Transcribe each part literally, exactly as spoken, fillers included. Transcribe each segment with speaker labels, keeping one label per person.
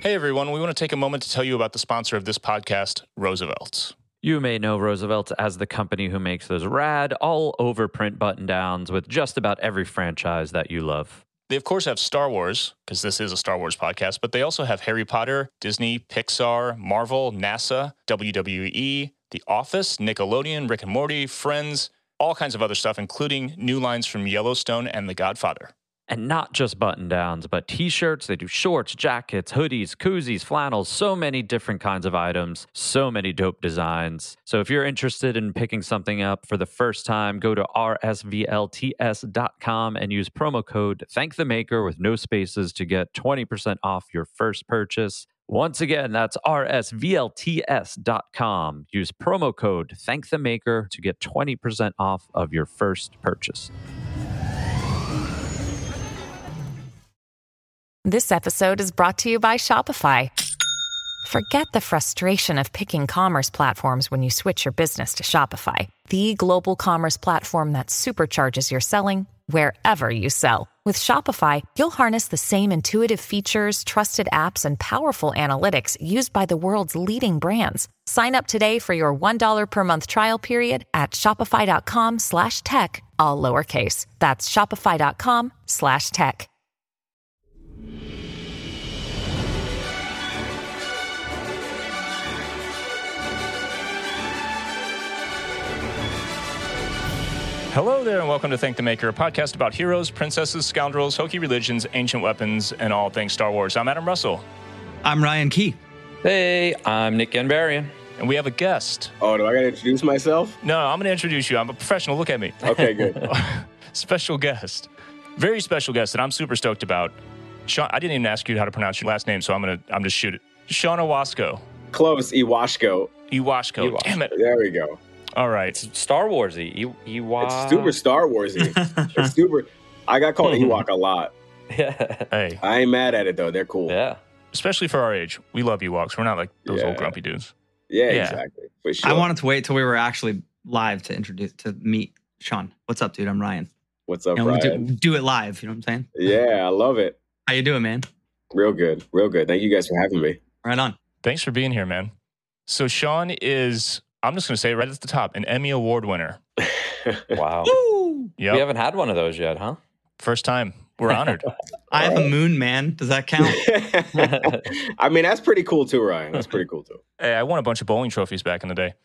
Speaker 1: Hey everyone, we want to take a moment to tell you about the sponsor of this podcast, Roosevelt's.
Speaker 2: You may know Roosevelt as the company who makes those rad, all-over print button-downs with just about every franchise that you love.
Speaker 1: They, of course, have Star Wars, because this is a Star Wars podcast, but they also have Harry Potter, Disney, Pixar, Marvel, NASA, W W E, The Office, Nickelodeon, Rick and Morty, Friends, all kinds of other stuff, including new lines from Yellowstone and The Godfather.
Speaker 2: And not just button-downs, but t-shirts. They do shorts, jackets, hoodies, koozies, flannels, so many different kinds of items, so many dope designs. So if you're interested in picking something up for the first time, go to R S V L T S dot com and use promo code ThankTheMaker with no spaces to get twenty percent off your first purchase. Once again, that's R S V L T S dot com. Use promo code ThankTheMaker to get twenty percent off of your first purchase.
Speaker 3: This episode is brought to you by Shopify. Forget the frustration of picking commerce platforms when you switch your business to Shopify, the global commerce platform that supercharges your selling wherever you sell. With Shopify, you'll harness the same intuitive features, trusted apps, and powerful analytics used by the world's leading brands. Sign up today for your one dollar per month trial period at shopify.com slash tech, all lowercase. That's shopify.com slash tech.
Speaker 1: Hello there, and welcome to Thank the Maker, a podcast about heroes, princesses, scoundrels, hokey religions, ancient weapons, and all things Star Wars. I'm Adam Russell.
Speaker 4: I'm Ryan Key.
Speaker 2: Hey, I'm Nick Ganbarian.
Speaker 1: And we have a guest.
Speaker 5: Oh, do I got to introduce myself?
Speaker 1: No, I'm going to introduce you. I'm a professional. Look at me.
Speaker 5: Okay, good.
Speaker 1: Special guest. Very special guest that I'm super stoked about. Sean, I didn't even ask you how to pronounce your last name, so I'm going to I'm just shoot it. Sean Owasco.
Speaker 5: Close, Iwashko.
Speaker 1: Iwashko.
Speaker 2: Iwashko.
Speaker 1: Damn it.
Speaker 5: There we go.
Speaker 1: All right.
Speaker 2: It's Star Warsy. I- Ewok.
Speaker 5: It's super Star Warsy. It's super. I got called Ewok a lot.
Speaker 2: Yeah.
Speaker 1: Hey,
Speaker 5: I ain't mad at it though. They're cool.
Speaker 2: Yeah.
Speaker 1: especially for our age, we love Ewoks. We're not like those
Speaker 5: Yeah.
Speaker 1: old grumpy dudes.
Speaker 5: Yeah,
Speaker 1: Yeah.
Speaker 5: exactly. For sure.
Speaker 4: I wanted to wait till we were actually live to introduce to meet Sean. What's up, dude? I'm Ryan.
Speaker 5: What's up,
Speaker 4: You know, we
Speaker 5: Ryan?
Speaker 4: do, do it live. You know what I'm saying?
Speaker 5: Yeah, I love it.
Speaker 4: How you doing, man?
Speaker 5: Real good. Real good. Thank you guys for having me.
Speaker 4: Right on.
Speaker 1: Thanks for being here, man. So Sean is, I'm just going to say right at the top, an Emmy Award winner.
Speaker 2: Wow.
Speaker 4: Woo!
Speaker 1: Yep.
Speaker 2: We haven't had one of those yet, huh?
Speaker 1: First time. We're honored.
Speaker 4: I have a moon man. Does that count?
Speaker 5: I mean, that's pretty cool too, Ryan. That's pretty cool too.
Speaker 1: Hey, I won a bunch of bowling trophies back in the day.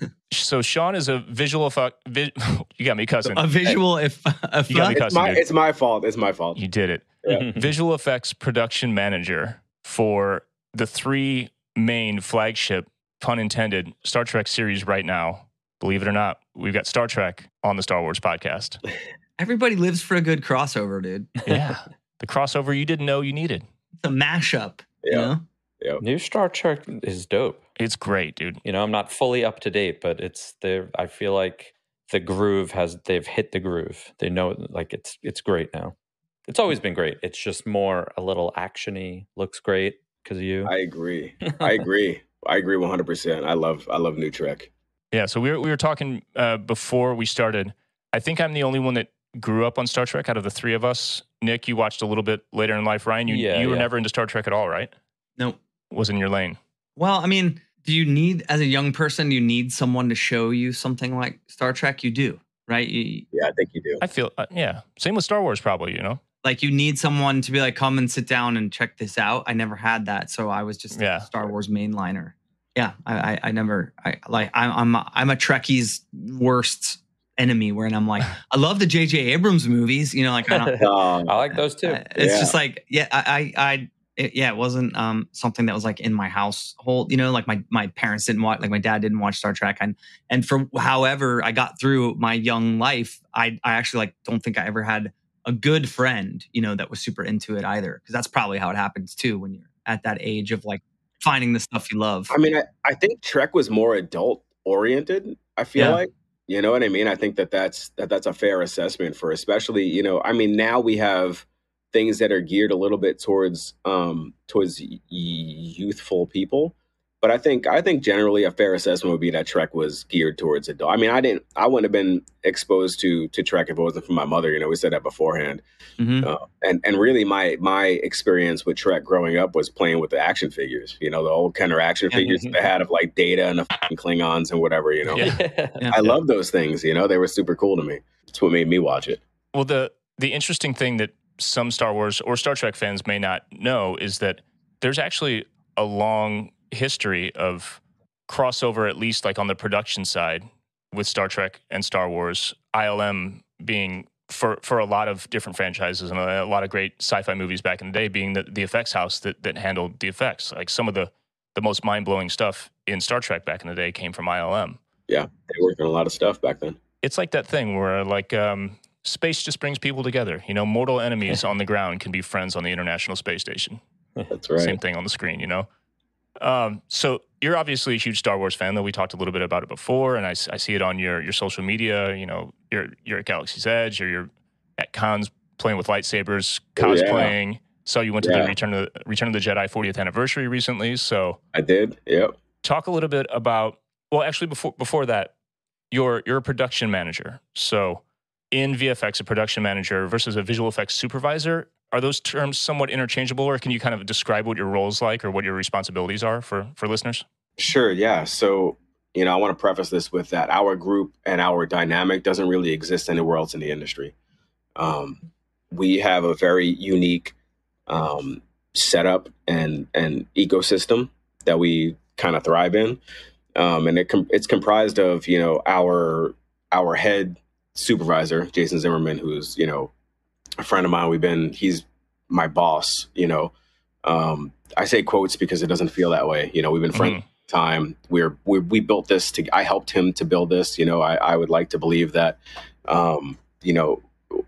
Speaker 1: So Sean is a visual effect. Vi- you got me cussing.
Speaker 4: a visual if if
Speaker 1: You got me
Speaker 5: It's
Speaker 1: cussing,
Speaker 5: my,
Speaker 1: dude.
Speaker 5: it's my fault. It's my fault.
Speaker 1: You did it.
Speaker 5: Yeah.
Speaker 1: Visual effects production manager for the three main flagship, pun intended, Star Trek series right now. Believe it or not, we've got Star Trek on the Star Wars podcast.
Speaker 4: Everybody lives for a good crossover, dude.
Speaker 1: Yeah. The crossover you didn't know you needed.
Speaker 4: It's a mashup. You
Speaker 5: Yeah.
Speaker 4: know?
Speaker 5: Yep.
Speaker 2: New Star Trek is dope.
Speaker 1: It's great, dude.
Speaker 2: You know, I'm not fully up to date, but it's there. I feel like the groove has, they've hit the groove. They know, like, it's it's great now. It's always been great. It's just more a little actiony, looks great because of you.
Speaker 5: I agree. I agree. I agree one hundred percent. I love I love New Trek.
Speaker 1: Yeah, so we were, we were talking uh, before we started. I think I'm the only one that grew up on Star Trek out of the three of us. Nick, you watched a little bit later in life. Ryan, you,
Speaker 2: Yeah,
Speaker 1: you were
Speaker 2: yeah.
Speaker 1: never into Star Trek at all, right?
Speaker 4: Nope.
Speaker 1: Wasn't your lane.
Speaker 4: Well, I mean, do you need, as a young person, you need someone to show you something like Star Trek? You do, right? You,
Speaker 5: Yeah, I think you do.
Speaker 1: I feel, uh, yeah. Same with Star Wars, probably, you know?
Speaker 4: like you need someone to be like, come and sit down and check this out. I never had that, so I was just
Speaker 1: Yeah.
Speaker 4: a Star Wars mainliner. Yeah, I, I, I never, I like, I'm, I'm, I'm a Trekkie's worst enemy. Wherein I'm like, I love the J J Abrams movies. You know, like I don't.
Speaker 5: Um,
Speaker 2: I like those too.
Speaker 4: uh, It's
Speaker 5: Yeah.
Speaker 4: just like, yeah, I, I, I it, yeah, it wasn't um something that was like in my household. You know, like my my parents didn't watch, like my dad didn't watch Star Trek, and and for however I got through my young life, I I actually like don't think I ever had a good friend, you know, that was super into it either. Because that's probably how it happens too when you're at that age of like finding the stuff you love.
Speaker 5: I mean, I, I think Trek was more adult oriented. I feel
Speaker 4: Yeah.
Speaker 5: like, you know what I mean? I think that that's, that that's a fair assessment for, especially, you know, I mean, now we have things that are geared a little bit towards, um, towards y- youthful people. But I think I think generally a fair assessment would be that Trek was geared towards adult. I mean, I didn't I wouldn't have been exposed to to Trek if it wasn't for my mother. You know, we said that beforehand.
Speaker 4: Mm-hmm.
Speaker 5: Uh, and and really, my my experience with Trek growing up was playing with the action figures. You know, the old Kenner action figures that they had of like Data and the fucking Klingons and whatever. You know,
Speaker 1: Yeah.
Speaker 4: Yeah.
Speaker 5: I love those things. You know, they were super cool to me. It's what made me watch it.
Speaker 1: Well, the the interesting thing that some Star Wars or Star Trek fans may not know is that there's actually a long history of crossover, at least like on the production side, with Star Trek and Star Wars. I L M being for for a lot of different franchises and a, a lot of great sci-fi movies back in the day, being the, the effects house that that handled the effects. Like some of the the most mind-blowing stuff in Star Trek back in the day came from I L M.
Speaker 5: Yeah, they worked on a lot of stuff back then.
Speaker 1: It's like that thing where like um, space just brings people together. You know, mortal enemies on the ground can be friends on the International Space Station.
Speaker 5: That's right.
Speaker 1: Same thing on the screen, you know? Um, so you're obviously a huge Star Wars fan, though we talked a little bit about it before, and I, I see it on your your social media. You know, you're you're at Galaxy's Edge, or you're at cons playing with lightsabers, cosplaying. Oh, yeah. So you went to yeah. the Return of the Return of the Jedi fortieth anniversary recently. So
Speaker 5: I did. Yep.
Speaker 1: Talk a little bit about. Well, actually, before before that, you're you're a production manager. So in V F X, a production manager versus a visual effects supervisor. Are those terms somewhat interchangeable, or can you kind of describe what your role is like or what your responsibilities are for, for listeners?
Speaker 5: Sure, yeah. So, you know, I want to preface this with that our group and our dynamic doesn't really exist anywhere else in the industry. Um, we have a very unique um, setup and, and ecosystem that we kind of thrive in. Um, and it com- it's comprised of, you know, our our head supervisor, Jason Zimmerman, who's, you know, a friend of mine. We've been, he's my boss, you know. Um, I say quotes because it doesn't feel that way. You know, we've been friends mm-hmm. time. We're, we we built this to, I helped him to build this. You know, I, I would like to believe that, um, you know,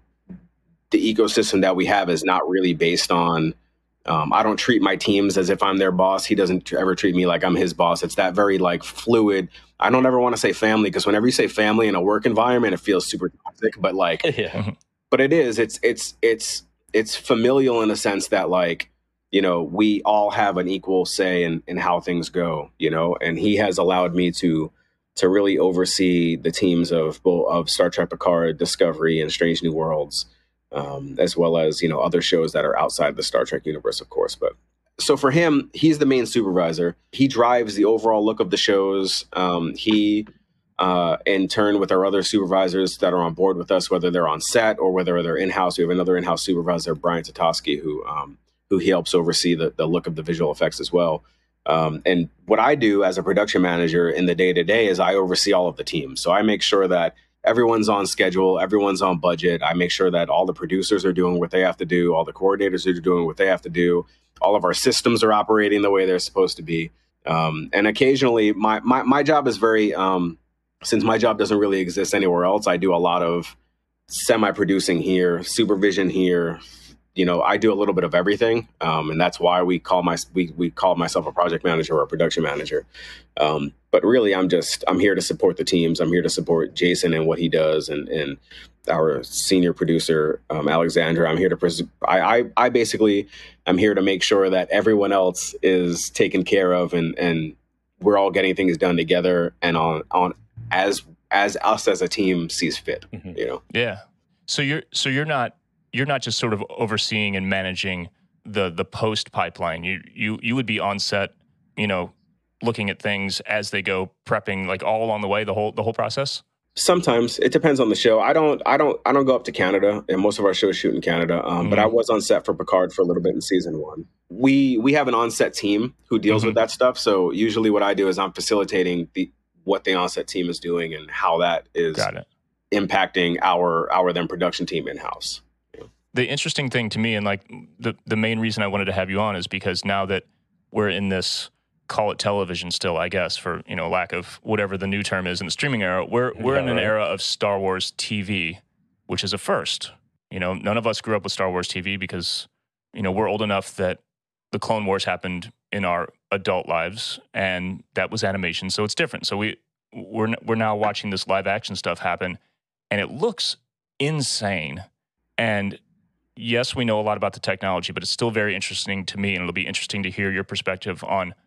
Speaker 5: the ecosystem that we have is not really based on, um, I don't treat my teams as if I'm their boss. He doesn't ever treat me like I'm his boss. It's that very like fluid. I don't ever want to say family because whenever you say family in a work environment, it feels super toxic, but like,
Speaker 2: yeah.
Speaker 5: But it is, it's, it's, it's, it's familial in a sense that like, you know, we all have an equal say in, in how things go, you know, and he has allowed me to, to really oversee the teams of both of Star Trek Picard, Discovery, and Strange New Worlds, um, as well as, you know, other shows that are outside the Star Trek universe, of course. But so for him, he's the main supervisor. He drives the overall look of the shows. Um, he, Uh, in turn with our other supervisors that are on board with us, whether they're on set or whether they're in-house. We have another in-house supervisor, Brian Tatosky, who um, who he helps oversee the, the look of the visual effects as well. Um, and what I do as a production manager in the day-to-day is I oversee all of the teams. So I make sure that everyone's on schedule, everyone's on budget. I make sure that all the producers are doing what they have to do, all the coordinators are doing what they have to do. All of our systems are operating the way they're supposed to be. Um, and occasionally, my, my, my job is very... Um, Since my job doesn't really exist anywhere else, I do a lot of semi-producing here, supervision here. You know, I do a little bit of everything, um, and that's why we call my we we call myself a project manager or a production manager. Um, but really, I'm just I'm here to support the teams. I'm here to support Jason and what he does, and and our senior producer um, Alexandra. I'm here to pres- I, I I basically I'm here to make sure that everyone else is taken care of, and and we're all getting things done together and on on. as as us as a team sees fit, mm-hmm. you know?
Speaker 1: Yeah. So you're so you're not you're not just sort of overseeing and managing the the post pipeline. You you you would be on set, you know, looking at things as they go, prepping like all along the way, the whole the whole process?
Speaker 5: Sometimes it depends on the show. I don't I don't I don't go up to Canada, and most of our shows shoot in Canada. Um, mm-hmm. But I was on set for Picard for a little bit in season one. We we have an on-set team who deals mm-hmm. with that stuff. So usually what I do is I'm facilitating the what the on-set team is doing and how that is impacting our our then production team in-house. Yeah.
Speaker 1: The interesting thing to me, and like the, the main reason I wanted to have you on, is because now that we're in this, call it television still, I guess, for, you know, lack of whatever the new term is in the streaming era, we're we're yeah, in an right. era of Star Wars T V, which is a first. You know, none of us grew up with Star Wars T V because, you know, we're old enough that the Clone Wars happened in our adult lives, and that was animation, so it's different. So we we're we're now watching this live action stuff happen, and it looks insane. And yes, we know a lot about the technology, but it's still very interesting to me, and it'll be interesting to hear your perspective on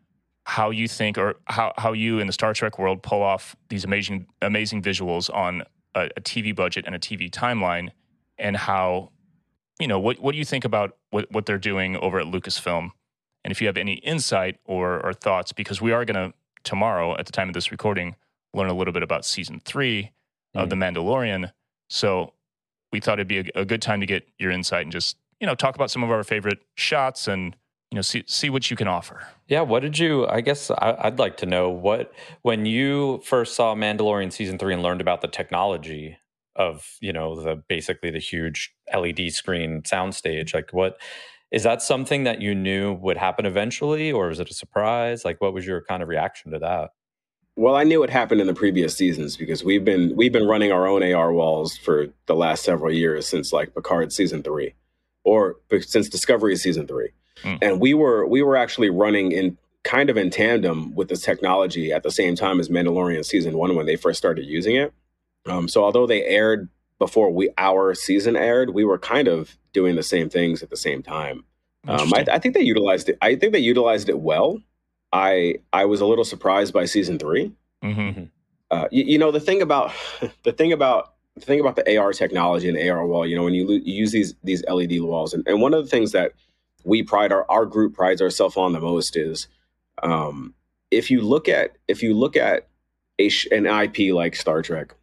Speaker 1: how you think, or how, how you in the Star Trek world pull off these amazing amazing visuals on a, a T V budget and a T V timeline, and how, you know, what what do you think about what, what they're doing over at Lucasfilm? And if you have any insight or, or thoughts, because we are going to, tomorrow, at the time of this recording, learn a little bit about season three of mm. The Mandalorian. So we thought it'd be a, a good time to get your insight and just, you know, talk about some of our favorite shots and, you know, see see what you can offer.
Speaker 2: Yeah, what did you, I guess I, I'd like to know what, when you first saw Mandalorian season three and learned about the technology of, you know, the basically the huge L E D screen soundstage, like what, is that something that you knew would happen eventually, or was it a surprise? Like, what was your kind of reaction to that?
Speaker 5: Well, I knew it happened in the previous seasons because we've been we've been running our own A R walls for the last several years, since like Picard season three, or since Discovery season three, mm. and we were we were actually running in kind of in tandem with this technology at the same time as Mandalorian season one when they first started using it. Um, so although they aired before we our season aired, we were kind of doing the same things at the same time. Um, I, I think they utilized it. I think they utilized it well. I I was a little surprised by season three.
Speaker 1: Mm-hmm.
Speaker 5: Uh, you, you know, the thing about the thing about the thing about the A R technology and the A R wall. You know, when you, lo- you use these these L E D walls, and, and one of the things that we pride our our group prides ourselves on the most is um, if you look at if you look at a sh- an I P like Star Trek,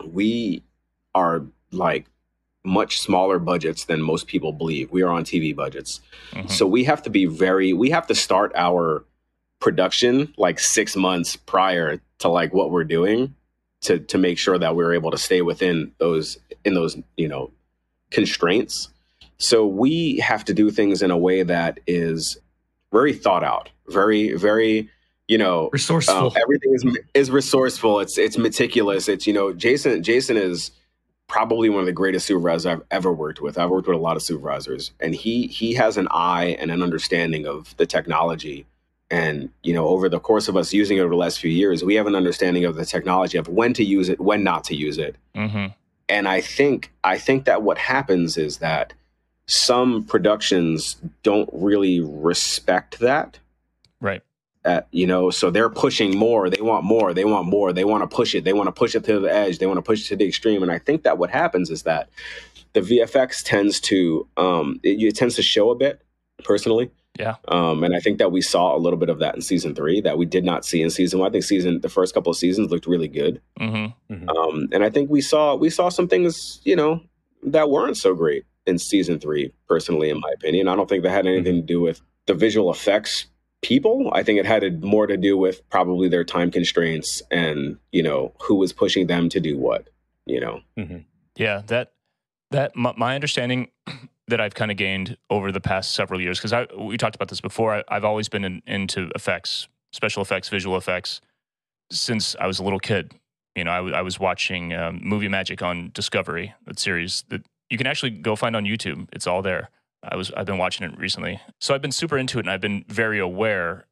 Speaker 5: we are like much smaller budgets than most people believe. We are on T V budgets. Mm-hmm. So we have to be very, we have to start our production like six months prior to like what we're doing to, to make sure that we're able to stay within those, in those, you know, constraints. So we have to do things in a way that is very thought out, very, very, you know,
Speaker 4: resourceful.
Speaker 5: Uh, everything is, is resourceful. It's, it's meticulous. It's, you know, Jason, Jason is probably one of the greatest supervisors I've ever worked with. I've worked with a lot of supervisors, and he he has an eye and an understanding of the technology. And, you know, over the course of us using it over the last few years, we have an understanding of the technology of when to use it, when not to use it.
Speaker 1: Mm-hmm.
Speaker 5: And I think I think that what happens is that some productions don't really respect that.
Speaker 1: Right.
Speaker 5: Uh, you know, so they're pushing more. They want more. They want more. They want to push it. They want to push it to the edge. They want to push it to the extreme. And I think that what happens is that the V F X tends to um, it, it tends to show a bit, personally.
Speaker 1: Yeah.
Speaker 5: Um, and I think that we saw a little bit of that in season three that we did not see in season one. I think season the first couple of seasons looked really good.
Speaker 1: Mm-hmm. Mm-hmm.
Speaker 5: Um, and I think we saw we saw some things, you know, that weren't so great in season three. Personally, in my opinion, I don't think that had anything
Speaker 1: mm-hmm.
Speaker 5: to do with the visual effects people. I think it had more to do with probably their time constraints and, you know, who was pushing them to do what, you know?
Speaker 1: Mm-hmm. Yeah, that, that my, my understanding that I've kind of gained over the past several years, because I we talked about this before, I, I've always been in, into effects, special effects, visual effects, since I was a little kid. You know, I, w- I was watching um, Movie Magic on Discovery, that series that you can actually go find on YouTube. It's all there. I was, I've been watching it recently. So I've been super into it, and I've been very aware.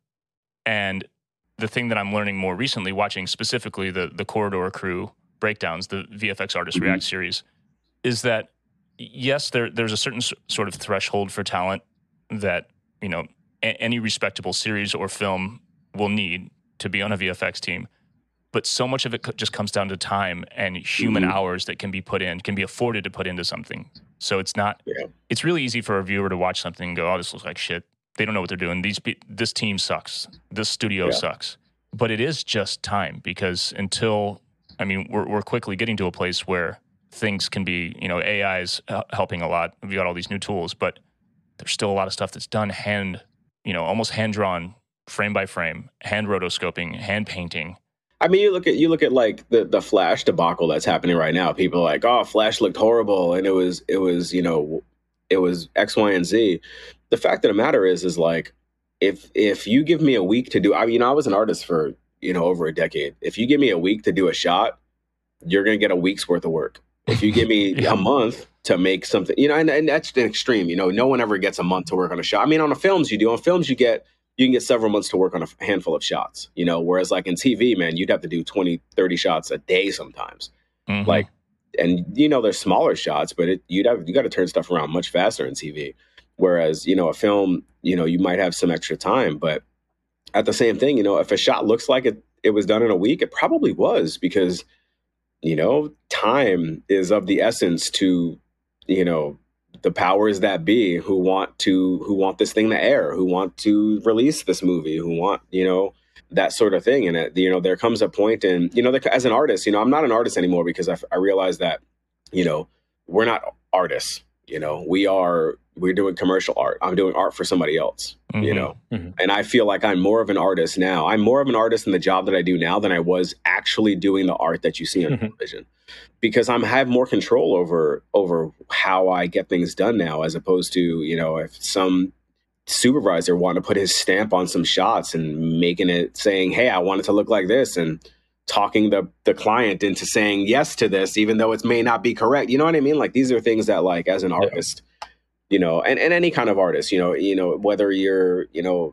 Speaker 1: And the thing that I'm learning more recently, watching specifically the the Corridor Crew breakdowns, the V F X Artist
Speaker 5: Mm-hmm.
Speaker 1: React series, is that, yes, there there's a certain s- sort of threshold for talent that, you know, a- any respectable series or film will need to be on a V F X team. But so much of it co- just comes down to time and human
Speaker 5: Mm-hmm.
Speaker 1: hours that can be put in, can be afforded to put into something. So it's not,
Speaker 5: Yeah.
Speaker 1: it's really easy for a viewer to watch something and go, oh, this looks like shit. They don't know what they're doing. These pe- This team sucks. This studio
Speaker 5: Yeah.
Speaker 1: sucks. But it is just time, because until, I mean, we're we're quickly getting to a place where things can be, you know, A I is uh, helping a lot. We've got all these new tools, but there's still a lot of stuff that's done hand, you know, almost hand-drawn, frame by frame, hand rotoscoping, hand painting.
Speaker 5: I mean, you look at you look at like the, the Flash debacle that's happening right now. People are like, oh, Flash looked horrible, and it was it was you know it was X, Y, and Z. The fact of the matter is, is like if if you give me a week to do, I mean, you know, I was an artist for you know over a decade. If you give me a week to do a shot, you're gonna get a week's worth of work. If you give me
Speaker 1: Yeah.
Speaker 5: a month to make something, you know, and, and that's the extreme. You know, no one ever gets a month to work on a shot. I mean, on the films you do. On films you get. You can get several months to work on a handful of shots, you know, whereas like in T V, man, you'd have to do twenty, thirty shots a day sometimes.
Speaker 1: Mm-hmm.
Speaker 5: Like, and you know, there's smaller shots, but it, you'd have, you got to turn stuff around much faster in T V. Whereas, you know, a film, you know, you might have some extra time, but at the same thing, you know, if a shot looks like it, it was done in a week, it probably was, because, you know, time is of the essence to, you know, the powers that be who want to, who want this thing to air, who want to release this movie, who want, you know, that sort of thing. And, it, you know, there comes a point in, you know, there, as an artist, you know, I'm not an artist anymore because I, I realize that, you know, we're not artists, you know, we are, we're doing commercial art. I'm doing art for somebody else, mm-hmm. you know, mm-hmm. and I feel like I'm more of an artist now. I'm more of an artist in the job that I do now than I was actually doing the art that you see on mm-hmm. television, because I'm have more control over, over how I get things done now, as opposed to, you know, if some supervisor wanted to put his stamp on some shots and making it saying, hey, I want it to look like this, and talking the the client into saying yes to this, even though it may not be correct. You know what I mean? Like, these are things that, like, as an artist, yeah. you know, and, and any kind of artist, you know, you know, whether you're, you know,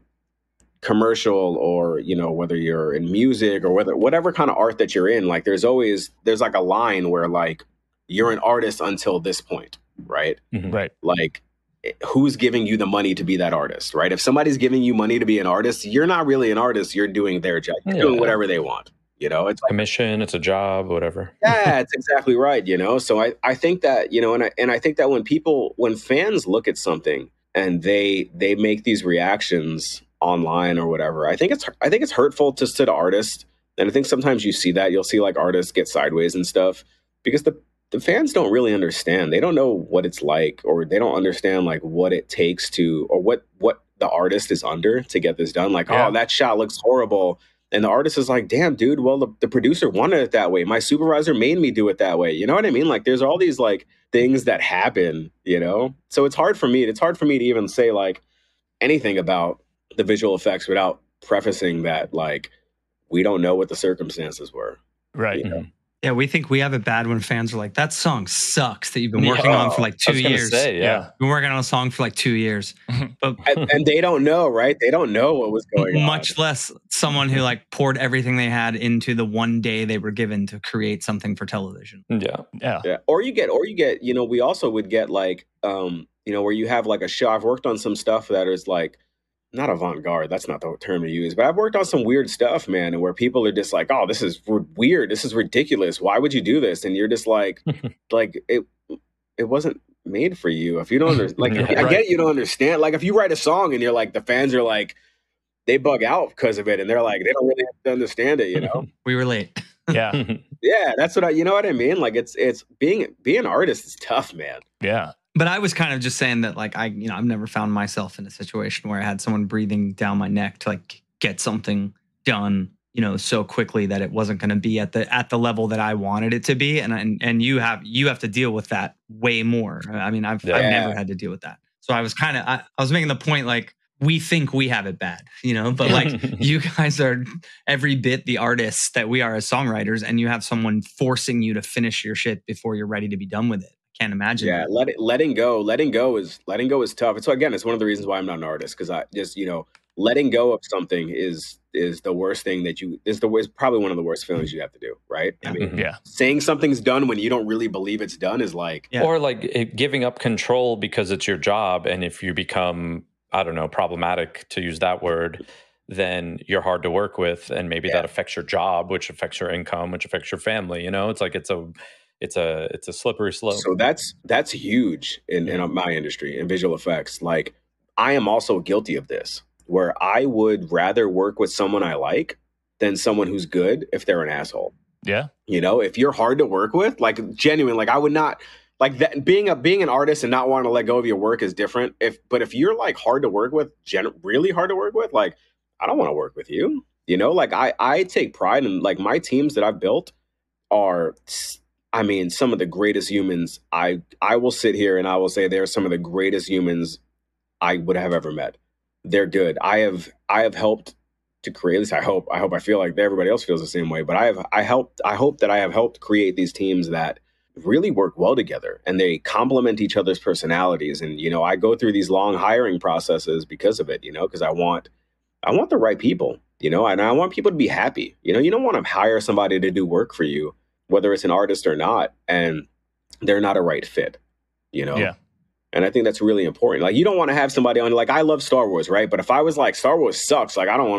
Speaker 5: commercial or, you know, whether you're in music or whether whatever kind of art that you're in, like, there's always, there's like a line where, like, you're an artist until this point, right?
Speaker 1: Mm-hmm. Right.
Speaker 5: Like, who's giving you the money to be that artist, right? If somebody's giving you money to be an artist, you're not really an artist. You're doing their job. You're yeah. doing whatever they want. You know, it's like,
Speaker 6: commission, it's a job, whatever.
Speaker 5: Yeah, it's exactly right. You know, so I, I think that, you know, and I, and I think that when people, when fans look at something and they, they make these reactions online or whatever, I think it's, I think it's hurtful to, to the artist. And I think sometimes you see that, you'll see like artists get sideways and stuff, because the, the fans don't really understand. They don't know what it's like, or they don't understand like what it takes to, or what, what the artist is under to get this done. Like, yeah. oh, that shot looks horrible. And the artist is like, damn, dude, well, the, the producer wanted it that way. My supervisor made me do it that way. You know what I mean? Like, there's all these like things that happen, you know? So it's hard for me. It's hard for me to even say like anything about the visual effects without prefacing that, like, we don't know what the circumstances were.
Speaker 1: Right.
Speaker 5: You know?
Speaker 4: Mm-hmm. Yeah, we think we have it bad when fans are like, that song sucks that you've been working yeah. on for like two
Speaker 6: I was
Speaker 4: years.
Speaker 6: Say, yeah.
Speaker 4: You've been working on a song for like two years. But
Speaker 5: and, and they don't know, right? They don't know what was going on.
Speaker 4: Much less someone who like poured everything they had into the one day they were given to create something for television.
Speaker 6: Yeah.
Speaker 1: Yeah.
Speaker 5: Yeah. Or you get, or you get, you know, we also would get like, um, you know, where you have like a show. I've worked on some stuff that is like, not avant-garde, that's not the term to use, but I've worked on some weird stuff, man, and where people are just like, oh, this is weird, this is ridiculous, why would you do this? And you're just like, like, it it wasn't made for you. If you don't understand, like, yeah, I right. get you don't understand. Like, if you write a song and you're like, the fans are like, they bug out because of it, and they're like, they don't really have to understand it, you know?
Speaker 4: We were late.
Speaker 1: Yeah.
Speaker 5: Yeah, that's what I, you know what I mean? Like, it's, it's, being, being an artist is tough, man.
Speaker 1: Yeah.
Speaker 4: But I was kind of just saying that, like, I, you know, I've never found myself in a situation where I had someone breathing down my neck to like get something done, you know, so quickly that it wasn't going to be at the at the level that I wanted it to be. And and and you have you have to deal with that way more. I mean, I've yeah. I've never had to deal with that. So I was kind of I, I was making the point, like, we think we have it bad, you know, but like you guys are every bit the artists that we are as songwriters, and you have someone forcing you to finish your shit before you're ready to be done with it. Can't imagine.
Speaker 5: Yeah, let it, letting go, letting go is letting go is tough. So again, it's one of the reasons why I'm not an artist, because I just, you know, letting go of something is is the worst thing that you is the is probably one of the worst feelings you have to do, right?
Speaker 4: Yeah.
Speaker 5: I mean,
Speaker 1: mm-hmm. yeah,
Speaker 5: saying something's done when you don't really believe it's done is like,
Speaker 6: yeah. or like it, giving up control because it's your job, and if you become, I don't know, problematic, to use that word, then you're hard to work with, and maybe yeah. that affects your job, which affects your income, which affects your family. You know, it's like it's a It's a it's a slippery slope.
Speaker 5: So that's that's huge in, in my industry, in visual effects. Like, I am also guilty of this, where I would rather work with someone I like than someone who's good if they're an asshole.
Speaker 1: Yeah.
Speaker 5: You know, if you're hard to work with, like, genuine, like, I would not, like, that being a being an artist and not wanting to let go of your work is different. If but if you're like hard to work with, gen- really hard to work with, like, I don't want to work with you. You know, like, I I take pride in, like, my teams that I've built are, I mean, some of the greatest humans. I I will sit here and I will say they're some of the greatest humans I would have ever met. They're good. I have I have helped to create, at least I hope, I hope I feel like everybody else feels the same way, but I have I helped I hope that I have helped create these teams that really work well together, and they complement each other's personalities. And, you know, I go through these long hiring processes because of it, you know, because I want I want the right people, you know, and I want people to be happy. You know, you don't want to hire somebody to do work for you, whether it's an artist or not, and they're not a right fit, you know?
Speaker 1: Yeah.
Speaker 5: And I think that's really important. Like, you don't want to have somebody on, like, I love Star Wars, right? But if I was like, Star Wars sucks, like, I don't want to,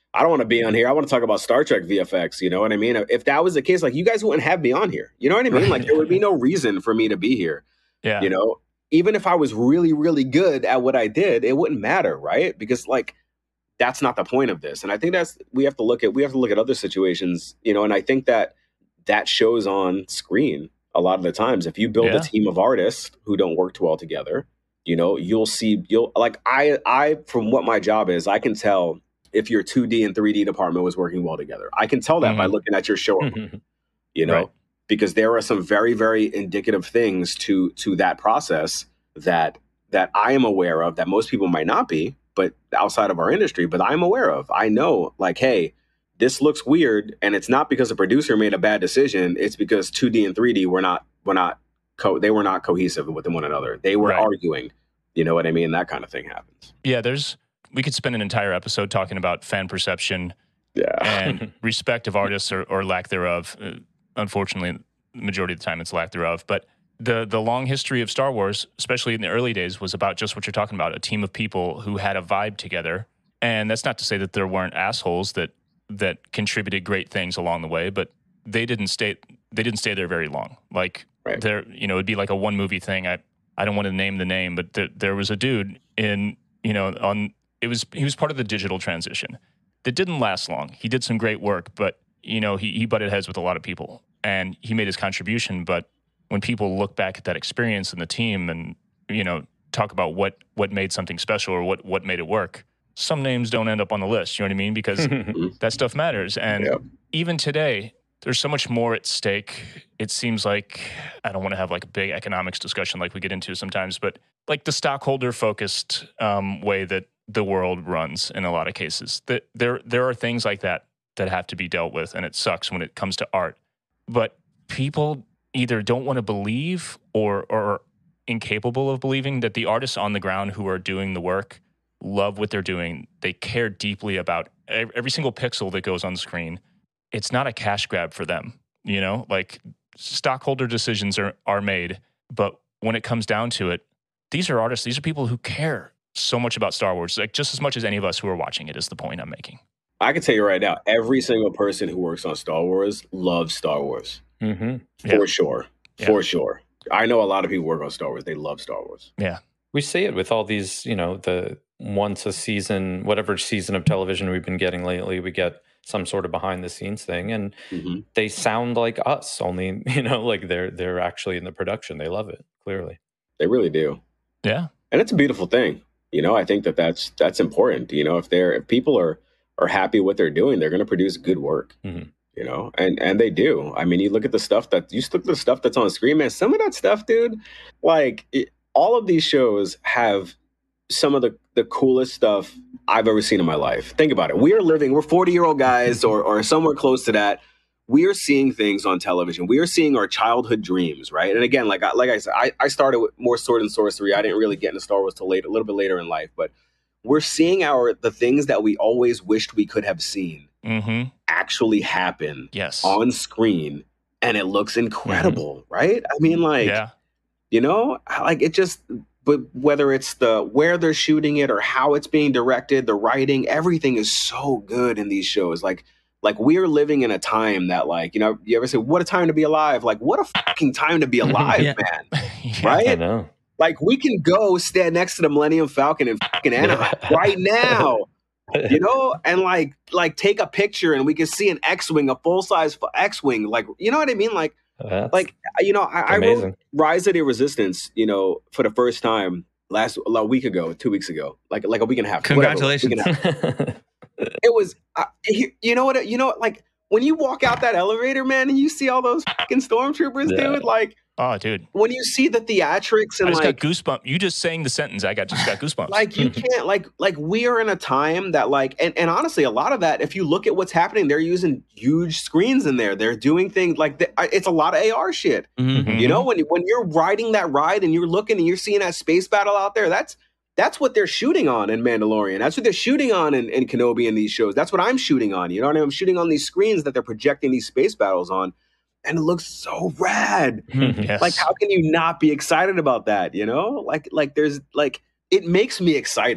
Speaker 5: I don't want to be on here. I want to talk about Star Trek V F X. You know what I mean? If that was the case, like you guys wouldn't have me on here. You know what I mean?
Speaker 6: Right.
Speaker 5: Like there would be no reason for me to be here.
Speaker 1: Yeah.
Speaker 5: You know, even if I was really, really good at what I did, it wouldn't matter, right? Because like that's not the point of this. And I think that's we have to look at we have to look at other situations, you know, and I think that that shows on screen a lot of the times. If you build
Speaker 1: Yeah.
Speaker 5: a team of artists who don't work too well together, you know, you'll see you'll like I I from what my job is, I can tell if your two D and three D department was working well together. I can tell that by
Speaker 1: Mhm.
Speaker 5: looking at your show, you know,
Speaker 1: Right.
Speaker 5: because there are some very, very indicative things to to that process that that I am aware of that most people might not be, but outside of our industry, but I'm aware of. I know, like, hey, this looks weird, and it's not because the producer made a bad decision. It's because two D and three D were not were not co- they were not cohesive with one another. They were
Speaker 1: Right.
Speaker 5: arguing. You know what I mean? That kind of thing happens.
Speaker 1: Yeah, there's we could spend an entire episode talking about fan perception
Speaker 5: Yeah.
Speaker 1: and respect of artists or, or lack thereof. Uh, unfortunately, the majority of the time it's lack thereof. But the the long history of Star Wars, especially in the early days, was about just what you're talking about, a team of people who had a vibe together. And that's not to say that there weren't assholes that that contributed great things along the way, but they didn't stay they didn't stay there very long. Like
Speaker 5: Right.
Speaker 1: there, you know, it'd be like a one movie thing. I I don't want to name the name, but there, there was a dude in, you know, on it was he was part of the digital transition that didn't last long. He did some great work, but you know, he he butted heads with a lot of people and he made his contribution. But when people look back at that experience and the team and, you know, talk about what what made something special or what what made it work, some names don't end up on the list. You know what I mean? Because that stuff matters. And
Speaker 5: Yep.
Speaker 1: even today, there's so much more at stake. It seems like I don't want to have like a big economics discussion like we get into sometimes, but like the stockholder focused um, way that the world runs in a lot of cases, that there there are things like that that have to be dealt with, and it sucks when it comes to art. But people either don't want to believe or or incapable of believing that the artists on the ground who are doing the work love what they're doing. They care deeply about ev- every single pixel that goes on the screen. It's not a cash grab for them, you know, like stockholder decisions are, are made. But when it comes down to it, these are artists, these are people who care so much about Star Wars, like just as much as any of us who are watching it is the point I'm making.
Speaker 5: I can tell you right now, every single person who works on Star Wars loves Star Wars.
Speaker 6: hmm
Speaker 5: For
Speaker 1: Yeah.
Speaker 5: sure.
Speaker 1: Yeah.
Speaker 5: For sure. I know a lot of people work on Star Wars. They love Star Wars.
Speaker 1: Yeah.
Speaker 6: We see it with all these, you know, the once a season, whatever season of television we've been getting lately, we get some sort of behind the scenes thing, and
Speaker 5: hmm
Speaker 6: they sound like us. Only, you know, like they're they're actually in the production. They love it clearly.
Speaker 5: They really do.
Speaker 1: Yeah.
Speaker 5: And it's a beautiful thing. You know, I think that that's that's important. You know, if they're if people are are happy with what they're doing, they're going to produce good work.
Speaker 6: Mhm.
Speaker 5: You know, and and they do. I mean, you look at the stuff that you look at the stuff that's on screen, man. Some of that stuff, dude, like it, all of these shows have some of the the coolest stuff I've ever seen in my life. Think about it. We are living. We're forty year old guys, or or somewhere close to that. We are seeing things on television. We are seeing our childhood dreams, right? And again, like I, like I said, I, I started with more sword and sorcery. I didn't really get into Star Wars till late, a little bit later in life. But we're seeing our the things that we always wished we could have seen
Speaker 1: Mm-hmm.
Speaker 5: actually happen
Speaker 1: Yes.
Speaker 5: on screen, and it looks incredible, right? I mean, like,
Speaker 1: yeah.
Speaker 5: you know, like it just. But whether it's the where they're shooting it or how it's being directed, the writing, everything is so good in these shows. Like, like we are living in a time that, like, you know, you ever say, "What a time to be alive!" Like, what a fucking time to be alive,
Speaker 4: Yeah.
Speaker 5: man!
Speaker 1: Yeah.
Speaker 5: Right?
Speaker 6: I know.
Speaker 5: Like, we can go stand next to the Millennium Falcon in fucking Anaheim right now, you know, and like, like take a picture, and we can see an X-wing, a full size X-wing. Like, you know what I mean? Like,
Speaker 6: That's
Speaker 5: like you know, I, I wrote
Speaker 6: amazing.
Speaker 5: Rise of the Resistance, you know, for the first time last a week ago, two weeks ago, like like a week and a half. whatever, week and a half. It was, uh, you you know what, you know, like when you walk out that elevator, man, and you see all those fucking stormtroopers,
Speaker 6: Yeah.
Speaker 5: dude, like
Speaker 1: Oh, dude.
Speaker 5: when you see the theatrics
Speaker 1: I
Speaker 5: and
Speaker 1: just
Speaker 5: like,
Speaker 1: got goosebumps. You just saying the sentence, I got just got goosebumps.
Speaker 5: like you can't like like we are in a time that like and, and honestly a lot of that, if you look at what's happening, they're using huge screens in there. They're doing things like the, it's a lot of A R shit.
Speaker 4: Mhm.
Speaker 5: You know, when when you're riding that ride and you're looking and you're seeing that space battle out there, that's that's what they're shooting on in Mandalorian. That's what they're shooting on in, in Kenobi in these shows. That's what I'm shooting on. You know what I mean? I'm shooting on these screens that they're projecting these space battles on, and it looks so rad.
Speaker 1: Yes.
Speaker 5: Like, how can you not be excited about that? You know, like like there's like it makes me excited.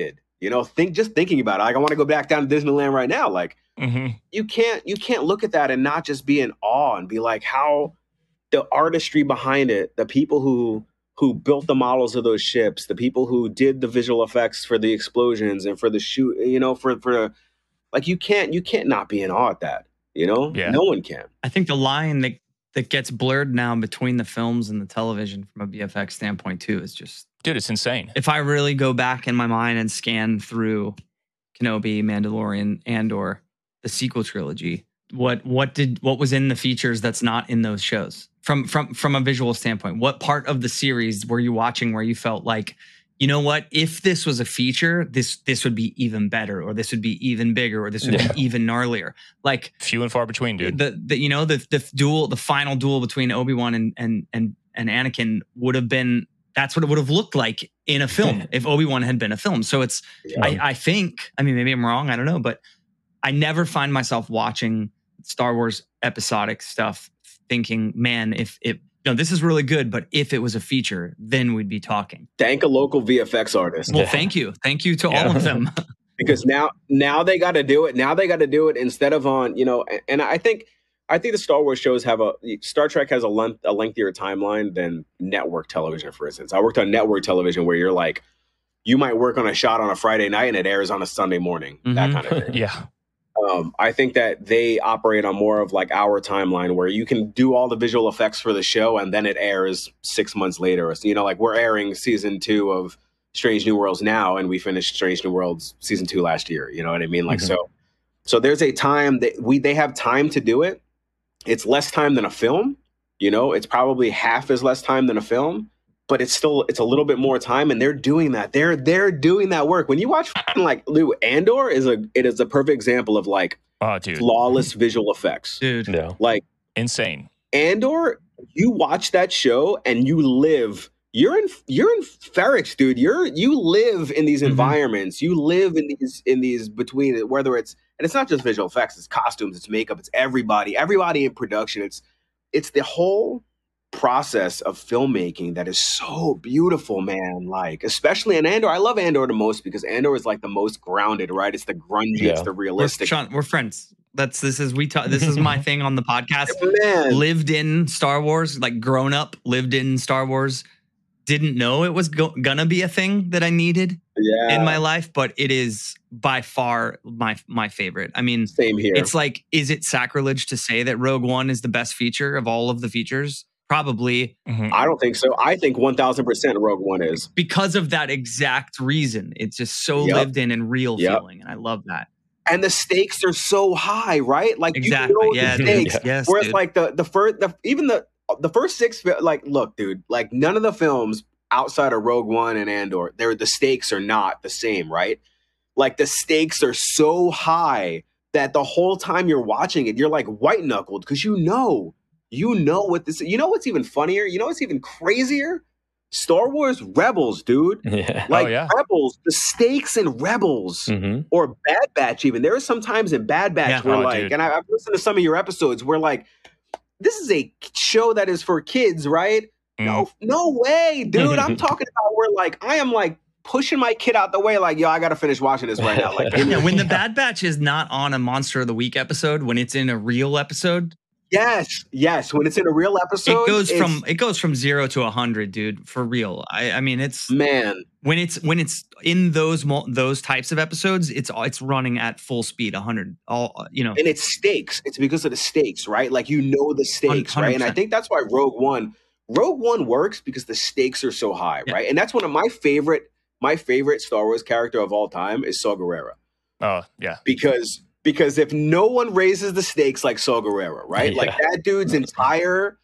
Speaker 5: You know, think just thinking about it. Like I want to go back down to Disneyland right now. Like
Speaker 1: Mm-hmm.
Speaker 5: you can't you can't look at that and not just be in awe and be like how the artistry behind it, the people who who built the models of those ships, the people who did the visual effects for the explosions and for the shoot, you know, for for like you can't you can't not be in awe at that. You know,
Speaker 1: Yeah.
Speaker 5: no one can.
Speaker 4: I think the line that that gets blurred now between the films and the television from a V F X standpoint too is just,
Speaker 1: Dude, it's insane.
Speaker 4: if I really go back in my mind and scan through Kenobi, Mandalorian, Andor, the sequel trilogy, what what did what was in the features that's not in those shows from from from a visual standpoint? What part of the series were you watching where you felt like, you know what, if this was a feature, this this would be even better, or this would be even bigger, or this would
Speaker 6: Yeah.
Speaker 4: be even gnarlier? Like
Speaker 1: Few and far between, dude.
Speaker 4: the the you know the the duel, the final duel between Obi-Wan and and and and Anakin would have been, that's what it would have looked like in a film if Obi-Wan had been a film. So it's
Speaker 5: Yeah.
Speaker 4: I, I think, I mean, maybe I'm wrong, I don't know, but I never find myself watching Star Wars episodic stuff thinking, man, if it, no, this is really good, but if it was a feature, then we'd be talking.
Speaker 5: Thank a local V F X artist.
Speaker 4: Well,
Speaker 6: Yeah.
Speaker 4: thank you. Thank you to
Speaker 1: Yeah.
Speaker 4: all of them.
Speaker 5: Because now now they got to do it. Now they got to do it instead of on, you know, and, and I think I think the Star Wars shows have a Star Trek has a length a lengthier timeline than network television, for instance. I worked on network television where you're like, you might work on a shot on a Friday night and it airs on a Sunday morning, that
Speaker 4: Mhm.
Speaker 5: kind of thing.
Speaker 1: Yeah.
Speaker 5: Um, I think that they operate on more of like our timeline where you can do all the visual effects for the show and then it airs six months later. So, you know, like we're airing season two of Strange New Worlds now, and we finished Strange New Worlds season two last year. You know what I mean? Like,
Speaker 6: Mhm.
Speaker 5: so, so there's a time that we, they have time to do it. It's less time than a film, you know, it's probably half as less time than a film, but it's still, it's a little bit more time, and they're doing that. They're, they're doing that work. When you watch fucking, like Lou, Andor is a, it is a perfect example of like
Speaker 1: Oh, dude.
Speaker 5: flawless visual effects.
Speaker 4: Dude.
Speaker 6: Yeah.
Speaker 5: Like
Speaker 1: Insane.
Speaker 5: Andor, you watch that show and you live. You're in you're in Ferrix, dude. You're you live in these
Speaker 4: Mhm.
Speaker 5: environments. You live in these in these between it, whether it's and it's not just visual effects, it's costumes, it's makeup, it's everybody, everybody in production. It's it's the whole process of filmmaking that is so beautiful, man. Like, especially in Andor. I love Andor the most because Andor is like the most grounded, right? It's the grungy, it's
Speaker 6: Yeah.
Speaker 5: the
Speaker 4: We're,
Speaker 5: realistic.
Speaker 4: Sean, we're friends. That's this is we talk. This is my thing on the podcast.
Speaker 5: Man.
Speaker 4: Lived in Star Wars, like grown up, lived in Star Wars. Didn't know it was go- gonna be a thing that I needed
Speaker 5: Yeah.
Speaker 4: in my life, but it is by far my my favorite. I mean,
Speaker 5: Same here.
Speaker 4: it's like, is it sacrilege to say that Rogue One is the best feature of all of the features? Probably,
Speaker 1: Mhm.
Speaker 5: I don't think so. I think one thousand percent Rogue One is.
Speaker 4: because of that exact reason. It's just so
Speaker 5: Yep.
Speaker 4: lived in and real
Speaker 5: Yep.
Speaker 4: feeling, and I love that.
Speaker 5: And the stakes are so high, right? Like
Speaker 4: Exactly.
Speaker 5: you know
Speaker 4: Yeah,
Speaker 5: the
Speaker 4: dude.
Speaker 5: stakes.
Speaker 6: Yeah.
Speaker 4: Yes.
Speaker 5: Whereas
Speaker 4: dude.
Speaker 5: like the the first the even the the first six fi- like look, dude, like none of the films outside of Rogue One and Andor, they're the stakes are not the same, right? Like the stakes are so high that the whole time you're watching it, you're like white knuckled because you know, you know what this. You know what's even funnier? You know what's even crazier? Star Wars Rebels, dude.
Speaker 6: Yeah.
Speaker 5: Like
Speaker 1: yeah.
Speaker 5: Rebels, the stakes in Rebels
Speaker 6: hmm
Speaker 5: or Bad Batch, even there are some times in Bad Batch
Speaker 4: Yeah.
Speaker 5: where
Speaker 1: Oh,
Speaker 5: like,
Speaker 1: dude.
Speaker 5: and I, I've listened to some of your episodes where like, this is a show that is for kids, right?
Speaker 1: Mm.
Speaker 5: No, no way, dude. I'm talking about where like I am like pushing my kid out the way, like, yo, I gotta finish watching this right now. Like, give me-
Speaker 4: Yeah, when the Bad Batch is not on a Monster of the Week episode, when it's in a real episode,
Speaker 5: yes, yes. When it's in a real episode,
Speaker 4: it goes
Speaker 5: it's-
Speaker 4: from it goes from zero to a hundred, dude. For real. I, I mean, it's
Speaker 5: man.
Speaker 4: when it's when it's in those mul- those types of episodes, it's it's running at full speed, a hundred. All you know,
Speaker 5: And it's stakes. It's because of the stakes, right? Like you know the stakes, right? And I
Speaker 4: one hundred percent.
Speaker 5: think that's why Rogue One, Rogue One works because the stakes are so high,
Speaker 4: Yeah.
Speaker 5: right? And that's one of my favorite, my favorite Star Wars character of all time is Saw Gerrera.
Speaker 1: Oh, yeah.
Speaker 5: Because because if no one raises the stakes like Saw Gerrera, right? Like
Speaker 6: Yeah.
Speaker 5: that dude's entire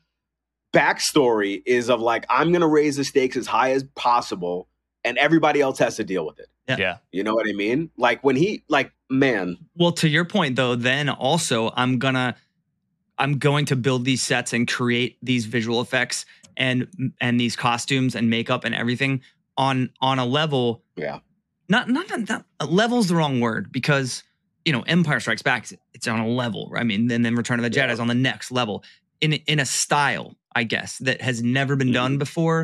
Speaker 5: backstory is of like, I'm gonna raise the stakes as high as possible, and everybody else has to deal with it.
Speaker 4: Yeah.
Speaker 1: Yeah.
Speaker 5: You know what I mean? Like when he like, man,
Speaker 4: well, to your point though, then also I'm gonna I'm going to build these sets and create these visual effects and and these costumes and makeup and everything on on a level.
Speaker 5: yeah.
Speaker 4: Not not not, not level's the wrong word, because you know Empire Strikes Back, it's on a level. I mean, and then Return of the Jedi
Speaker 5: Yeah.
Speaker 4: is on the next level in in a style, I guess, that has never been done before.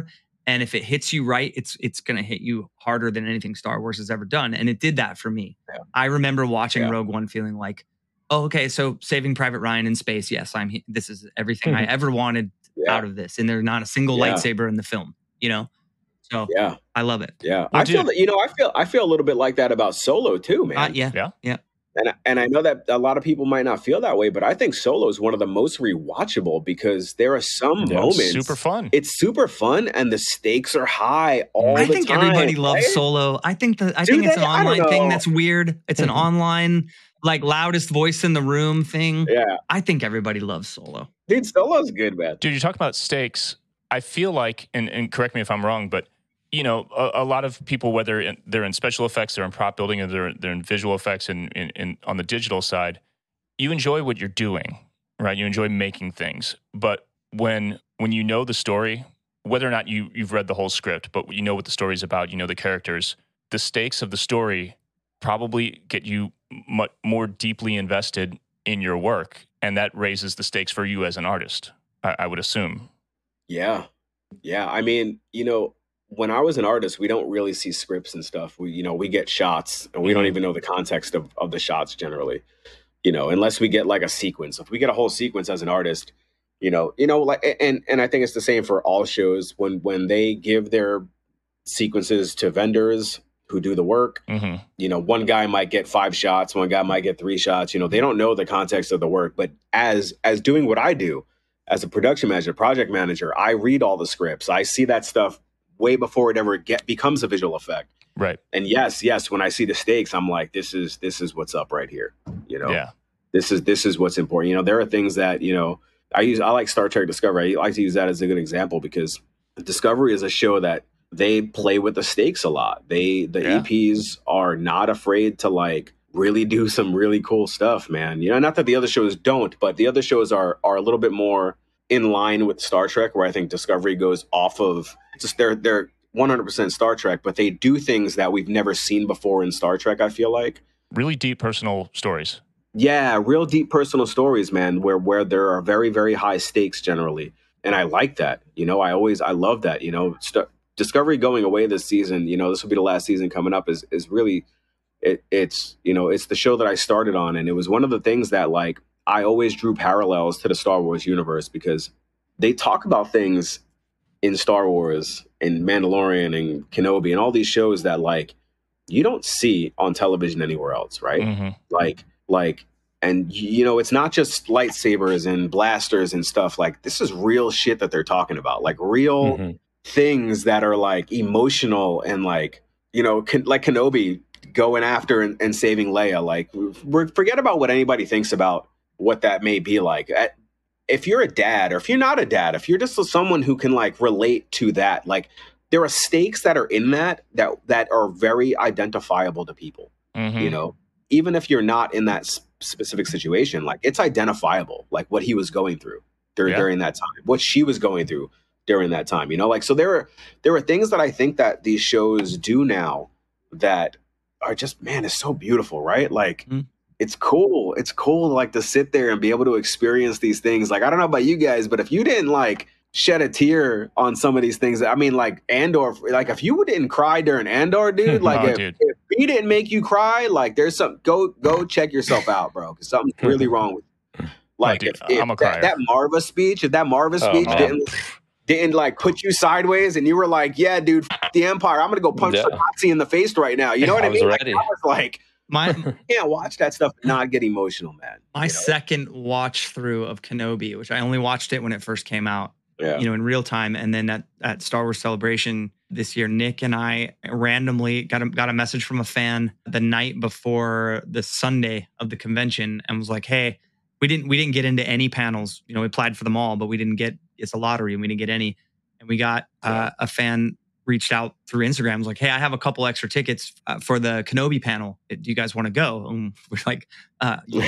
Speaker 4: And if it hits you right, it's it's going to hit you harder than anything Star Wars has ever done. And it did that for me.
Speaker 5: Yeah.
Speaker 4: I remember watching
Speaker 5: Yeah.
Speaker 4: Rogue One feeling like, oh, okay, so Saving Private Ryan in space. Yes, I'm. He- this is everything I ever wanted
Speaker 5: Yeah.
Speaker 4: out of this. And there's not a single
Speaker 5: Yeah.
Speaker 4: lightsaber in the film. You know, so
Speaker 5: Yeah.
Speaker 4: I love it.
Speaker 5: Yeah.
Speaker 1: Well,
Speaker 5: I feel
Speaker 1: dude-
Speaker 5: that, you know, I feel I feel a little bit like that about Solo too, man.
Speaker 4: Uh, yeah,
Speaker 1: Yeah.
Speaker 4: yeah.
Speaker 5: And I- and I know that a lot of people might not feel that way, but I think Solo is one of the most rewatchable because there are some
Speaker 1: Yeah,
Speaker 5: moments.
Speaker 1: super fun.
Speaker 5: It's super fun and the stakes are high all
Speaker 4: I
Speaker 5: the
Speaker 4: think
Speaker 5: time.
Speaker 4: everybody loves
Speaker 5: right?
Speaker 4: Solo. I think the I
Speaker 5: Do
Speaker 4: think it's
Speaker 5: they?
Speaker 4: an
Speaker 5: I don't
Speaker 4: online thing
Speaker 5: know.
Speaker 4: that's weird. It's an online like loudest voice in the room thing.
Speaker 5: Yeah.
Speaker 4: I think everybody loves Solo.
Speaker 5: Dude, Solo's good, man.
Speaker 1: Dude, you talk about stakes. I feel like, and, and correct me if I'm wrong, but you know, a, a lot of people, whether in, they're in special effects, they're in prop building, or they're, they're in visual effects, and in, in, on the digital side, you enjoy what you're doing, right? You enjoy making things. But when when you know the story, whether or not you you've read the whole script, but you know what the story's about, you know the characters, the stakes of the story probably get you much more deeply invested in your work, and that raises the stakes for you as an artist, I, I would assume.
Speaker 5: Yeah. Yeah. I mean, you know, when I was an artist, we don't really see scripts and stuff. We, you know, we get shots and we don't even know the context of, of the shots generally, you know, unless we get like a sequence. If we get a whole sequence as an artist, you know, you know, like, and, and I think it's the same for all shows when, when they give their sequences to vendors who do the work,
Speaker 1: Mm-hmm.
Speaker 5: you know, one guy might get five shots, one guy might get three shots, you know, they don't know the context of the work, but as, as doing what I do as a production manager, project manager, I read all the scripts. I see that stuff way before it ever get becomes a visual effect.
Speaker 1: Right.
Speaker 5: And yes, yes, when I see the stakes, I'm like, this is this is what's up right here. You know,
Speaker 1: Yeah.
Speaker 5: this is this is what's important. You know, there are things that, you know, I use I like Star Trek Discovery. I like to use that as a good example because Discovery is a show that they play with the stakes a lot. They the
Speaker 1: Yeah.
Speaker 5: E Ps are not afraid to like really do some really cool stuff, man. You know, not that the other shows don't, but the other shows are are a little bit more in line with Star Trek, where I think Discovery goes off of just they're they're one hundred percent Star Trek, but they do things that we've never seen before in Star Trek, I feel like.
Speaker 1: Really deep personal stories.
Speaker 5: Yeah, real deep personal stories, man, where where there are very, very high stakes generally. And I like that. You know, I always I love that, you know. St- Discovery going away this season, you know, this will be the last season coming up, is is really it, it's, you know, it's the show that I started on. And it was one of the things that like I always drew parallels to the Star Wars universe because they talk about things in Star Wars and Mandalorian and Kenobi and all these shows that like you don't see on television anywhere else, right?
Speaker 1: Mm-hmm.
Speaker 5: Like, like, and you know, it's not just lightsabers and blasters and stuff. Like, this is real shit that they're talking about, like real
Speaker 6: Mhm.
Speaker 5: things that are like emotional and like, you know, Ken- like Kenobi going after and, and saving Leia. Like, we're, forget about what anybody thinks about what that may be like. At, if you're a dad, or if you're not a dad, if you're just someone who can like relate to that, like there are stakes that are in that that that are very identifiable to people.
Speaker 1: Mm-hmm.
Speaker 5: You know, even if you're not in that s- specific situation, like it's identifiable, like what he was going through dur-
Speaker 1: Yeah.
Speaker 5: during that time, what she was going through during that time. You know, like so there are there are things that I think that these shows do now that are just, man, it's so beautiful, right? Like.
Speaker 4: Mm.
Speaker 5: It's cool. It's cool like to sit there and be able to experience these things. Like, I don't know about you guys, but if you didn't like shed a tear on some of these things, I mean, like Andor, like if you didn't cry during Andor, dude, like
Speaker 1: Oh,
Speaker 5: if,
Speaker 1: dude.
Speaker 5: if he didn't make you cry, like there's some, go, go check yourself out, bro. Cause something's really wrong with you. Like
Speaker 1: dude,
Speaker 5: if, if
Speaker 1: I'm a
Speaker 5: that,
Speaker 1: crier.
Speaker 5: that Marva speech, if that Marva
Speaker 6: Oh,
Speaker 5: speech
Speaker 6: man.
Speaker 5: didn't, didn't like put you sideways and you were like, yeah, dude, f- the Empire, I'm going to go punch
Speaker 6: Yeah.
Speaker 5: the Nazi in the face right now. You know what I,
Speaker 6: I was
Speaker 5: mean? Like,
Speaker 6: ready.
Speaker 5: I was like,
Speaker 4: My
Speaker 5: can't watch that stuff and not get emotional, man.
Speaker 4: my
Speaker 5: you know?
Speaker 4: second watch through of Kenobi, which I only watched it when it first came out,
Speaker 5: Yeah.
Speaker 4: you know, in real time. And then at, at Star Wars Celebration this year, Nick and I randomly got a, got a message from a fan the night before the Sunday of the convention and was like, hey, we didn't we didn't get into any panels. You know, we applied for them all, but we didn't get, it's a lottery and we didn't get any. And we got uh, a fan reached out through Instagram, was like, hey, I have a couple extra tickets uh, for the Kenobi panel. Do you guys want to go? And we're like, uh, yeah,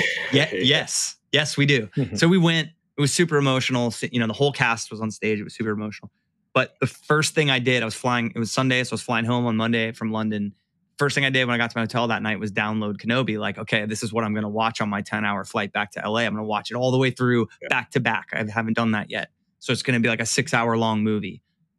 Speaker 4: yes, yes, we do. So we went. It was super emotional. You know, the whole cast was on stage. It was super emotional. But the first thing I did, I was flying, it was Sunday, so I was flying home on Monday from London. First thing I did when I got to my hotel that night was download Kenobi. Like, okay, this is what I'm going to watch on my ten hour flight back to L A. I'm going to watch it all the way through
Speaker 5: Yeah.
Speaker 4: back to back. I haven't done that yet. So it's going to be like a six hour long movie.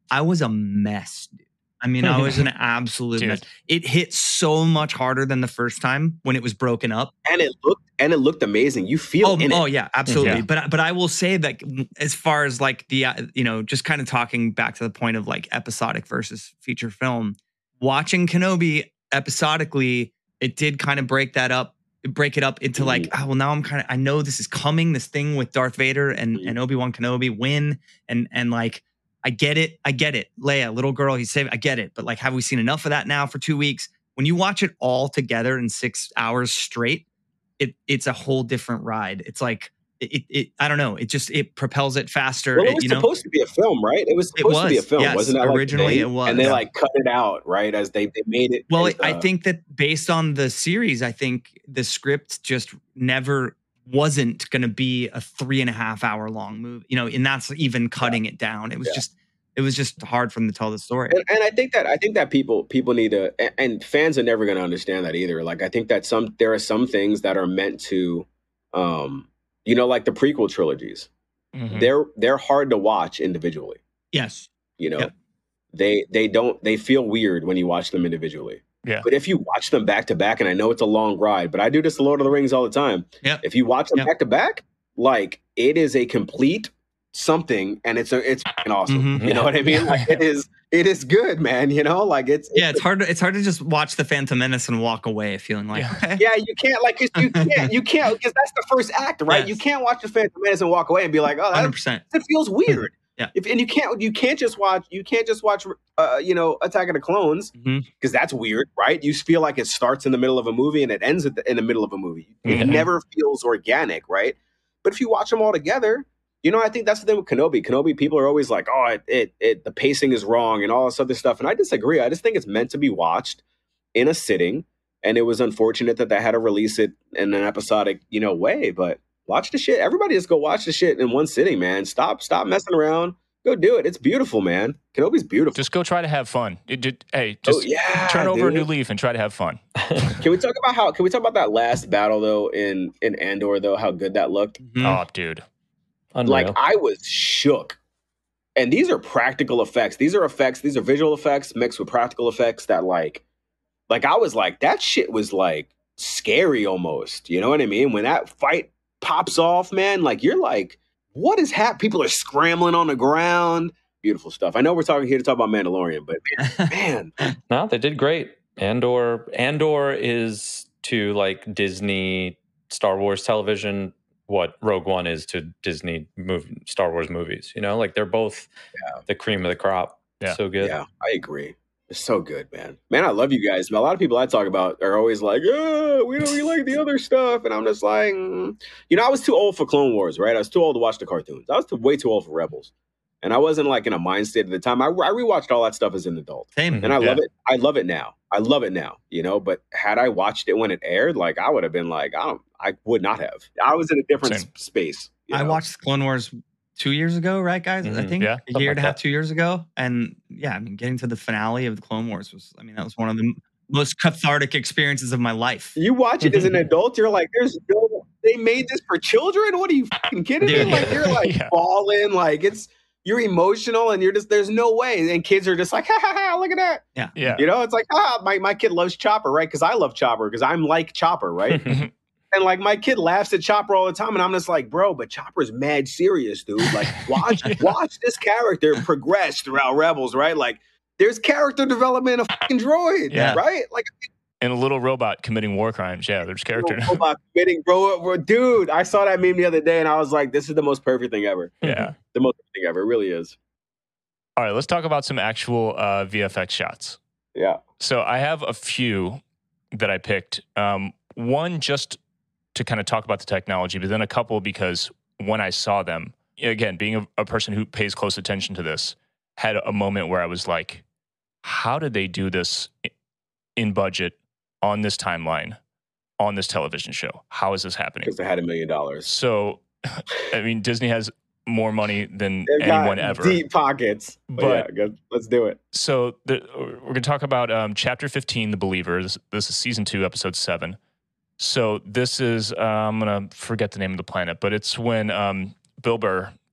Speaker 4: I was a mess, dude. I mean, I was an absolute
Speaker 1: Dude.
Speaker 4: mess. It hit so much harder than the first time when it was broken up.
Speaker 5: And it looked and it looked amazing. You feel
Speaker 4: Oh,
Speaker 5: in
Speaker 4: oh
Speaker 5: it.
Speaker 4: yeah, absolutely.
Speaker 1: Yeah.
Speaker 4: But but I will say that as far as like the uh, you know, just kind of talking back to the point of like episodic versus feature film, watching Kenobi episodically, it did kind of break that up, break it up into like,
Speaker 5: Mhm.
Speaker 4: oh well, now I'm kind of I know this is coming, this thing with Darth Vader and
Speaker 5: Mhm.
Speaker 4: and Obi-Wan Kenobi win and and like I get it, I get it. Leia, little girl, he's saving. I get it, but like, have we seen enough of that now for two weeks? When you watch it all together in six hours straight, it it's a whole different ride. It's like it, it I don't know. It just it propels it faster.
Speaker 5: Well, it
Speaker 4: it-
Speaker 5: was
Speaker 4: you know,
Speaker 5: supposed to be a film, right? It was
Speaker 4: It
Speaker 5: supposed to be a
Speaker 4: was,
Speaker 5: film,
Speaker 4: yes.
Speaker 5: wasn't that? Like,
Speaker 4: Originally,
Speaker 5: they-
Speaker 4: it was.
Speaker 5: and they
Speaker 4: Yeah.
Speaker 5: like cut it out, right? As they they made it.
Speaker 4: well,
Speaker 5: as,
Speaker 4: I
Speaker 5: uh,
Speaker 4: think that based on the series, I think the script just never wasn't going to be a three and a half hour long movie. You know, and that's even cutting it down. It was
Speaker 5: Yeah.
Speaker 4: just it was just hard for them to tell the story.
Speaker 5: And, and I think that I think that people people need to, and, and fans are never going to understand that either. Like I think that some there are some things that are meant to, um, you know, like the prequel trilogies.
Speaker 1: Mhm.
Speaker 5: They're they're hard to watch individually.
Speaker 4: Yes.
Speaker 5: You know,
Speaker 4: Yep.
Speaker 5: they they don't they feel weird when you watch them individually.
Speaker 1: Yeah.
Speaker 5: But if you watch them back to back, and I know it's a long ride, but I do this to Lord of the Rings all the time.
Speaker 4: Yep.
Speaker 5: If you watch them
Speaker 4: Yep.
Speaker 5: back to back, like it is a complete something, and it's a, it's fucking awesome.
Speaker 4: Mhm.
Speaker 5: You know what I mean? Like it is it is good, man. You know, like it's,
Speaker 4: Yeah, it's hard to it's hard to just watch the Phantom Menace and walk away feeling like
Speaker 1: Yeah.
Speaker 4: okay.
Speaker 5: yeah, you can't like 'cause you can't you can't because that's the first act, right?
Speaker 4: Yes.
Speaker 5: You can't watch the Phantom Menace and walk away and be like, oh,
Speaker 4: one hundred
Speaker 5: that,
Speaker 4: percent.
Speaker 5: it feels weird.
Speaker 4: Yeah.
Speaker 5: If, and you can't you can't just watch you can't just watch uh, you know Attack of the Clones
Speaker 4: Mhm.
Speaker 5: because that's weird, right? You feel like it starts in the middle of a movie and it ends at the, in the middle of a movie. It
Speaker 1: Mhm.
Speaker 5: never feels organic, right? But if you watch them all together, you know, I think that's the thing with Kenobi. Kenobi, people are always like, oh, it, it, it the pacing is wrong and all this other stuff. And I disagree. I just think it's meant to be watched in a sitting. And it was unfortunate that they had to release it in an episodic, you know, way. But watch the shit. Everybody just go watch the shit in one sitting, man. Stop, stop messing around. Go do it. It's beautiful, man. Kenobi's beautiful.
Speaker 1: Just go try to have fun. It did, hey,
Speaker 5: oh,
Speaker 1: just
Speaker 5: yeah,
Speaker 1: turn over a
Speaker 5: dude.
Speaker 1: new leaf and try to have fun.
Speaker 5: Can we talk about how? Can we talk about that last battle though in in Andor though? How good that looked.
Speaker 4: Mhm.
Speaker 1: Oh, dude.
Speaker 6: Unreal.
Speaker 5: Like I was shook. And these are practical effects. These are effects. These are visual effects mixed with practical effects that like, like I was like, that shit was like scary almost. You know what I mean? When that fight pops off, man, like you're like, what is happening? People are scrambling on the ground. Beautiful stuff. I know we're talking here to talk about Mandalorian, but man, man
Speaker 6: No, they did great. Andor Andor is to like Disney Star Wars television what Rogue One is to Disney movie, Star Wars movies. You know, like they're both
Speaker 5: Yeah.
Speaker 6: the cream of the crop.
Speaker 1: Yeah.
Speaker 6: So good.
Speaker 5: yeah, I agree. It's so good, man. Man, I love you guys. A lot of people I talk about are always like, oh, we don't really like the other stuff. And I'm just like, mm. you know, I was too old for Clone Wars, right? I was too old to watch the cartoons. I was too, way too old for Rebels. And I wasn't like in a mind state at the time. I, I rewatched all that stuff as an adult.
Speaker 4: Same.
Speaker 5: And I
Speaker 1: Yeah.
Speaker 5: love it. I love it now. I love it now, you know, but had I watched it when it aired, like I would have been like, I don't, I would not have. I was in a different
Speaker 1: Same.
Speaker 5: s- space. you
Speaker 4: I
Speaker 5: know?
Speaker 4: watched Clone Wars two years ago, right, guys? I
Speaker 6: Mhm.
Speaker 4: think
Speaker 1: Yeah,
Speaker 4: a
Speaker 6: something
Speaker 4: year
Speaker 6: like
Speaker 4: and a half,
Speaker 6: that.
Speaker 4: two years ago. And yeah, I mean, getting to the finale of the Clone Wars was, I mean, that was one of the m- most cathartic experiences of my life.
Speaker 5: You watch it as an adult, you're like, there's no, they made this for children? What are you fucking kidding me?
Speaker 4: Dude.
Speaker 5: Like, you're like
Speaker 1: Yeah.
Speaker 5: bawling, like it's, you're emotional and you're just, there's no way. And kids are just like, ha ha ha, look at that.
Speaker 1: Yeah.
Speaker 5: You know, it's like, ah, my, my kid loves Chopper, right? Because I love Chopper, because I'm like Chopper, right? And like my kid laughs at Chopper all the time, and I'm just like, bro, but Chopper's mad serious, dude. Like, watch, watch this character progress throughout Rebels, right? Like, there's character development of fucking droid,
Speaker 1: Yeah.
Speaker 5: right? Like,
Speaker 1: And a little robot committing war crimes. Yeah, there's character.
Speaker 5: robot committing, bro, bro, dude. I saw that meme the other day, and I was like, this is the most perfect thing ever.
Speaker 1: Yeah.
Speaker 5: The most perfect thing ever. It really is.
Speaker 1: All right, let's talk about some actual uh, V F X shots.
Speaker 5: Yeah.
Speaker 1: So I have a few that I picked. Um, one just to kind of talk about the technology, but then a couple because when I saw them, again, being a, a person who pays close attention to this, had a moment where I was like, how did they do this i- in budget on this timeline, on this television show? How is this happening?
Speaker 5: Because they had a million dollars.
Speaker 1: So, I mean, Disney has more money than
Speaker 5: They've got
Speaker 1: anyone ever.
Speaker 5: deep pockets. But,
Speaker 1: But-
Speaker 5: yeah, good. Let's do it.
Speaker 1: So the, we're going to talk about um, Chapter fifteen, The Believer. This, this is Season two, Episode seven. So this is, uh, I'm going to forget the name of the planet, but it's when um, Bill Burr,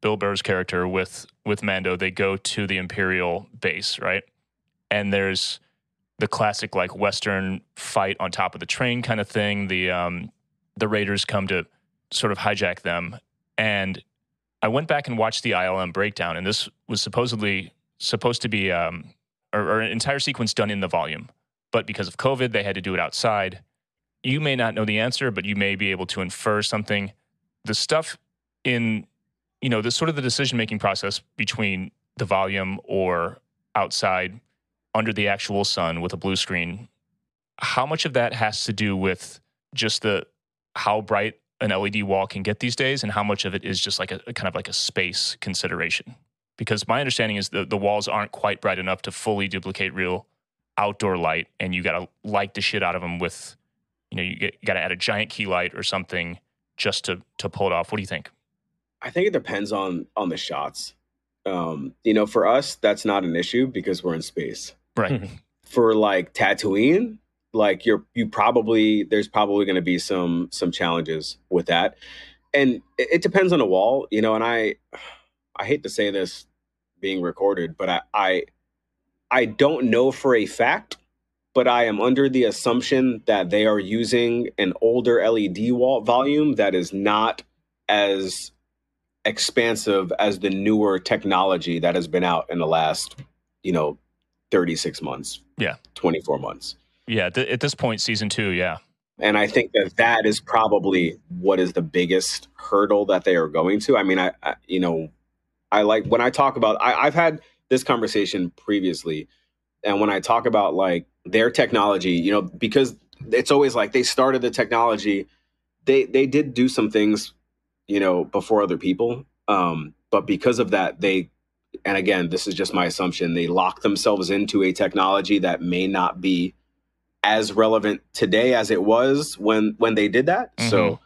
Speaker 1: Bill Burr's character with with Mando, they go to the Imperial base, right? And there's the classic like Western fight on top of the train kind of thing. The um, the Raiders come to sort of hijack them. And I went back and watched the I L M breakdown, and this was supposedly supposed to be um, or, or an entire sequence done in the volume. But because of COVID, they had to do it outside. You may not know the answer, but you may be able to infer something. The stuff in, you know, the sort of the decision-making process between the volume or outside under the actual sun with a blue screen, how much of that has to do with just the how bright an L E D wall can get these days, and how much of it is just like a, a kind of like a space consideration? Because my understanding is the, the walls aren't quite bright enough to fully duplicate real outdoor light, and you got to light the shit out of them with, you know, you, get, you got to add a giant key light or something just to to pull it off. What do you think?
Speaker 5: I think it depends on on the shots. Um, you know, for us, that's not an issue because we're in space.
Speaker 1: Right.
Speaker 5: For like Tatooine, like you're you probably there's probably going to be some some challenges with that, and it, it depends on the wall. You know, and I I hate to say this being recorded, but I I, I don't know for a fact, but I am under the assumption that they are using an older L E D wall volume that is not as expansive as the newer technology that has been out in the last, you know, thirty-six months.
Speaker 1: Yeah.
Speaker 5: twenty-four months.
Speaker 1: Yeah. Th- at this point, season two. Yeah.
Speaker 5: And I think that that is probably what is the biggest hurdle that they are going to. I mean, I, I you know, I like when I talk about, I, I've had this conversation previously. And when I talk about like their technology, you know, because it's always like they started the technology, they, they did do some things, you know, before other people. Um, but because of that, they, and again, this is just my assumption, they lock themselves into a technology that may not be as relevant today as it was when when they did that. Mm-hmm. So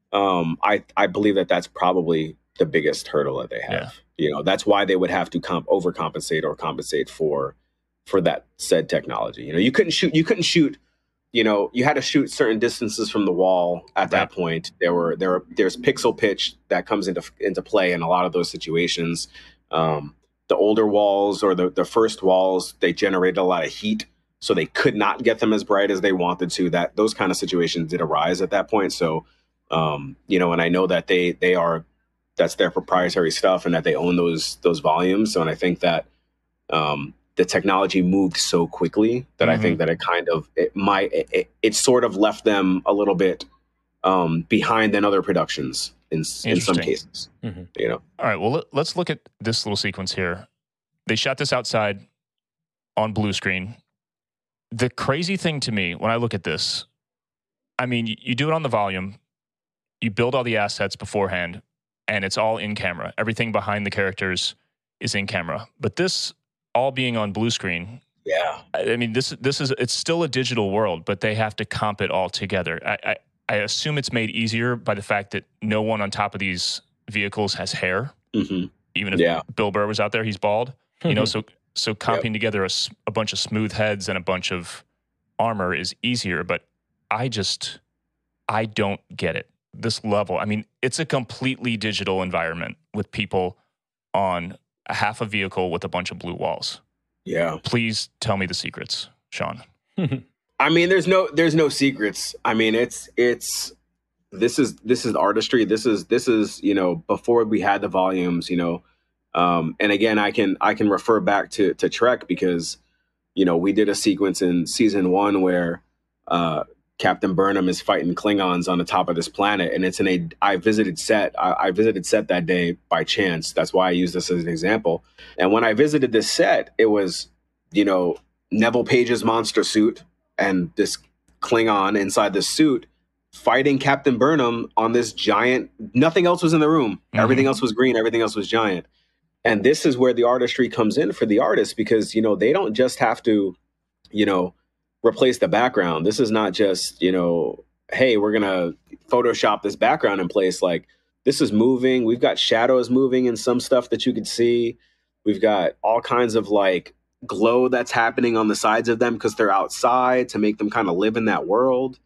Speaker 5: um, I I believe that that's probably the biggest hurdle that they have. Yeah. You know, that's why they would have to comp- overcompensate or compensate for for that said technology. You know, you couldn't shoot. You couldn't shoot. You know, you had to shoot certain distances from the wall at that right. point. There were there were there's pixel pitch that comes into into play in a lot of those situations. Um, the older walls or the the first walls, they generated a lot of heat, so they could not get them as bright as they wanted to. That those kind of situations did arise at that point. So, um, you know, and I know that they they are that's their proprietary stuff and that they own those those volumes. So, and I think that um, the technology moved so quickly that mm-hmm. I think that it kind of it might it, it sort of left them a little bit um, behind in other productions in in some cases. Mm-hmm. You know.
Speaker 1: All right. Well, let, let's look at this little sequence here. They shot this outside on blue screen. The crazy thing to me when I look at this, I mean, you, you do it on the volume, you build all the assets beforehand, and it's all in camera. Everything behind the characters is in camera. But this all being on blue screen,
Speaker 5: yeah.
Speaker 1: I, I mean, this this is it's still a digital world, but they have to comp it all together. I, I I assume it's made easier by the fact that no one on top of these vehicles has hair.
Speaker 5: Mm-hmm.
Speaker 1: Even if
Speaker 5: yeah.
Speaker 1: Bill Burr was out there, he's bald. You know, so. So comping yep. together a, a bunch of smooth heads and a bunch of armor is easier, but I just, I don't get it. This level, I mean, it's a completely digital environment with people on a half a vehicle with a bunch of blue walls.
Speaker 5: Yeah.
Speaker 1: Please tell me the secrets, Sean.
Speaker 5: I mean, there's no, there's no secrets. I mean, it's, it's, this is, this is artistry. This is, this is, you know, before we had the volumes, you know, Um, and again, I can I can refer back to to Trek because, you know, we did a sequence in season one where uh, Captain Burnham is fighting Klingons on the top of this planet, and it's in a. I visited set. I, I visited set that day by chance. That's why I use this as an example. And when I visited this set, it was, you know, Neville Page's monster suit and this Klingon inside the suit fighting Captain Burnham on this giant. Nothing else was in the room. Mm-hmm. Everything else was green. Everything else was giant. And this is where the artistry comes in for the artists because, you know, they don't just have to, you know, replace the background. This is not just, you know, hey, we're going to Photoshop this background in place. Like this is moving. We've got shadows moving in some stuff that you could see. We've got all kinds of like glow that's happening on the sides of them because they're outside to make them kind of live in that world.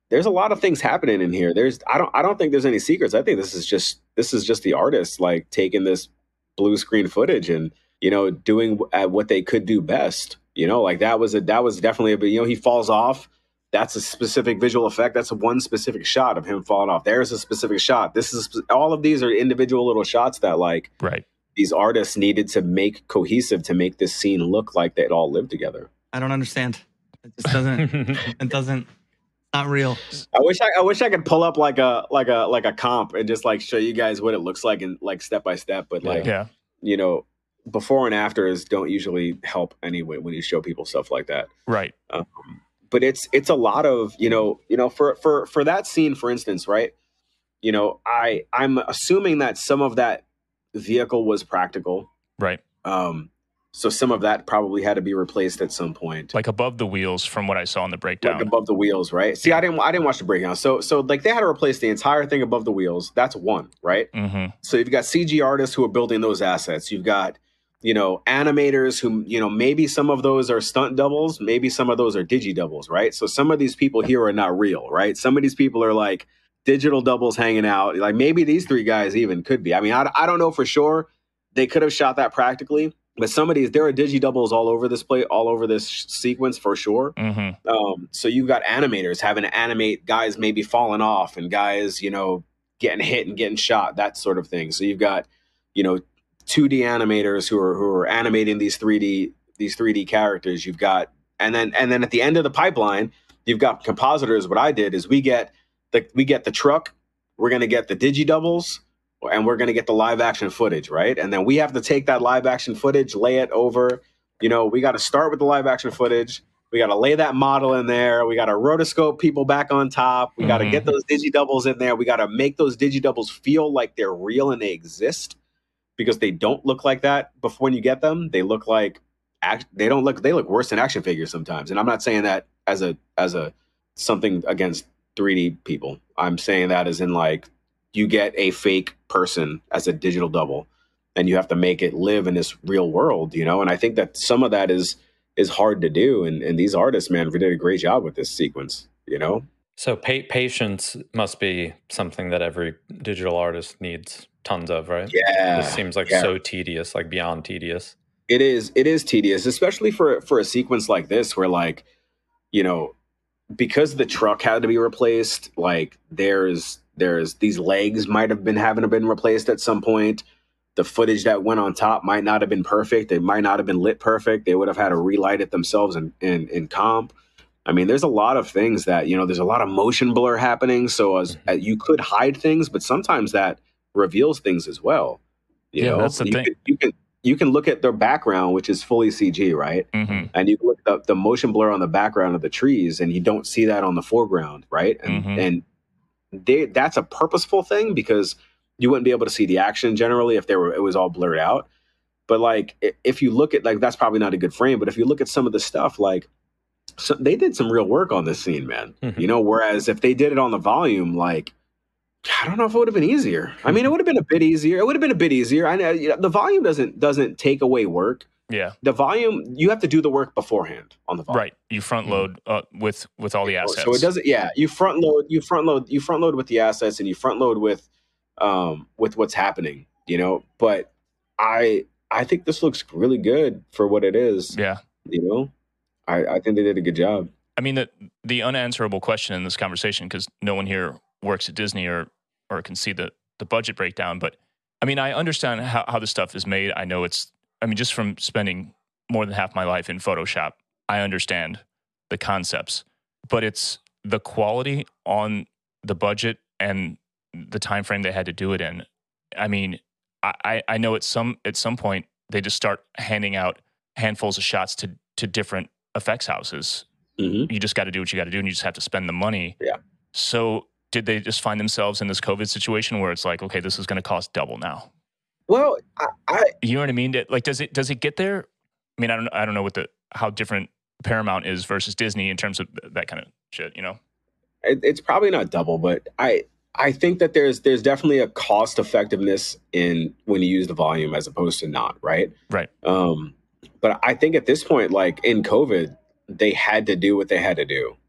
Speaker 5: there's a lot of things happening in here. There's I don't I don't think there's any secrets. I think this is just this is just the artists like taking this blue screen footage and, you know, doing at what they could do best. You know, like that was a that was definitely a bit, you know, he falls off. That's a specific visual effect. That's a one specific shot of him falling off. There's a specific shot. This is all of these are individual little shots that like
Speaker 1: right.
Speaker 5: these artists needed to make cohesive to make this scene look like they'd all live together.
Speaker 4: I don't understand. It just doesn't. It doesn't. Not real.
Speaker 5: I wish I, I wish I could pull up like a like a like a comp and just like show you guys what it looks like and like step by step. But like,
Speaker 1: yeah.
Speaker 5: you know, before and afters don't usually help anyway when you show people stuff like that.
Speaker 1: Right.
Speaker 5: Um, but it's it's a lot of, you know, you know, for for for that scene, for instance, right? You know, I I'm assuming that some of that vehicle was practical.
Speaker 1: Right.
Speaker 5: Um, so some of that probably had to be replaced at some point.
Speaker 1: Like above the wheels from what I saw in the breakdown.
Speaker 5: Like above the wheels, right? See, I didn't I didn't watch the breakdown. So so like they had to replace the entire thing above the wheels. That's one, right?
Speaker 1: Mm-hmm.
Speaker 5: So you've got C G artists who are building those assets. You've got, you know, animators who, you know, maybe some of those are stunt doubles, maybe some of those are digi doubles, right? So some of these people here are not real, right? Some of these people are like digital doubles hanging out. Like maybe these three guys even could be. I mean, I, I don't know for sure. They could have shot that practically, but some of these, there are digi doubles all over this play, all over this sh- sequence for sure.
Speaker 1: Mm-hmm.
Speaker 5: Um, so you've got animators having to animate guys maybe falling off and guys, you know, getting hit and getting shot, that sort of thing. So you've got, you know, two D animators who are who are animating these three D these three D characters. You've got and then and then at the end of the pipeline, you've got compositors. What I did is we get the we get the truck, we're gonna get the digi doubles, and we're gonna get the live action footage, right? And then we have to take that live action footage, lay it over. You know, we got to start with the live action footage. We got to lay that model in there. We got to rotoscope people back on top. We got to
Speaker 1: Mm-hmm.
Speaker 5: get those digi doubles in there. We got to make those digi doubles feel like they're real and they exist. Because they don't look like that before when you get them. They look like act, they don't look they look worse than action figures sometimes. And I'm not saying that as a as a something against three D people. I'm saying that as in like you get a fake person as a digital double and you have to make it live in this real world, you know? And I think that some of that is is hard to do. And and these artists, man, did a great job with this sequence, you know?
Speaker 6: So pa- patience must be something that every digital artist needs tons of, right?
Speaker 5: Yeah.
Speaker 6: This seems like
Speaker 5: yeah.
Speaker 6: so tedious, like beyond tedious.
Speaker 5: It is. It is tedious, especially for for a sequence like this, where like, you know, because the truck had to be replaced. Like there's there's these legs might have been having to been replaced at some point. The footage that went on top might not have been perfect. They might not have been lit perfect. They would have had to relight it themselves in in, in comp. I mean, there's a lot of things that, you know, there's a lot of motion blur happening. So as,
Speaker 6: Mm-hmm.
Speaker 5: as you could hide things, but sometimes that reveals things as well. You
Speaker 1: Yeah,
Speaker 5: know,
Speaker 1: that's the
Speaker 5: you
Speaker 1: thing.
Speaker 5: Can, you can you can look at their background, which is fully C G, right?
Speaker 1: Mm-hmm.
Speaker 5: And you can look at the, the motion blur on the background of the trees, and you don't see that on the foreground, right? And
Speaker 1: Mhm.
Speaker 5: and they, that's a purposeful thing because you wouldn't be able to see the action generally if they were it was all blurred out. But like i- if you look at like that's probably not a good frame. But if you look at some of the stuff, like so they did some real work on this scene, man.
Speaker 6: Mhm.
Speaker 5: You know, whereas if they did it on the volume, like I don't know if it would have been easier. I mean, it would have been a bit easier. It would have been a bit easier. I know you know, the volume doesn't doesn't take away work.
Speaker 1: Yeah.
Speaker 5: The volume you have to do the work beforehand on the volume.
Speaker 1: Right. You front load uh, with with all the assets.
Speaker 5: So it doesn't. Yeah, you front load. You front load. You front load with the assets, and you front load with um with what's happening. You know, but I I think this looks really good for what it is.
Speaker 1: Yeah.
Speaker 5: You know, I I think they did a good job.
Speaker 1: I mean, the the unanswerable question in this conversation, because no one here works at Disney or or can see the the budget breakdown, but I mean, I understand how, how this stuff is made. I know it's, I mean, just from spending more than half my life in Photoshop, I understand the concepts, but it's the quality on the budget and the time frame they had to do it in. I mean, I, I know at some at some point they just start handing out handfuls of shots to to different effects houses.
Speaker 5: Mm-hmm.
Speaker 1: You just got to do what you got to do, and you just have to spend the money.
Speaker 5: Yeah.
Speaker 1: So did they just find themselves in this COVID situation where it's like, okay, this is going to cost double now?
Speaker 5: Well, I, I
Speaker 1: You know what I mean? Like, does it does it get there? I mean, I don't I don't know what the how different Paramount is versus Disney in terms of that kind of shit. You know?
Speaker 5: it, it's probably not double, but I I think that there's there's definitely a cost effectiveness in when you use the volume as opposed to not, right?
Speaker 1: Right.
Speaker 5: Um, but I think at this point, like in COVID, they had to do what they had to do.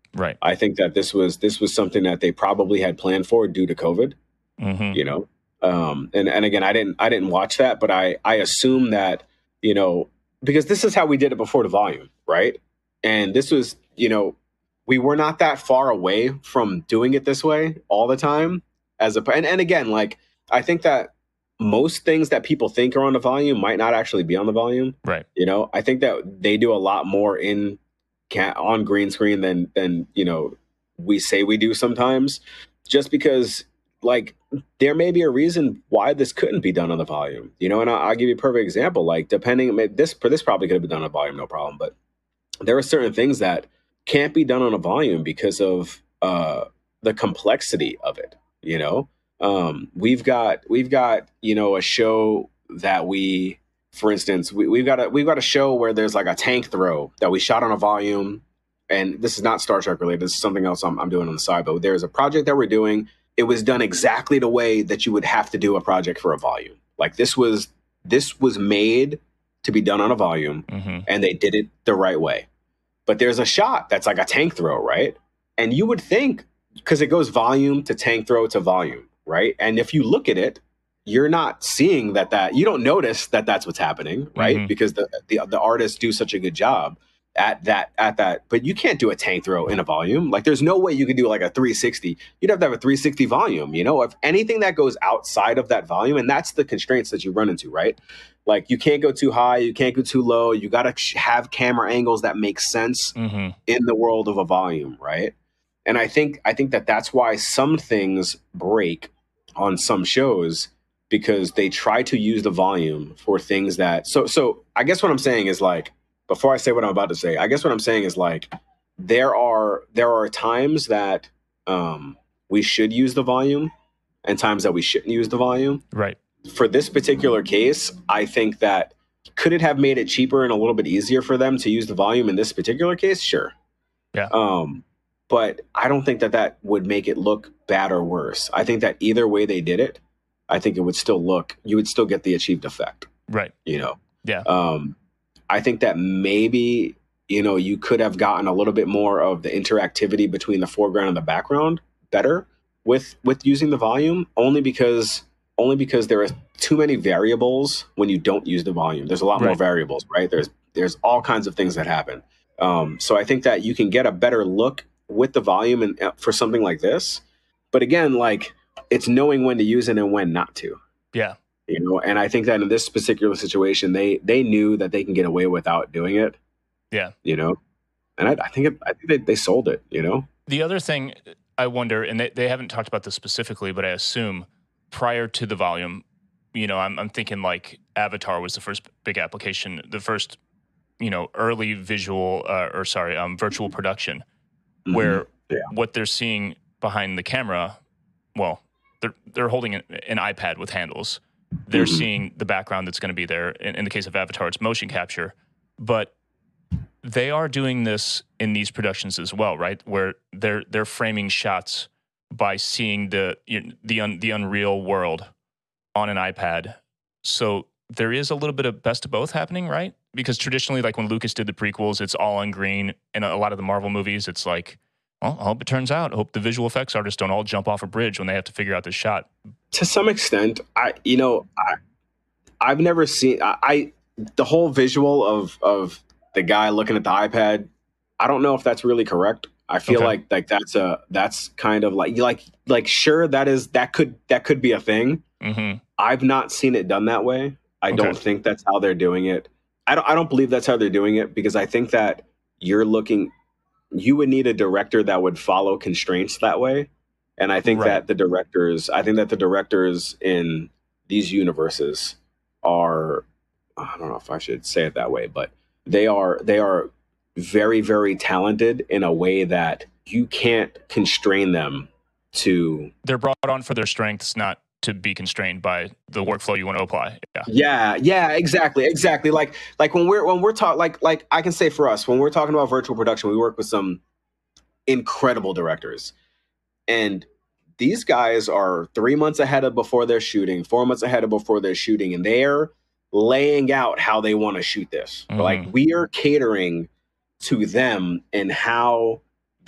Speaker 1: Right.
Speaker 5: I think that this was this was something that they probably had planned for due to COVID.
Speaker 1: Mm-hmm.
Speaker 5: You know, um, and and again, I didn't I didn't watch that, but I I assume that, you know, because this is how we did it before the volume, right? And this was, you know, we were not that far away from doing it this way all the time. As a and, and again, like I think that most things that people think are on the volume might not actually be on the volume.
Speaker 1: Right.
Speaker 5: You know, I think that they do a lot more in can on green screen than than you know we say we do sometimes, just because like there may be a reason why this couldn't be done on the volume. You know, and I'll, I'll give you a perfect example. Like depending, this this probably could have been done on a volume, no problem. But there are certain things that can't be done on a volume because of uh, the complexity of it. You know. Um, we've got we've got you know a show that we, for instance, we, we've got a we've got a show where there's like a tank throw that we shot on a volume, and this is not Star Trek related. This is something else I'm, I'm doing on the side. But there's a project that we're doing. It was done exactly the way that you would have to do a project for a volume. Like this was this was made to be done on a volume,
Speaker 1: mm-hmm.
Speaker 5: and they did it the right way. But there's a shot that's like a tank throw, right? And you would think because it goes volume to tank throw to volume. Right. And if you look at it, you're not seeing that that you don't notice that that's what's happening. Right.
Speaker 1: Mm-hmm.
Speaker 5: Because the, the the artists do such a good job at that at that. But you can't do a tank throw in a volume. Like there's no way you could do like a three sixty. You'd have to have a three sixty volume. You know, if anything that goes outside of that volume, and that's the constraints that you run into. Right. Like you can't go too high. You can't go too low. You got to have camera angles that make sense
Speaker 1: mm-hmm.
Speaker 5: in the world of a volume. Right. And I think I think that that's why some things break on some shows, because they try to use the volume for things that so so I guess what I'm saying is like, before I say what I'm about to say, I guess what I'm saying is like there are there are times that um, we should use the volume and times that we shouldn't use the volume.
Speaker 1: Right.
Speaker 5: For this particular case, I think that could it have made it cheaper and a little bit easier for them to use the volume in this particular case? Sure.
Speaker 1: Yeah.
Speaker 5: Um, But I don't think that that would make it look bad or worse. I think that either way they did it, I think it would still look, you would still get the achieved effect.
Speaker 1: Right.
Speaker 5: You know?
Speaker 1: Yeah.
Speaker 5: Um, I think that maybe, you know, you could have gotten a little bit more of the interactivity between the foreground and the background better with with using the volume, only because only because there are too many variables when you don't use the volume. There's a lot
Speaker 1: Right.
Speaker 5: more variables, right? There's there's all kinds of things that happen. Um, so I think that you can get a better look with the volume and uh, for something like this. But again, like it's knowing when to use it and when not to.
Speaker 1: Yeah.
Speaker 5: You know, and I think that in this particular situation, they they knew that they can get away without doing it.
Speaker 1: Yeah.
Speaker 5: You know, and I, I think it, I think they, they sold it. You know,
Speaker 1: The other thing I wonder, and they, they haven't talked about this specifically, but I assume prior to the volume, you know, I'm I'm thinking like Avatar was the first big application, the first, you know, early visual uh, or sorry, um, virtual production,
Speaker 5: Mhm.
Speaker 1: where
Speaker 5: Yeah.
Speaker 1: what they're seeing behind the camera, well, they're they're holding an, an iPad with handles. They're
Speaker 5: Mhm.
Speaker 1: seeing the background that's going to be there. In, in the case of Avatar, it's motion capture, but they are doing this in these productions as well, right? Where they're they're framing shots by seeing the you- the un, the unreal world on an iPad. So there is a little bit of best of both happening, right? Because traditionally, like when Lucas did the prequels, it's all on green. And a lot of the Marvel movies, it's like, well, I hope it turns out. I hope the visual effects artists don't all jump off a bridge when they have to figure out this shot.
Speaker 5: To some extent, I you know I I've never seen I, I the whole visual of of the guy looking at the iPad. I don't know if that's really correct. I feel
Speaker 1: Okay.
Speaker 5: like like that's a that's kind of like like like sure that is that could that could be a thing.
Speaker 1: Mm-hmm.
Speaker 5: I've not seen it done that way. I
Speaker 1: Okay.
Speaker 5: don't think that's how they're doing it. I don't I don't believe that's how they're doing it, because I think that you're looking you would need a director that would follow constraints that way. And I think
Speaker 1: Right.
Speaker 5: that the directors I think that the directors in these universes are I don't know if I should say it that way, but they are they are very, very talented in a way that you can't constrain them to
Speaker 1: They're brought on for their strengths, not to be constrained by the workflow you want to apply. Yeah.
Speaker 5: Yeah, yeah, exactly, exactly. Like, like when we're when we're talking, like, like I can say for us, when we're talking about virtual production, we work with some incredible directors, and these guys are three months ahead of before they're shooting, four months ahead of before they're shooting, and they're laying out how they want to shoot this.
Speaker 1: Mhm.
Speaker 5: Like we are catering to them and how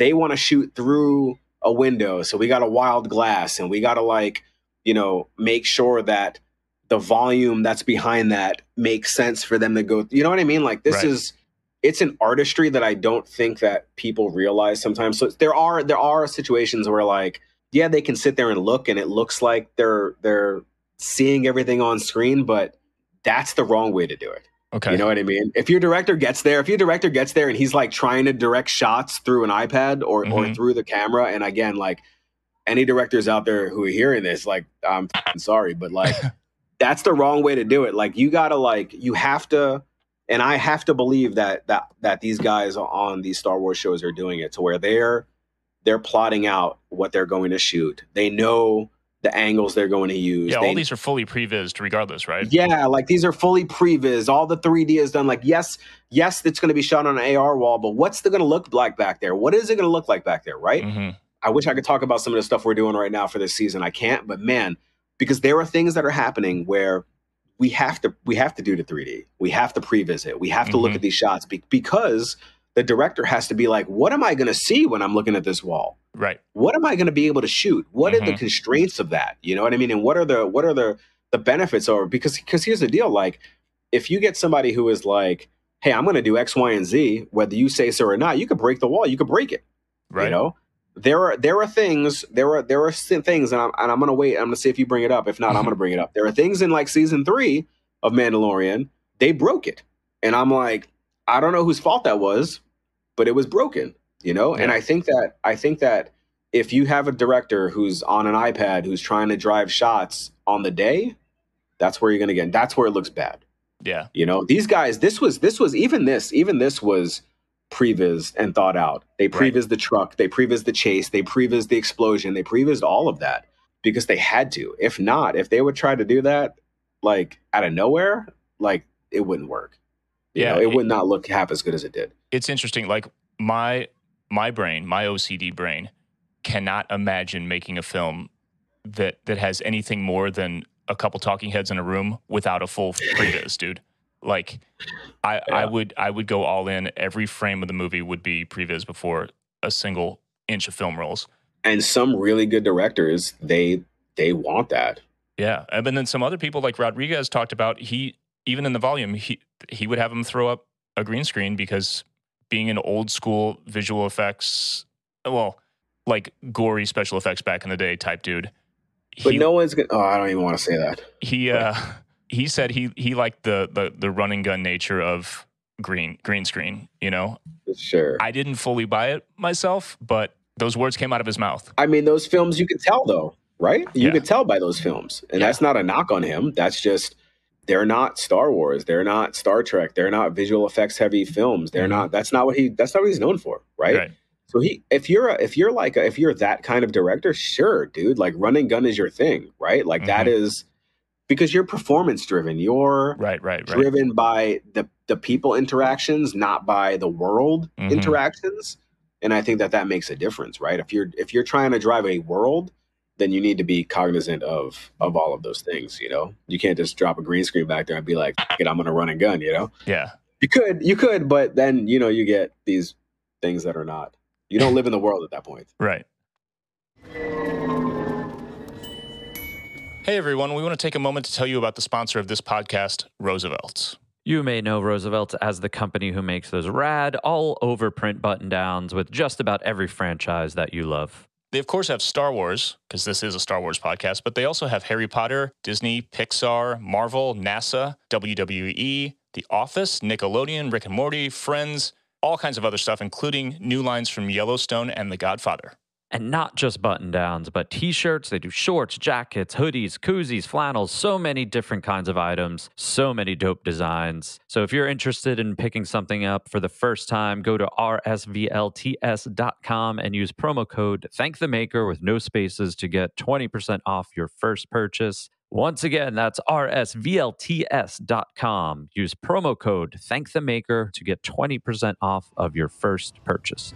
Speaker 5: they want to shoot through a window. So we got a wild glass and we got to like, you know, make sure that the volume that's behind that makes sense for them to go. You know what I mean? Like this
Speaker 1: Right.
Speaker 5: is, it's an artistry that I don't think that people realize sometimes. So there are, there are situations where like, yeah, they can sit there and look and it looks like they're, they're seeing everything on screen, but that's the wrong way to do it.
Speaker 1: Okay.
Speaker 5: You know what I mean? If your director gets there, if your director gets there and he's like trying to direct shots through an iPad or, or
Speaker 1: Mhm.
Speaker 5: through the camera. And again, like any directors out there who are hearing this, like, I'm f***ing sorry, but like, that's the wrong way to do it. Like you gotta like, you have to, and I have to believe that, that, that these guys on these Star Wars shows are doing it to where they're, they're plotting out what they're going to shoot. They know the angles they're going to use.
Speaker 1: Yeah,
Speaker 5: they,
Speaker 1: all these are fully prevised regardless, right?
Speaker 5: Yeah, like these are fully previs. All the three D is done. Like, yes, yes, it's going to be shot on an A R wall, but what's it going to look like back there? What is it going to look like back there, right?
Speaker 1: Mm-hmm.
Speaker 5: I wish I could talk about some of the stuff we're doing right now for this season. I can't, but man, because there are things that are happening where we have to we have to do the three D. We have to previs it. We have to look
Speaker 1: Mhm.
Speaker 5: at these shots be- because the director has to be like, what am I going to see when I'm looking at this wall?
Speaker 1: Right.
Speaker 5: What am I going to be able to shoot? What are the
Speaker 1: Mhm.
Speaker 5: constraints of that? You know what I mean? And what are the what are the the benefits? Or because because here's the deal: like, if you get somebody who is like, "Hey, I'm going to do X, Y, and Z," whether you say so or not, you could break the wall. You could break it.
Speaker 1: Right.
Speaker 5: You know, there are there are things there are there are things, and I'm and I'm going to wait. I'm going to see if you bring it up. If not, I'm going to bring it up. There are things in like season three of Mandalorian. They broke it, and I'm like, I don't know whose fault that was, but it was broken. You know, and
Speaker 1: Yeah.
Speaker 5: I think that I think that if you have a director who's on an iPad who's trying to drive shots on the day, that's where you're going to get. That's where it looks bad.
Speaker 1: Yeah.
Speaker 5: You know, these guys. This was this was even this even this was previs and thought out. They
Speaker 1: Right.
Speaker 5: previs the truck. They previs the chase. They previs the explosion. They previs all of that because they had to. If not, if they would try to do that like out of nowhere, like it wouldn't work. You
Speaker 1: Yeah,
Speaker 5: know, it
Speaker 1: it-
Speaker 5: would not look half as good as it did.
Speaker 1: It's interesting. Like my my brain, my O C D brain, cannot imagine making a film that that has anything more than a couple talking heads in a room without a full previs, dude. Like I, I
Speaker 5: Yeah.
Speaker 1: would I would go all in. Every frame of the movie would be previs before a single inch of film rolls.
Speaker 5: And some really good directors, they they want that.
Speaker 1: Yeah, and then some other people like Rodriguez talked about. He even in the volume, he he would have him throw up a green screen because being an old school visual effects, well, like gory special effects back in the day type dude.
Speaker 5: But
Speaker 1: he,
Speaker 5: no one's gonna. Oh, I don't even want to say that.
Speaker 1: he uh he said he he liked the the the run and gun nature of green green screen. You know,
Speaker 5: Sure. I,
Speaker 1: I didn't fully buy it myself, but those words came out of his mouth.
Speaker 5: mean, those films you can tell though, right? You
Speaker 1: Yeah.
Speaker 5: could tell by those films, and
Speaker 1: Yeah.
Speaker 5: that's not a knock on him. That's just they're not Star Wars. They're not Star Trek. They're not visual effects heavy films. They're
Speaker 1: Mhm.
Speaker 5: not. That's not what he. That's not what he's known for, right?
Speaker 1: Right.
Speaker 5: So he, if you're a, if you're like a, if you're that kind of director, sure, dude, like run and gun is your thing, right? Like that
Speaker 1: Mhm.
Speaker 5: is because you're performance driven. You're
Speaker 1: Right. Right. Right.
Speaker 5: driven by the the people interactions, not by the world
Speaker 1: Mhm.
Speaker 5: interactions. And I think that that makes a difference, right? If you're if you're trying to drive a world, then you need to be cognizant of of all of those things. You know, you can't just drop a green screen back there and be like, "F- it, I'm going to run a gun." You know,
Speaker 1: Yeah.
Speaker 5: you could, you could, but then you know you get these things that are not. You don't live in the world at that point.
Speaker 1: Right. Hey everyone, we want to take a moment to tell you about the sponsor of this podcast, Roosevelt's.
Speaker 2: You may know Roosevelt as the company who makes those rad, all over print button downs with just about every franchise that you love.
Speaker 1: They, of course, have Star Wars, because this is a Star Wars podcast, but they also have Harry Potter, Disney, Pixar, Marvel, NASA, W W E, The Office, Nickelodeon, Rick and Morty, Friends, all kinds of other stuff, including new lines from Yellowstone and The Godfather.
Speaker 2: And not just button downs, but t-shirts. They do shorts, jackets, hoodies, koozies, flannels, so many different kinds of items, so many dope designs. So if you're interested in picking something up for the first time, go to R S V L T S dot com and use promo code Thank the Maker with no spaces to get twenty percent off your first purchase. Once again, that's R S V L T S dot com. Use promo code Thank the Maker to get twenty percent off of your first purchase.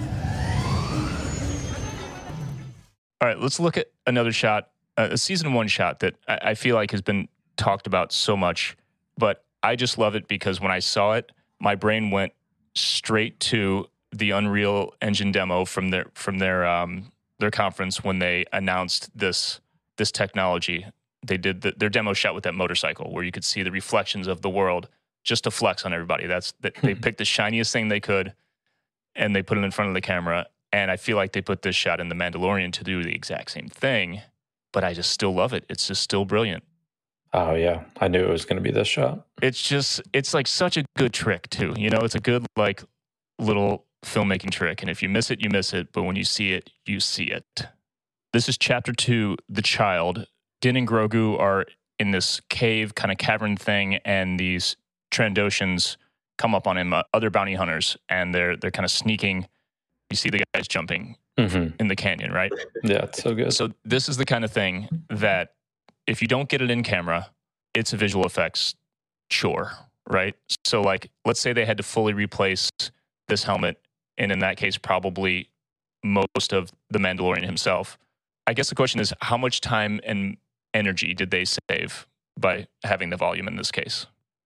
Speaker 1: All right, let's look at another shot, uh, a season one shot that I, I feel like has been talked about so much, but I just love it because when I saw it, my brain went straight to the Unreal Engine demo from their from their um, their conference when they announced this this technology. They did the, their demo shot with that motorcycle where you could see the reflections of the world just to flex on everybody. That's that they picked the shiniest thing they could and they put it in front of the camera. And I feel like they put this shot in The Mandalorian to do the exact same thing, but I just still love it. It's just still brilliant.
Speaker 6: Oh yeah, I knew it was going to be this shot.
Speaker 1: It's just, it's like such a good trick too. You know, it's a good like little filmmaking trick. And if you miss it, you miss it. But when you see it, you see it. This is chapter two, The Child. Din and Grogu are in this cave kind of cavern thing, and these Trandoshans come up on him, uh, other bounty hunters, and they're they're kind of sneaking. You see the guys jumping mm-hmm. in the canyon, right?
Speaker 6: Yeah, it's so good.
Speaker 1: So this is the kind of thing that if you don't get it in camera, it's a visual effects chore, right? So like, let's say they had to fully replace this helmet, and in that case, probably most of the Mandalorian himself. I guess the question is, how much time and energy did they save by having the volume in this case?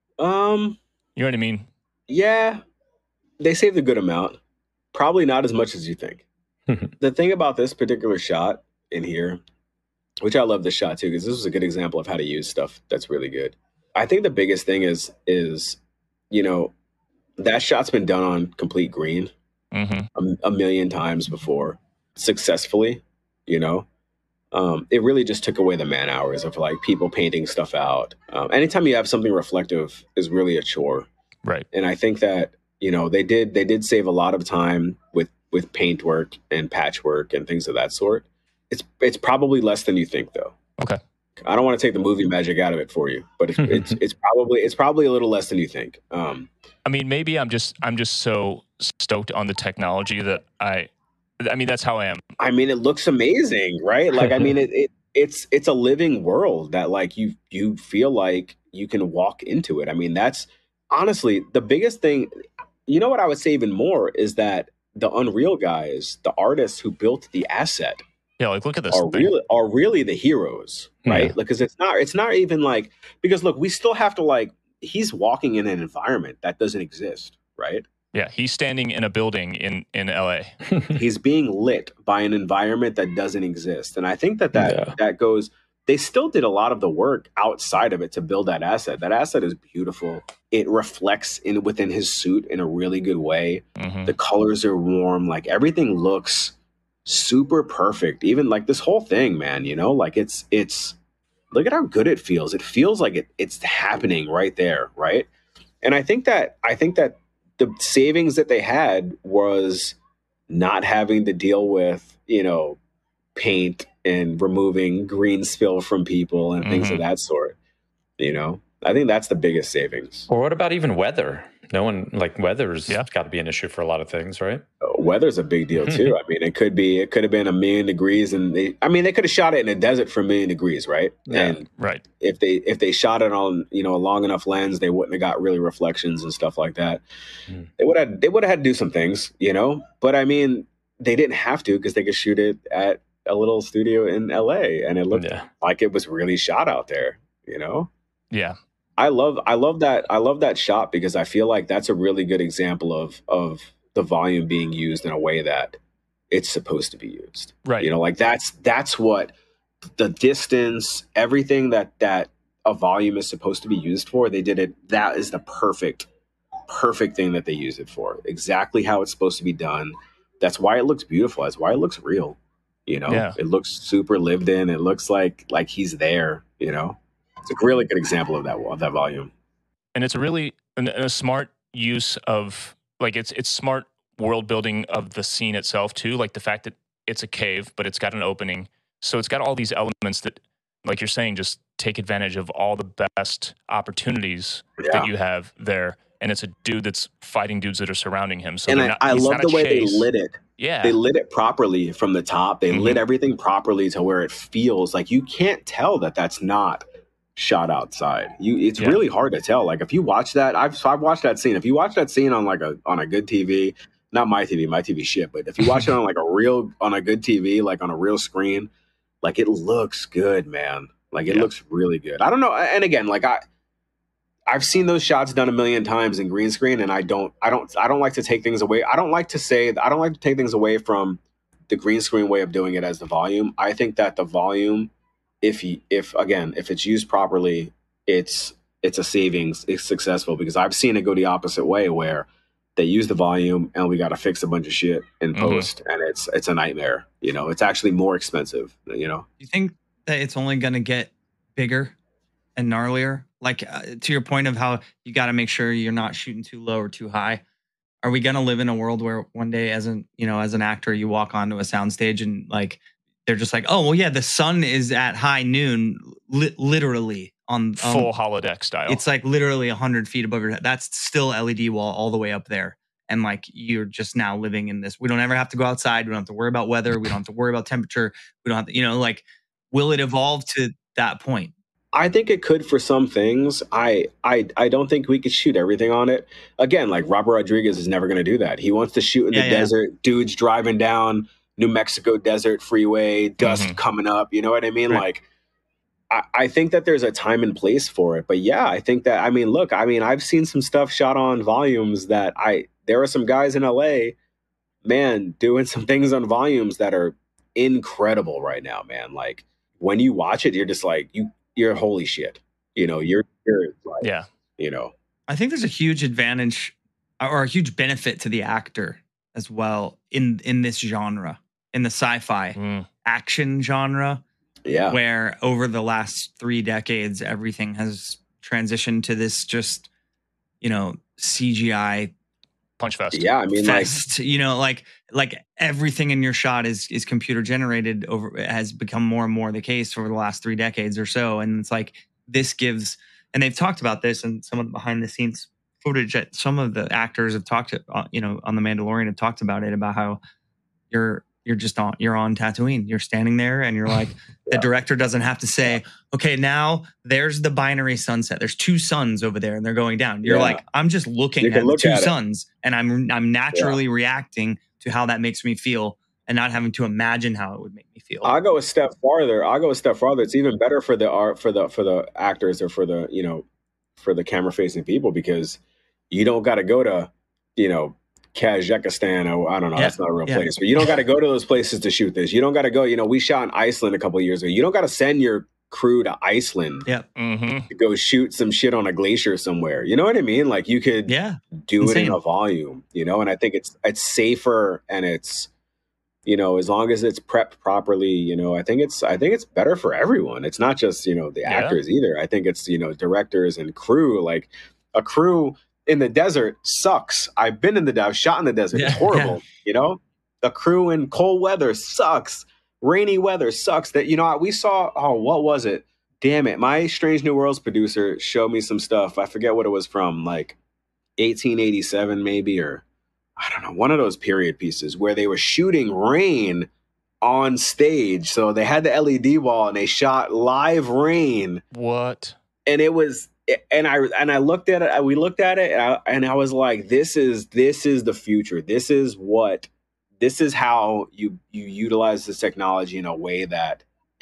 Speaker 5: Um,
Speaker 1: you know what I mean?
Speaker 5: Yeah, they saved a good amount. Probably not as much as you think. The thing about this particular shot in here, which I love this shot too, because this was a good example of how to use stuff that's really good. I think the biggest thing is, is you know, that shot's been done on complete green mm-hmm. a, a million times before, successfully, you know. Um, it really just took away the man hours of like people painting stuff out. Um, anytime you have something reflective is really a chore.
Speaker 1: Right.
Speaker 5: And I think that, you know, they did they did save a lot of time with, with paint work and patchwork and things of that sort. It's it's probably less than you think, though.
Speaker 1: Okay.
Speaker 5: I don't want to take the movie magic out of it for you, but it's it's it's probably it's probably a little less than you think. Um,
Speaker 1: I mean, maybe I'm just I'm just so stoked on the technology that I, I mean, that's how I am.
Speaker 5: I mean, it looks amazing, right? Like, I mean, it, it it's it's a living world that like you you feel like you can walk into it. I mean, that's honestly the biggest thing. You know what I would say even more is that the Unreal guys, the artists who built the asset,
Speaker 1: yeah, like look at this
Speaker 5: are
Speaker 1: thing.
Speaker 5: really are really the heroes, right?
Speaker 6: Yeah.
Speaker 5: Because it's not it's not even like because look, we still have to like he's walking in an environment that doesn't exist, right?
Speaker 1: Yeah, he's standing in a building in in L A.
Speaker 5: He's being lit by an environment that doesn't exist, and I think that that
Speaker 6: Yeah.
Speaker 5: that goes. They still did a lot of the work outside of it to build that asset. That asset is beautiful. It reflects in within his suit in a really good way.
Speaker 1: Mm-hmm.
Speaker 5: The colors are warm. Like everything looks super perfect. Even like this whole thing, man, you know, like it's, it's, look at how good it feels. It feels like it, it's happening right there. Right. And I think that, I think that the savings that they had was not having to deal with, you know, paint and removing green spill from people and things
Speaker 1: Mm-hmm.
Speaker 5: of that sort. You know, I think that's the biggest savings.
Speaker 6: Or what about even weather? No one like weather's
Speaker 1: Yeah.
Speaker 6: got to be an issue for a lot of things, right?
Speaker 5: Uh, Weather's a big deal too. I mean, it could be, it could have been a million degrees, and they, I mean, they could have shot it in a desert for a million degrees, right?
Speaker 6: Yeah.
Speaker 5: And
Speaker 1: Right.
Speaker 5: if they if they shot it on, you know, a long enough lens, they wouldn't have got really reflections and stuff like that.
Speaker 6: Mm.
Speaker 5: They would have they would have had to do some things, you know. But I mean, they didn't have to because they could shoot it at a little studio in L A, and it looked
Speaker 6: Yeah.
Speaker 5: like it was really shot out there, you know.
Speaker 1: Yeah.
Speaker 5: I love I love that I love that shot because I feel like that's a really good example of of the volume being used in a way that it's supposed to be used.
Speaker 1: Right.
Speaker 5: You know, like that's that's what the distance, everything that that a volume is supposed to be used for, they did it. That is the perfect perfect thing that they use it for. Exactly how it's supposed to be done. That's why it looks beautiful. That's why it looks real. You know,
Speaker 1: Yeah.
Speaker 5: it looks super lived in. It looks like like he's there, you know. It's a really good example of that of that volume.
Speaker 1: And it's a really and a smart use of like it's it's smart world building of the scene itself too. Like the fact that it's a cave, but it's got an opening, so it's got all these elements that, like you're saying, just take advantage of all the best opportunities
Speaker 5: Yeah.
Speaker 1: that you have there. And it's a dude that's fighting dudes that are surrounding him. So
Speaker 5: And
Speaker 1: they're
Speaker 5: I,
Speaker 1: not,
Speaker 5: I
Speaker 1: he's
Speaker 5: love
Speaker 1: not
Speaker 5: the
Speaker 1: a
Speaker 5: way
Speaker 1: chase.
Speaker 5: they lit it.
Speaker 1: Yeah,
Speaker 5: They lit it properly from the top. They
Speaker 1: Mhm.
Speaker 5: lit everything properly to where it feels like you can't tell that that's not shot outside. You, it's
Speaker 1: Yeah.
Speaker 5: really hard to tell. Like if you watch that, I've so I've watched that scene. If you watch that scene on like a on a good T V, not my T V, my T V shit, but if you watch it on like a real on a good T V, like on a real screen, like it looks good, man. Like it
Speaker 1: Yeah.
Speaker 5: looks really good. I don't know. And again, like I. I've seen those shots done a million times in green screen, and I don't, I don't, I don't like to take things away. I don't like to say, I don't like to take things away from the green screen way of doing it as the volume. I think that the volume, if you, if again, if it's used properly, it's it's a savings. It's successful because I've seen it go the opposite way where they use the volume and we got to fix a bunch of shit in
Speaker 1: Mhm.
Speaker 5: post, and it's it's a nightmare. You know, it's actually more expensive. You know,
Speaker 4: You think that it's only going to get bigger and gnarlier? Like uh, to your point of how you got to make sure you're not shooting too low or too high. Are we going to live in a world where one day, as an you know, as an actor, you walk onto a soundstage and like they're just like, oh well, yeah, the sun is at high noon, li- literally on um,
Speaker 1: Full holodeck style.
Speaker 4: It's like literally a hundred feet above your head. That's still L E D wall all the way up there. And like you're just now living in this. We don't ever have to go outside. We don't have to worry about weather. We don't have to worry about temperature. We don't have to, you know, like, will it evolve to that point?
Speaker 5: I think it could for some things. I I I don't think we could shoot everything on it. Again, like Robert Rodriguez is never going to do that. He wants to shoot in
Speaker 4: Yeah,
Speaker 5: the
Speaker 4: yeah.
Speaker 5: desert. Dudes driving down New Mexico desert freeway, dust
Speaker 1: Mhm.
Speaker 5: coming up. You know what I mean?
Speaker 4: Right.
Speaker 5: Like, I, I think that there's a time and place for it. But yeah, I think that, I mean, look, I mean, I've seen some stuff shot on volumes that I, there are some guys in L A, man, doing some things on volumes that are incredible right now, man. Like when you watch it, you're just like, you, you're holy shit. You know, you're, you're like,
Speaker 1: yeah.
Speaker 5: you know,
Speaker 4: I think there's a huge advantage or a huge benefit to the actor as well in in this genre, in the sci-fi
Speaker 1: Mm.
Speaker 4: action genre,
Speaker 5: yeah.
Speaker 4: where over the last three decades, everything has transitioned to this just, you know, C G I
Speaker 1: Punch fest.
Speaker 5: Yeah. I mean, like,
Speaker 4: fest. You know, like like everything in your shot is is computer generated. Over it has become more and more the case over the last three decades or so, and it's like this gives. And they've talked about this and some of the behind the scenes footage that some of the actors have talked, uh, you know, on The Mandalorian have talked about it, about how you're you're just on you're on Tatooine. You're standing there and you're like, the director doesn't have to say, okay, now there's the binary sunset. There's two suns over there and they're going down. You're
Speaker 5: Yeah.
Speaker 4: like, I'm just looking
Speaker 5: You
Speaker 4: at
Speaker 5: can
Speaker 4: the
Speaker 5: look
Speaker 4: two
Speaker 5: at it.
Speaker 4: suns and I'm I'm naturally reacting to how that makes me feel and not having to imagine how it would make me feel.
Speaker 5: I'll go a step farther. I'll go a step farther. It's even better for the art, for the, for the actors or for the, you know, for the camera facing people, because you don't got to go to, you know, Kazakhstan, or I don't know,
Speaker 4: Yeah,
Speaker 5: that's not a real
Speaker 4: yeah.
Speaker 5: place, but you don't got to go to those places to shoot this. You don't got to go, you know, we shot in Iceland a couple of years ago. You don't got to send your crew to Iceland
Speaker 4: Yeah.
Speaker 1: Mm-hmm.
Speaker 5: to go shoot some shit on a glacier somewhere. You know what I mean? Like you could
Speaker 4: Yeah.
Speaker 5: do it
Speaker 4: Insane.
Speaker 5: in a volume, you know, and I think it's, it's safer and it's, you know, as long as it's prepped properly, you know, I think it's, I think it's better for everyone. It's not just, you know, the
Speaker 1: Yeah.
Speaker 5: actors either. I think it's, you know, directors and crew. Like a crew in the desert sucks. I've been in the desert, I've shot in the desert.
Speaker 4: Yeah,
Speaker 5: It's horrible. You know, the crew in cold weather sucks. Rainy weather sucks. That, you know, we saw, oh, what was it? Damn it. My Strange New Worlds producer showed me some stuff. I forget what it was from, like eighteen eighty-seven maybe, or I don't know, one of those period pieces where they were shooting rain on stage. So they had the L E D wall and they shot live rain,
Speaker 1: What?
Speaker 5: and it was, and I and I looked at it. We looked at it, and I, and I was like, "This is this is the future. This is what. This is how you you utilize this technology in a way that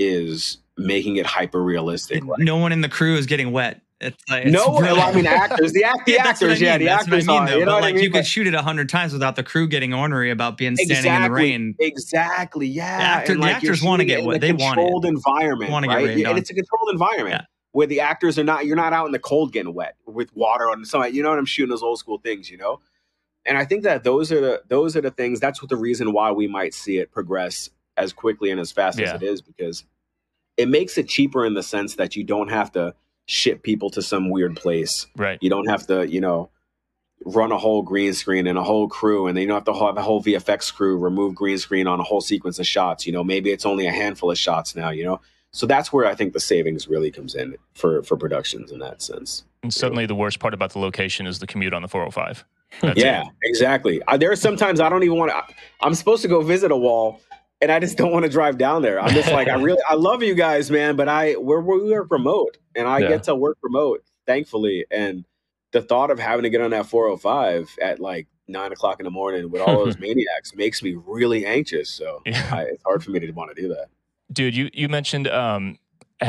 Speaker 5: is making it hyper realistic."
Speaker 4: No one in the crew is getting wet. It's like,
Speaker 5: No,
Speaker 4: it's
Speaker 5: well,
Speaker 4: brilliant.
Speaker 5: I mean, actors, the, act, the
Speaker 4: Yeah, that's what
Speaker 5: actors,
Speaker 4: I
Speaker 5: yeah,
Speaker 4: mean.
Speaker 5: the
Speaker 4: That's what I
Speaker 5: actors,
Speaker 4: mean,
Speaker 5: are,
Speaker 4: though.
Speaker 5: you know
Speaker 4: But
Speaker 5: what
Speaker 4: like,
Speaker 5: I mean?
Speaker 4: you could
Speaker 5: But-
Speaker 4: shoot it a hundred times without the crew getting ornery about being standing
Speaker 5: exactly,
Speaker 4: in the rain.
Speaker 5: Exactly, yeah.
Speaker 4: The actor-
Speaker 5: And,
Speaker 4: the
Speaker 5: like, you're
Speaker 4: actors wanna
Speaker 5: shooting
Speaker 4: get
Speaker 5: it in
Speaker 4: what
Speaker 5: a
Speaker 4: they want it.
Speaker 5: controlled environment,
Speaker 4: Wanna get
Speaker 5: right?
Speaker 4: rained
Speaker 5: Yeah,
Speaker 4: on.
Speaker 5: and it's a controlled environment
Speaker 4: Yeah.
Speaker 5: where the actors are not. You're not out in the cold getting wet with water on something. You know what I'm shooting those old school things, you know. And I think that those are the those are the things. That's what the reason why we might see it progress as quickly and as fast
Speaker 1: Yeah.
Speaker 5: as it is, because it makes it cheaper in the sense that you don't have to ship people to some weird place.
Speaker 1: Right.
Speaker 5: You don't have to, you know, run a whole green screen and a whole crew, and then you don't have to have a whole V F X crew remove green screen on a whole sequence of shots. You know, maybe it's only a handful of shots now, you know? So that's where I think the savings really comes in for, for productions in that sense.
Speaker 1: And suddenly the worst part about the location is the commute on the four oh five. That's
Speaker 5: Yeah,
Speaker 1: it.
Speaker 5: exactly. Uh, there are sometimes I don't even want to, I'm supposed to go visit a wall and I just don't want to drive down there. I'm just like, I really, I love you guys, man, but I, we're, we work remote and I
Speaker 6: Yeah.
Speaker 5: get to work remote, thankfully. And the thought of having to get on that four oh five at like nine o'clock in the morning with all those maniacs makes me really anxious. So
Speaker 1: Yeah.
Speaker 5: I, it's hard for me to want to do that.
Speaker 1: Dude, you, you mentioned um, having to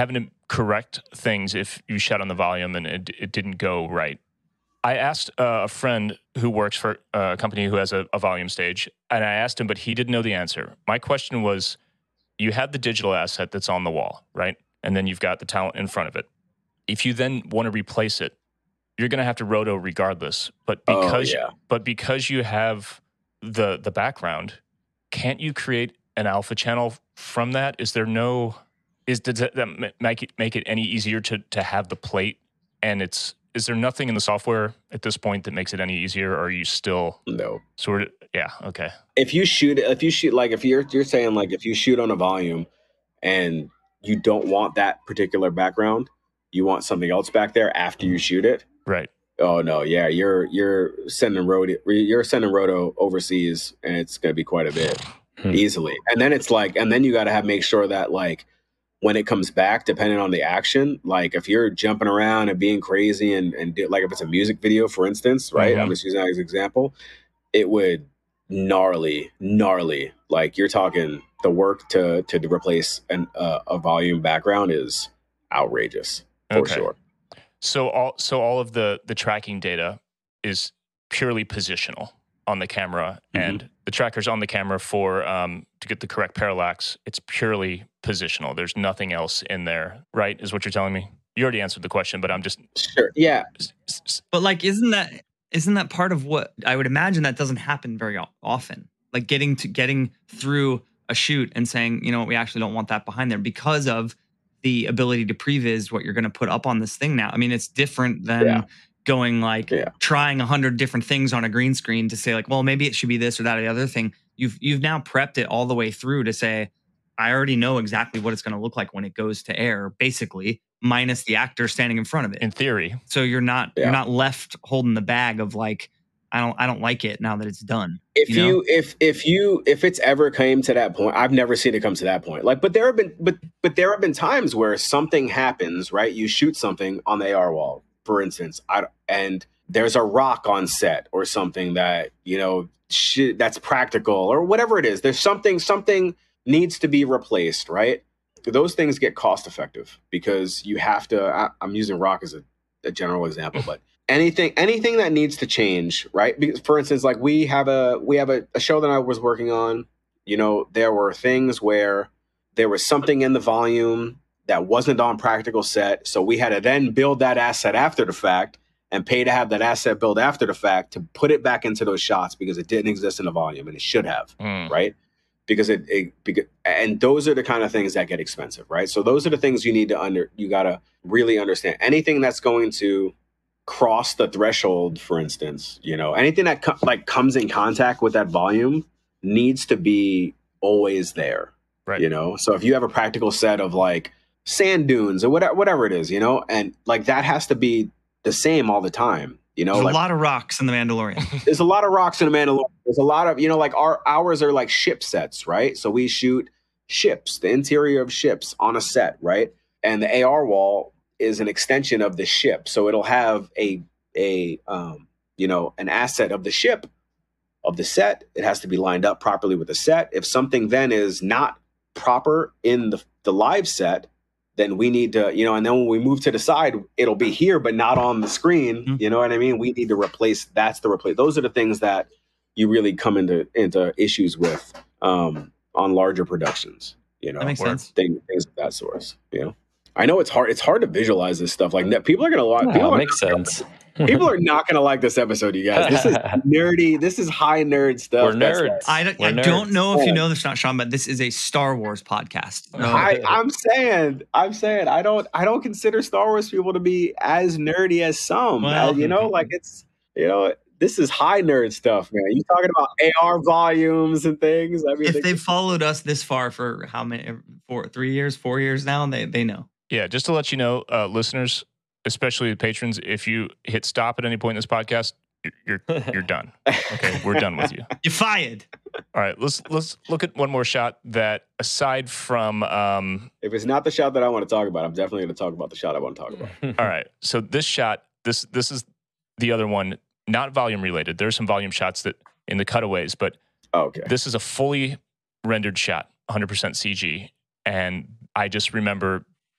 Speaker 1: correct things if you shut on the volume and it, it didn't go right. I asked uh, a friend who works for a company who has a, a volume stage, and I asked him, but he didn't know the answer. My question was, you have the digital asset that's on the wall, right? And then you've got the talent in front of it. If you then want to replace it, you're going to have to roto regardless. But because
Speaker 5: oh, yeah.
Speaker 1: but because you have the the background, can't you create an alpha channel from that? Is there no is does that, that make it make it any easier to to have the plate? And it's is there nothing in the software at this point that makes it any easier, or are you still
Speaker 5: no
Speaker 1: sort of yeah okay?
Speaker 5: If you shoot if you shoot like if you're you're saying like if you shoot on a volume and you don't want that particular background, you want something else back there after you shoot it.
Speaker 1: Right.
Speaker 5: Oh no, yeah, you're you're sending roto you're sending roto overseas, and it's going to be quite a bit hmm. easily. And then it's like, and then you got to have make sure that like when it comes back, depending on the action, like if you're jumping around and being crazy, and and do, like if it's a music video, for instance, right? Mm-hmm. I'm just using that as an example. It would gnarly, gnarly. Like you're talking the work to to replace an uh, a volume background is outrageous for
Speaker 1: okay.
Speaker 5: sure.
Speaker 1: So all so all of the the tracking data is purely positional on the camera, mm-hmm. and the tracker's on the camera for um, to get the correct parallax. It's purely positional. There's nothing else in there, right? Is what you're telling me? You already answered the question, but I'm just
Speaker 5: sure. Yeah,
Speaker 4: but like, isn't that isn't that part of what I would imagine that doesn't happen very often? Like getting to getting through a shoot and saying, you know, we actually don't want that behind there because of the ability to previs what you're going to put up on this thing now. I mean, it's different than yeah. going like yeah. trying a hundred different things on a green screen to say like, well, maybe it should be this or that or the other thing. You've you've now prepped it all the way through to say, I already know exactly what it's going to look like when it goes to air, basically, minus the actor standing in front of it.
Speaker 1: In theory.
Speaker 4: So you're not yeah. you're not left holding the bag of like, I don't I don't like it now that it's done.
Speaker 5: If
Speaker 4: you, know?
Speaker 5: you if if you if it's ever came to that point, I've never seen it come to that point. Like, but there have been but but there have been times where something happens, right? You shoot something on the A R wall, for instance, I, and there's a rock on set or something that you know sh- that's practical or whatever it is. There's something something needs to be replaced, right? Those things get cost effective because you have to. I, I'm using rock as a, a general example, but. Anything, anything that needs to change, right? Because, for instance, like we have a we have a, a show that I was working on. You know, there were things where there was something in the volume that wasn't on practical set, so we had to then build that asset after the fact and pay to have that asset built after the fact to put it back into those shots because it didn't exist in the volume and it should have, mm. right? Because it, it because, and those are the kind of things that get expensive, right? So those are the things you need to under you gotta really understand. Anything that's going to cross the threshold, for instance, you know, anything that co- like comes in contact with that volume needs to be always there,
Speaker 1: right?
Speaker 5: You know, so if you have a practical set of like sand dunes or whatever, whatever it is, you know, and like that has to be the same all the time, you know.
Speaker 4: There's
Speaker 5: like,
Speaker 4: a lot of rocks in the Mandalorian.
Speaker 5: There's a lot of rocks in the Mandalorian. There's a lot of, you know, like our ours are like ship sets, right? So we shoot ships, the interior of ships on a set, right? And the A R wall is an extension of the ship, so it'll have a a um, you know an asset of the ship of the set. It has to be lined up properly with the set. If something then is not proper in the the live set, then we need to you know. And then when we move to the side, it'll be here but not on the screen. Mm-hmm. You know what I mean? We need to replace. That's the replace. Those are the things that you really come into into issues with um, on larger productions. You know,
Speaker 4: that makes sense.
Speaker 5: Things, things of that sort. You know. I know it's hard. It's hard to visualize this stuff. Like people are gonna like.
Speaker 6: Yeah,
Speaker 5: people
Speaker 6: it makes sense.
Speaker 5: People are not gonna like this episode, you guys. This is nerdy. This is high nerd stuff.
Speaker 6: We're nerds.
Speaker 5: Like,
Speaker 4: I don't,
Speaker 6: We're
Speaker 4: I
Speaker 6: nerds.
Speaker 4: don't know if you know this, not Sean, but this is a Star Wars podcast. So.
Speaker 5: I, I'm saying, I'm saying, I don't, I don't consider Star Wars people to be as nerdy as some.
Speaker 4: Well,
Speaker 5: uh, you know, like it's, you know. This is high nerd stuff, man. You talking about A R volumes and things? I mean,
Speaker 4: if they've followed us this far for how many, four, three years, four years now, they they know.
Speaker 1: Yeah, just to let you know, uh, listeners, especially the patrons, if you hit stop at any point in this podcast, you're you're, you're done. Okay, we're done with you.
Speaker 4: You're fired.
Speaker 1: All right, let's let's look at one more shot that, aside from, um,
Speaker 5: if it's not the shot that I want to talk about, I'm definitely going to talk about the shot I want to talk about.
Speaker 1: All right, so this shot, this this is the other one, not volume related. There's some volume shots that in the cutaways, but
Speaker 5: oh, okay,
Speaker 1: this is a fully rendered shot, one hundred percent C G, and I just remember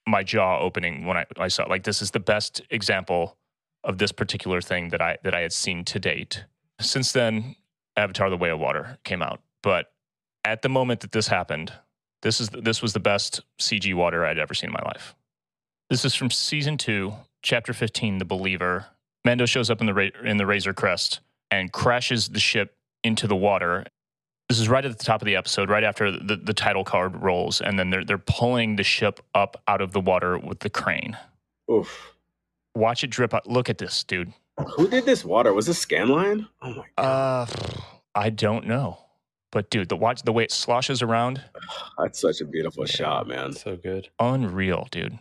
Speaker 1: my jaw opening when I, I saw it. Like, this is the best example of this particular thing that I that I had seen to date. Since then, Avatar: The Way of Water came out, but at the moment that this happened, this is this was the best C G water I'd ever seen in my life. This is from season two, chapter fifteen, The Believer. Mando shows up in the Ra- in the Razor Crest and crashes the ship into the water. This is right at the top of the episode, right after the, the title card rolls, and then they're they're pulling the ship up out of the water with the crane.
Speaker 5: Oof.
Speaker 1: Watch it drip out. Look at this, dude.
Speaker 5: Who did this water? Was this Scanline? Oh my god.
Speaker 1: Uh, I don't know, but dude, the watch the way it sloshes around.
Speaker 5: That's such a beautiful shot, man.
Speaker 6: So good.
Speaker 1: Unreal, dude.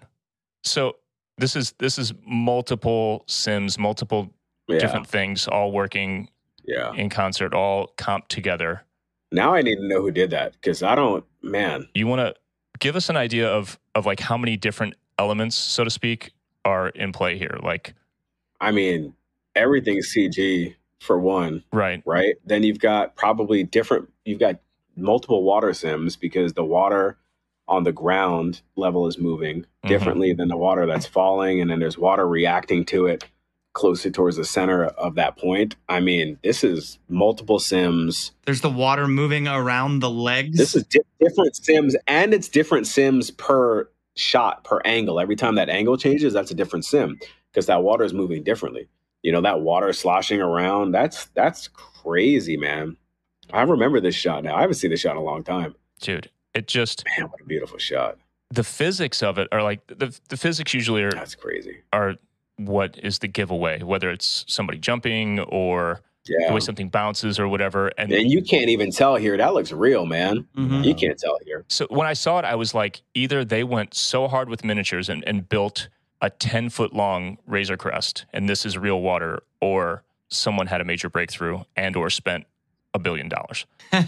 Speaker 1: So this is this is multiple sims, multiple
Speaker 5: Yeah.
Speaker 1: different things, all working
Speaker 5: Yeah.
Speaker 1: in concert, all comped together.
Speaker 5: Now I need to know who did that because I don't, man.
Speaker 1: You want to give us an idea of of like how many different elements, so to speak, are in play here? Like,
Speaker 5: I mean, everything's C G for one,
Speaker 1: right,
Speaker 5: right? Then you've got probably different, you've got multiple water sims because the water on the ground level is moving differently than the water that's falling. And then there's water reacting to it closer towards the center of that point. I mean, this is multiple sims.
Speaker 4: There's the water moving around the legs.
Speaker 5: This is di- different sims, and it's different sims per shot, per angle. Every time that angle changes, that's a different sim because that water is moving differently. You know, that water sloshing around, that's that's crazy, man. I remember this shot now. I haven't seen this shot in a long time.
Speaker 1: dude. It just
Speaker 5: Man, what a beautiful shot.
Speaker 1: the physics of it are like the the physics usually are
Speaker 5: That's crazy.
Speaker 1: are what is the giveaway, whether it's somebody jumping or
Speaker 5: Yeah.
Speaker 1: the way something bounces or whatever. And
Speaker 5: And you can't even tell here. That looks real, man.
Speaker 4: Mhm.
Speaker 5: You can't tell here.
Speaker 1: so when I saw it, I was like, either they went so hard with miniatures and, and built a ten foot long Razor Crest, and this is real water, or someone had a major breakthrough and or spent a billion dollars.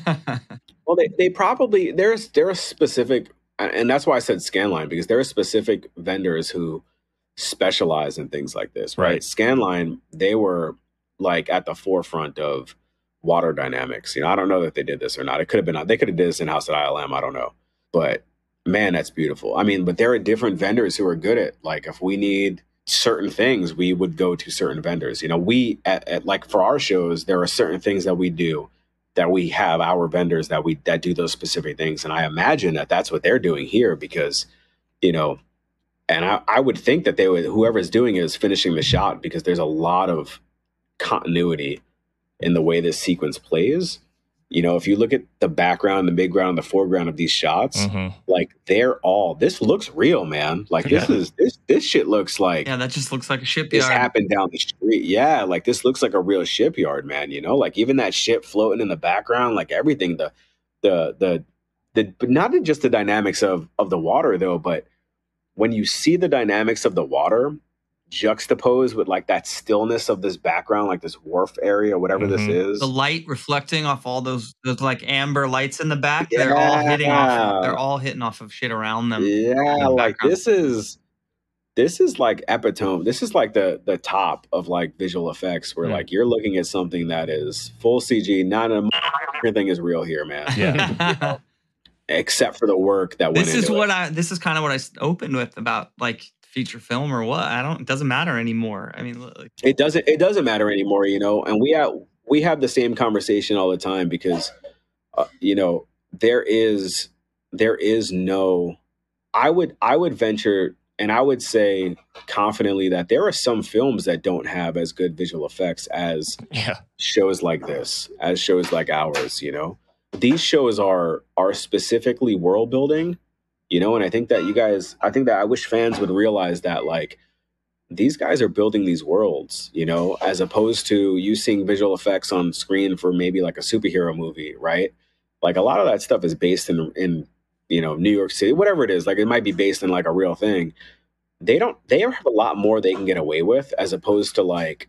Speaker 5: Well, they, they probably, there's, there's specific, and that's why I said Scanline, because there are specific vendors who specialize in things like this, right?
Speaker 1: Right.
Speaker 5: Scanline, they were like at the forefront of water dynamics. You know, I don't know that they did this or not. It could have been, they could have did this in-house at I L M. I don't know. But man, that's beautiful. I mean, but there are different vendors who are good at, like, if we need certain things, we would go to certain vendors. You know, we, at, at like for our shows, there are certain things that we do that we have our vendors that we, that do those specific things. And I imagine that that's what they're doing here because, you know, and I, I would think that they would, whoever's doing it is finishing the shot because there's a lot of continuity in the way this sequence plays. You know, if you look at the background, the midground, the foreground of these shots,
Speaker 1: Mhm.
Speaker 5: like they're all, this looks real, man. Like this
Speaker 1: Yeah.
Speaker 5: is, this, this shit looks like
Speaker 4: Yeah, that just looks like a
Speaker 5: this
Speaker 4: shipyard.
Speaker 5: happened down the street. Yeah, like this looks like a real shipyard, man. You know, like even that ship floating in the background, like everything, the, the, the, the, but not just the dynamics of, of the water though, but when you see the dynamics of the water juxtaposed with like that stillness of this background, like this wharf area, whatever this
Speaker 1: Mhm.
Speaker 5: is.
Speaker 4: The light reflecting off all those those like amber lights in the back. They're all hitting off.
Speaker 5: Yeah.
Speaker 4: They're all hitting off of shit around them.
Speaker 5: Yeah,
Speaker 4: the
Speaker 5: like
Speaker 4: background.
Speaker 5: this is this is like epitome. This is like the the top of like visual effects where
Speaker 1: Mm.
Speaker 5: like you're looking at something that is full C G, not a everything is real here, man.
Speaker 1: Yeah.
Speaker 5: Except for the work that went
Speaker 4: This
Speaker 5: into
Speaker 4: is what
Speaker 5: it.
Speaker 4: I. This is kind of what I s- opened with about like feature film or what. I don't. It doesn't matter anymore. I mean, like,
Speaker 5: It doesn't it doesn't matter anymore, you know. And we have we have the same conversation all the time because uh, you know, there is there is no I would I would venture and I would say confidently that there are some films that don't have as good visual effects as
Speaker 1: Yeah.
Speaker 5: shows like this, as shows like ours, you know. These shows are are specifically world building, you know, and I think that you guys I think that I wish fans would realize that like these guys are building these worlds, you know, as opposed to you seeing visual effects on screen for maybe like a superhero movie, right? Like a lot of that stuff is based in in you know, New York City, whatever it is. Like it might be based in like a real thing. They don't they have a lot more they can get away with as opposed to like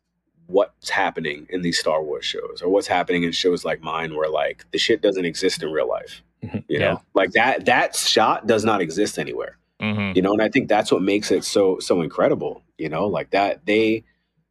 Speaker 5: what's happening in these Star Wars shows or what's happening in shows like mine where like the shit doesn't exist in real life.
Speaker 6: Mhm.
Speaker 5: You
Speaker 1: Yeah.
Speaker 5: know, like that that shot does not exist anywhere.
Speaker 1: hmm
Speaker 5: You know, and I think that's what makes it so so incredible, you know, like that they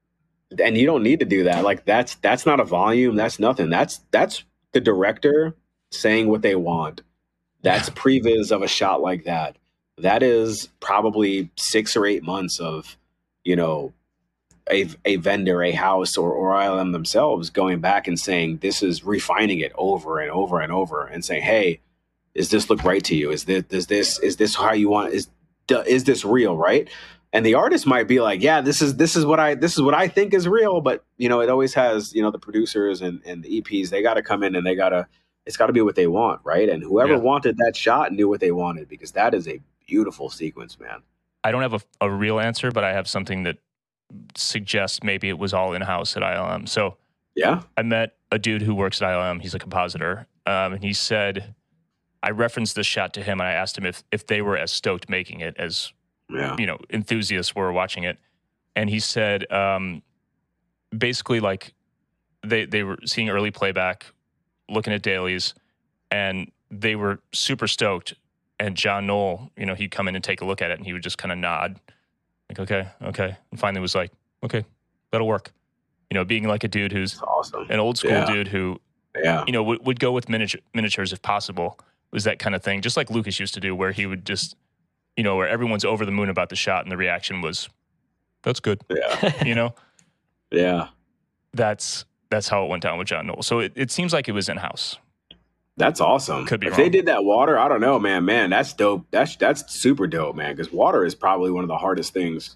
Speaker 5: and you don't need to do that. Like that's that's not a volume, that's nothing. That's that's the director saying what they want. That's previs of a shot like that. that is probably six or eight months of, you know, a, a vendor, a house, or, or I L M themselves going back and saying, this is refining it over and over and over and saying, hey, does this look right to you? Is this, does this, is this how you want, is, is this real? Right. And the artist might be like, yeah, this is, this is what I, this is what I think is real. But, you know, it always has, you know, the producers and, and the E Ps, they got to come in and they got to, it's got to be what they want. Right. And whoever
Speaker 1: Yeah.
Speaker 5: wanted that shot knew what they wanted, because that is a beautiful sequence, man.
Speaker 1: I don't have a, a real answer, but I have something that suggests maybe it was all in-house at I L M. So
Speaker 5: Yeah.
Speaker 1: I met a dude who works at I L M. He's a compositor. Um, and he said, I referenced this shot to him and I asked him if, if they were as stoked making it as,
Speaker 5: Yeah.
Speaker 1: you know, enthusiasts were watching it. And he said, um, basically like they, they were seeing early playback, looking at dailies, and they were super stoked. And John Knoll, you know, he'd come in and take a look at it and he would just kind of nod. Like, okay, okay. And finally was like, okay, that'll work. You know, being like a dude who's
Speaker 5: It's awesome.
Speaker 1: an old school
Speaker 5: Yeah.
Speaker 1: dude who,
Speaker 5: Yeah.
Speaker 1: you know, would, would go with miniature, miniatures if possible. Was that kind of thing, just like Lucas used to do, where he would just, you know, where everyone's over the moon about the shot and the reaction was, that's good.
Speaker 5: Yeah.
Speaker 1: You know,
Speaker 5: Yeah.
Speaker 1: that's that's how it went down with John Knoll. So it, it seems like it was in-house.
Speaker 5: That's awesome.
Speaker 1: Could be
Speaker 5: if
Speaker 1: wrong.
Speaker 5: they did that water, I don't know, man. Man, that's dope. That's that's super dope, man. Because water is probably one of the hardest things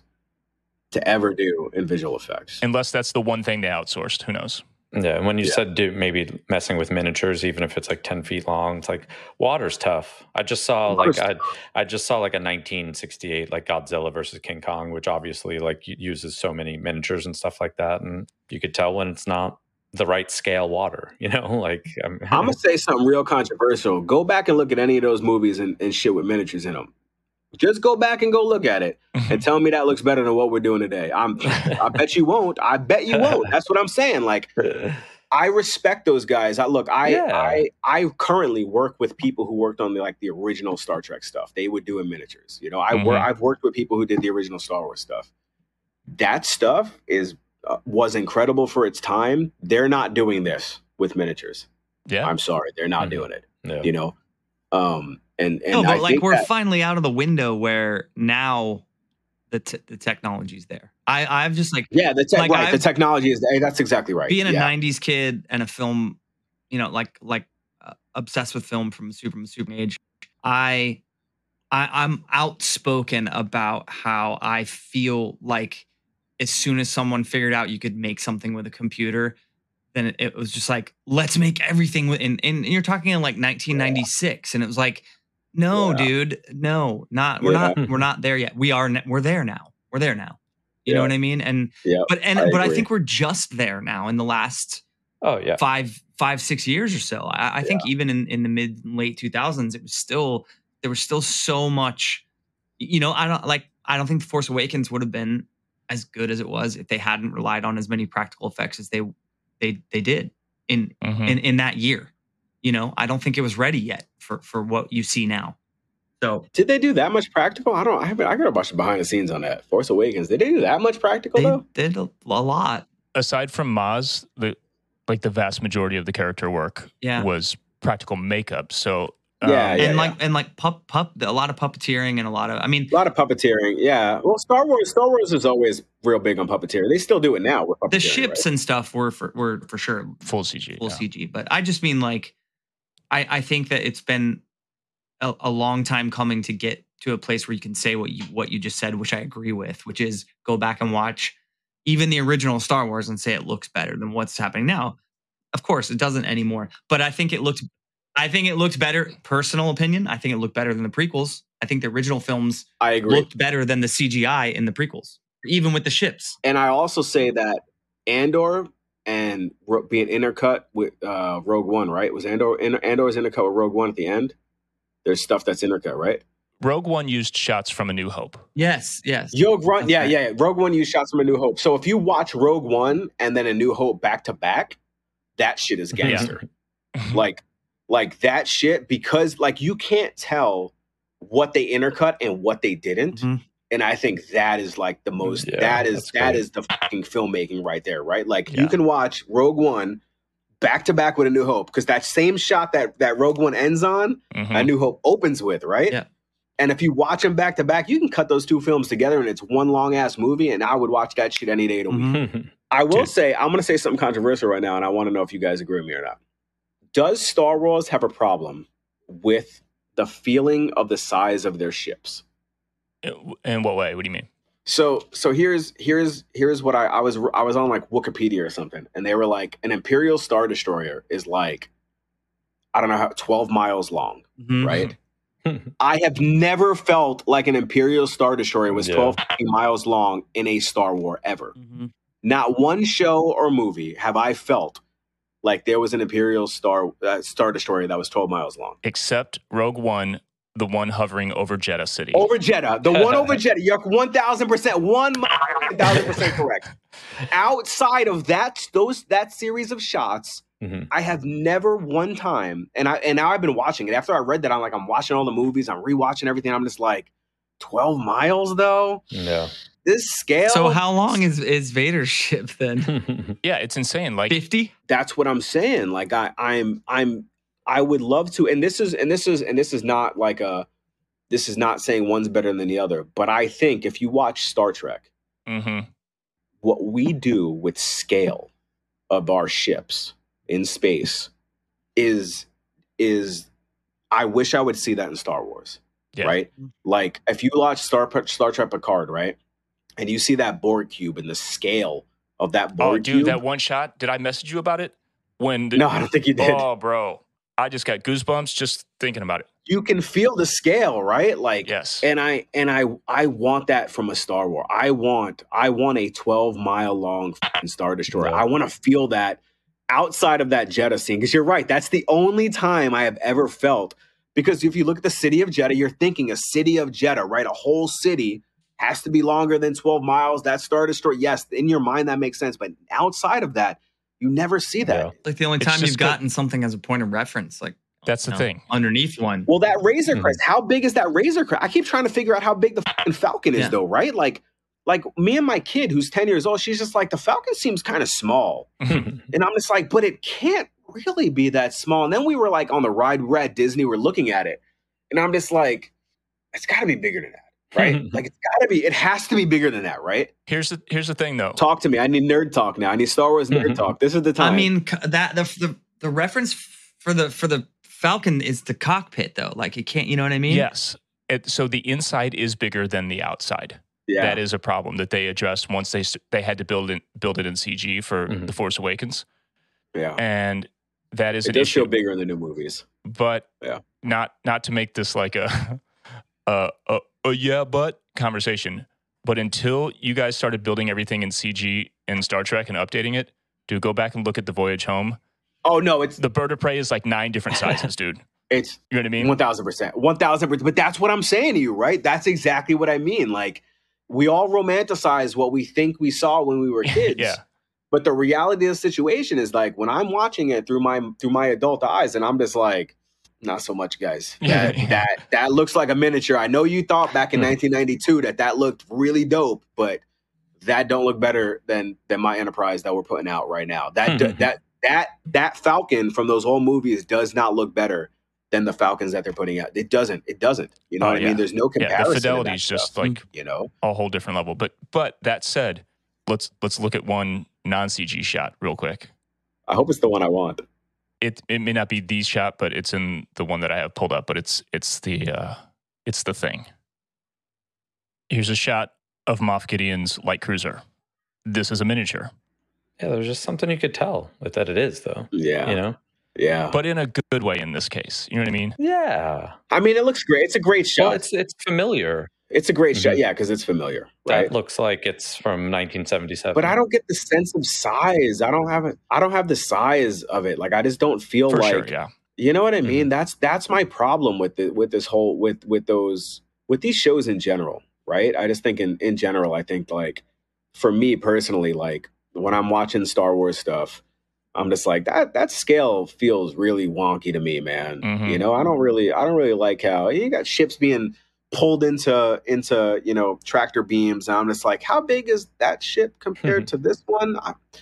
Speaker 5: to ever do in visual effects.
Speaker 1: Unless that's the one thing they outsourced. Who knows?
Speaker 6: Yeah, and when you
Speaker 5: Yeah.
Speaker 6: said do maybe messing with miniatures, even if it's like ten feet long, it's like water's tough. I just saw
Speaker 5: Water's
Speaker 6: like I I just saw like a nineteen sixty-eight like Godzilla versus King Kong, which obviously like u- uses so many miniatures and stuff like that, and you could tell when it's not the right scale water. You know, like um,
Speaker 5: I'm gonna say something real controversial. Go back and look at any of those movies and, and shit with miniatures in them. Just go back and go look at it and tell me that looks better than what we're doing today. I'm, I bet you won't. I bet you won't. That's what I'm saying. Like, I respect those guys. I look, I,
Speaker 6: Yeah.
Speaker 5: I, I currently work with people who worked on the like the original Star Trek stuff. They would do in miniatures. You know, I
Speaker 1: Mhm.
Speaker 5: work. I've worked with people who did the original Star Wars stuff. That stuff is uh, was incredible for its time. They're not doing this with miniatures.
Speaker 1: Yeah.
Speaker 5: I'm sorry, they're not
Speaker 6: Mhm.
Speaker 5: doing it.
Speaker 6: yeah.
Speaker 5: You know, um, and and
Speaker 4: No, but
Speaker 5: I
Speaker 4: like
Speaker 5: think
Speaker 4: we're
Speaker 5: that-
Speaker 4: finally out of the window where now the t- the technology's there. I I've just like
Speaker 5: yeah, the tech,
Speaker 4: like,
Speaker 5: right. The
Speaker 4: I've-
Speaker 5: technology is hey, that's exactly right.
Speaker 4: being a
Speaker 5: yeah.
Speaker 4: nineties kid and a film, you know, like like uh, obsessed with film from a super super age. I, I I'm outspoken about how I feel like as soon as someone figured out you could make something with a computer, then it, it was just like, let's make everything with and, and you're talking in like nineteen ninety-six, and it was like, no,
Speaker 5: Yeah.
Speaker 4: dude, no, not we're
Speaker 5: Yeah.
Speaker 4: not we're not there yet. We are ne- we're there now. We're there now. You know
Speaker 5: Yeah.
Speaker 4: what I mean? And
Speaker 5: Yeah,
Speaker 4: but and
Speaker 5: I
Speaker 4: but I
Speaker 5: agree.
Speaker 4: think we're just there now in the last
Speaker 6: Oh yeah.
Speaker 4: five five six years or so. I, I think even in in the mid late two thousands, it was still there was still so much. You know, I don't like. I don't think The Force Awakens would have been as good as it was if they hadn't relied on as many practical effects as they they they did in
Speaker 1: Mhm.
Speaker 4: in in that year. You know, I don't think it was ready yet for for what you see now. So
Speaker 5: Did they do that much practical? I don't. I haven't. I gotta watch the behind the scenes on that. Force Awakens. Did they do that much practical
Speaker 4: they
Speaker 5: though?
Speaker 4: did a, a lot.
Speaker 1: Aside from Maz, the like the vast majority of the character work
Speaker 4: Yeah.
Speaker 1: was practical makeup. So
Speaker 5: Yeah,
Speaker 1: um,
Speaker 5: yeah.
Speaker 4: and like and like pup pup a lot of puppeteering and a lot of I mean
Speaker 5: A lot of puppeteering. Yeah. Well, Star Wars. Star Wars is always real big on puppeteering. They still do it now with puppeteering.
Speaker 4: the ships
Speaker 5: right?
Speaker 4: and stuff were for were for sure
Speaker 1: full C G.
Speaker 4: full
Speaker 1: yeah.
Speaker 4: C G. But I just mean like I I think that it's been a, a long time coming to get to a place where you can say what you what you just said, which I agree with, which is go back and watch even the original Star Wars and say it looks better than what's happening now. Of course, it doesn't anymore, but I think it looked I think it looked better. Personal opinion, I think it looked better than the prequels. I think the original films
Speaker 5: I agree.
Speaker 4: looked better than the C G I in the prequels, even with the ships.
Speaker 5: And I also say that Andor and Ro- being intercut with uh, Rogue One, right? Was Andor in, Andor's intercut with Rogue One at the end? There's stuff that's intercut, right?
Speaker 1: Rogue One used shots from A New Hope.
Speaker 4: Yes, yes.
Speaker 5: Yo, Run,
Speaker 4: That's
Speaker 5: yeah,
Speaker 4: right.
Speaker 5: yeah, yeah. Rogue One used shots from A New Hope. So if you watch Rogue One and then A New Hope back to back, that shit is gangster. like, like that shit because like you can't tell what they intercut and what they didn't.
Speaker 4: Mhm.
Speaker 5: And I think that is like the most.
Speaker 6: Yeah,
Speaker 5: that is
Speaker 6: that's
Speaker 5: that
Speaker 6: great.
Speaker 5: is the fucking filmmaking right there, right? Like
Speaker 1: Yeah.
Speaker 5: you can watch Rogue One back to back with A New Hope because that same shot that that Rogue One ends on,
Speaker 1: Mhm.
Speaker 5: A New Hope opens with, right?
Speaker 4: Yeah.
Speaker 5: And if you watch them back to back, you can cut those two films together and it's one long ass movie. And I would watch that shit any day of the week.
Speaker 4: Mhm.
Speaker 5: I will
Speaker 1: Dude.
Speaker 5: say, I'm going to say something controversial right now, and I want to know if you guys agree with me or not. Does Star Wars have a problem with the feeling of the size of their ships?
Speaker 1: In what way? What do you mean?
Speaker 5: So, so here's here's here's what I, I was I was on like Wikipedia or something, and they were like, an Imperial Star Destroyer is like, I don't know how twelve miles long,
Speaker 4: Mhm.
Speaker 5: right? I have never felt like an Imperial Star Destroyer was
Speaker 6: Yeah.
Speaker 5: twelve miles long in a Star War ever.
Speaker 4: Mhm.
Speaker 5: Not one show or movie have I felt like there was an Imperial Star uh, Star Destroyer that was twelve miles long.
Speaker 1: Except Rogue One, the one hovering over Jeddah City.
Speaker 5: Over Jeddah, the one over Jeddah, you're one thousand percent, one thousand percent correct. Outside of that, those that series of shots,
Speaker 6: Mhm.
Speaker 5: I have never one time, and I and now I've been watching it. After I read that, I'm like, I'm watching all the movies, I'm rewatching everything. I'm just like, twelve miles though.
Speaker 6: Yeah.
Speaker 5: This scale.
Speaker 4: So how long is is Vader's ship then?
Speaker 1: Yeah, it's insane. Like,
Speaker 4: Fifty.
Speaker 5: That's what I'm saying. Like I, I'm, I'm, I would love to, and this is, and this is, and this is not like a, this is not saying one's better than the other. But I think if you watch Star Trek,
Speaker 1: hmm
Speaker 5: what we do with scale of our ships in space is, is, I wish I would see that in Star Wars.
Speaker 1: Yeah.
Speaker 5: Right? Like if you watch Star Star Trek Picard, right, and you see that Borg cube and the scale of that Borg
Speaker 1: Oh, dude,
Speaker 5: cube.
Speaker 1: that one shot. Did I message you about it? When the,
Speaker 5: No, I don't think you did.
Speaker 1: Oh, bro, I just got goosebumps just thinking about it.
Speaker 5: You can feel the scale, right? Like,
Speaker 1: Yes.
Speaker 5: and I and I I want that from a Star Wars. I want I want a twelve mile long fucking Star Destroyer.
Speaker 6: Yeah.
Speaker 5: I want to feel that outside of that Jeddah scene, because you're right. That's the only time I have ever felt. Because if you look at the city of Jeddah, you're thinking a city of Jeddah, right? A whole city has to be longer than twelve miles. That Star Destroyer, yes, in your mind that makes sense, but outside of that, you never see that.
Speaker 6: Yeah.
Speaker 4: Like the only
Speaker 1: It's
Speaker 4: time
Speaker 1: just
Speaker 4: you've
Speaker 1: good.
Speaker 4: gotten something as a point of reference, like
Speaker 1: That's the
Speaker 4: you know,
Speaker 1: thing.
Speaker 4: underneath one.
Speaker 5: Well, that Razor
Speaker 6: Mhm.
Speaker 5: Crest, how big is that Razor Crest? I keep trying to figure out how big the fucking Falcon is,
Speaker 4: Yeah.
Speaker 5: though, right? Like, like me and my kid, who's ten years old, she's just like, the Falcon seems kind of small. And I'm just like, but it can't really be that small. And then we were like on the ride, we're at Disney, we're looking at it. And I'm just like, it's got to be bigger than that, right? Like, it's got to be, it has to be bigger than that, right?
Speaker 1: Here's the here's the thing, though.
Speaker 5: Talk to me. I need nerd talk now. I need Star Wars nerd talk. This is the time.
Speaker 4: I mean, c- that the, the the reference for the for the Falcon is the cockpit, though. Like, you can't, you know what I mean?
Speaker 1: Yes. It, so the inside is bigger than the outside.
Speaker 5: yeah.
Speaker 1: That is a problem that they addressed once they s- they had to build it build it in C G for
Speaker 6: Mhm.
Speaker 1: The Force Awakens,
Speaker 5: yeah.
Speaker 1: and that is
Speaker 5: It
Speaker 1: an
Speaker 5: does
Speaker 1: issue.
Speaker 5: feel bigger in the new movies.
Speaker 1: But
Speaker 5: Yeah.
Speaker 1: not not to make this like a a, a, a yeah but conversation. But until you guys started building everything in C G in Star Trek and updating it, dude, go back and look at the Voyage Home.
Speaker 5: Oh, no, it's,
Speaker 1: The bird of prey is like nine different sizes, dude.
Speaker 5: it's,
Speaker 1: You know what I mean?
Speaker 5: One thousand percent, one thousand percent. But that's what I'm saying to you, right? That's exactly what I mean. Like, we all romanticize what we think we saw when we were kids.
Speaker 1: Yeah.
Speaker 5: But the reality of the situation is, like, when I'm watching it through my through my adult eyes, and I'm just like, not so much, guys.
Speaker 1: Yeah,
Speaker 5: That
Speaker 1: yeah.
Speaker 5: that that looks like a miniature. I know you thought back in
Speaker 6: Hmm.
Speaker 5: nineteen ninety-two that that looked really dope, but that don't look better than than my Enterprise that we're putting out right now. That
Speaker 6: Mhm.
Speaker 5: that that that Falcon from those old movies does not look better than the Falcons that they're putting out. It doesn't. It doesn't. You know
Speaker 1: Oh,
Speaker 5: what I
Speaker 1: yeah.
Speaker 5: mean? There's no
Speaker 1: Yeah,
Speaker 5: comparison.
Speaker 1: the
Speaker 5: to
Speaker 1: fidelity
Speaker 5: that
Speaker 1: is just
Speaker 5: stuff,
Speaker 1: like
Speaker 5: you know.
Speaker 1: a whole different level. But but that said, let's let's look at one non C G shot real quick.
Speaker 5: I hope it's the one I want.
Speaker 1: It it may not be the shot, but it's in the one that I have pulled up. But it's it's the uh, it's the thing. Here's a shot of Moff Gideon's light cruiser. This is a miniature,
Speaker 6: Yeah, there's just something you could tell that it is, though.
Speaker 5: Yeah.
Speaker 6: You know?
Speaker 5: Yeah.
Speaker 1: but in a good way in this case. You know what I mean?
Speaker 6: Yeah.
Speaker 5: I mean, it looks great. It's a great shot.
Speaker 6: Well,
Speaker 5: it's,
Speaker 6: it's it's familiar.
Speaker 5: a great shot.
Speaker 6: Mhm.
Speaker 5: Yeah, because it's familiar, right?
Speaker 6: That looks like it's from nineteen seventy-seven.
Speaker 5: But I don't get the sense of size. I don't have it. I don't have the size of it. Like, I just don't feel
Speaker 1: For
Speaker 5: like,
Speaker 1: sure, yeah.
Speaker 5: you know what I mean? That's that's my problem with the with this whole with with those with these shows in general, right? I just think in in general, I think like for me personally, like when I'm watching Star Wars stuff, I'm just like that that scale feels really wonky to me, man.
Speaker 1: Mhm.
Speaker 5: You know, I don't really I don't really like how you got ships being pulled into into you know tractor beams, and I'm just like, how big is that ship compared to this one? I,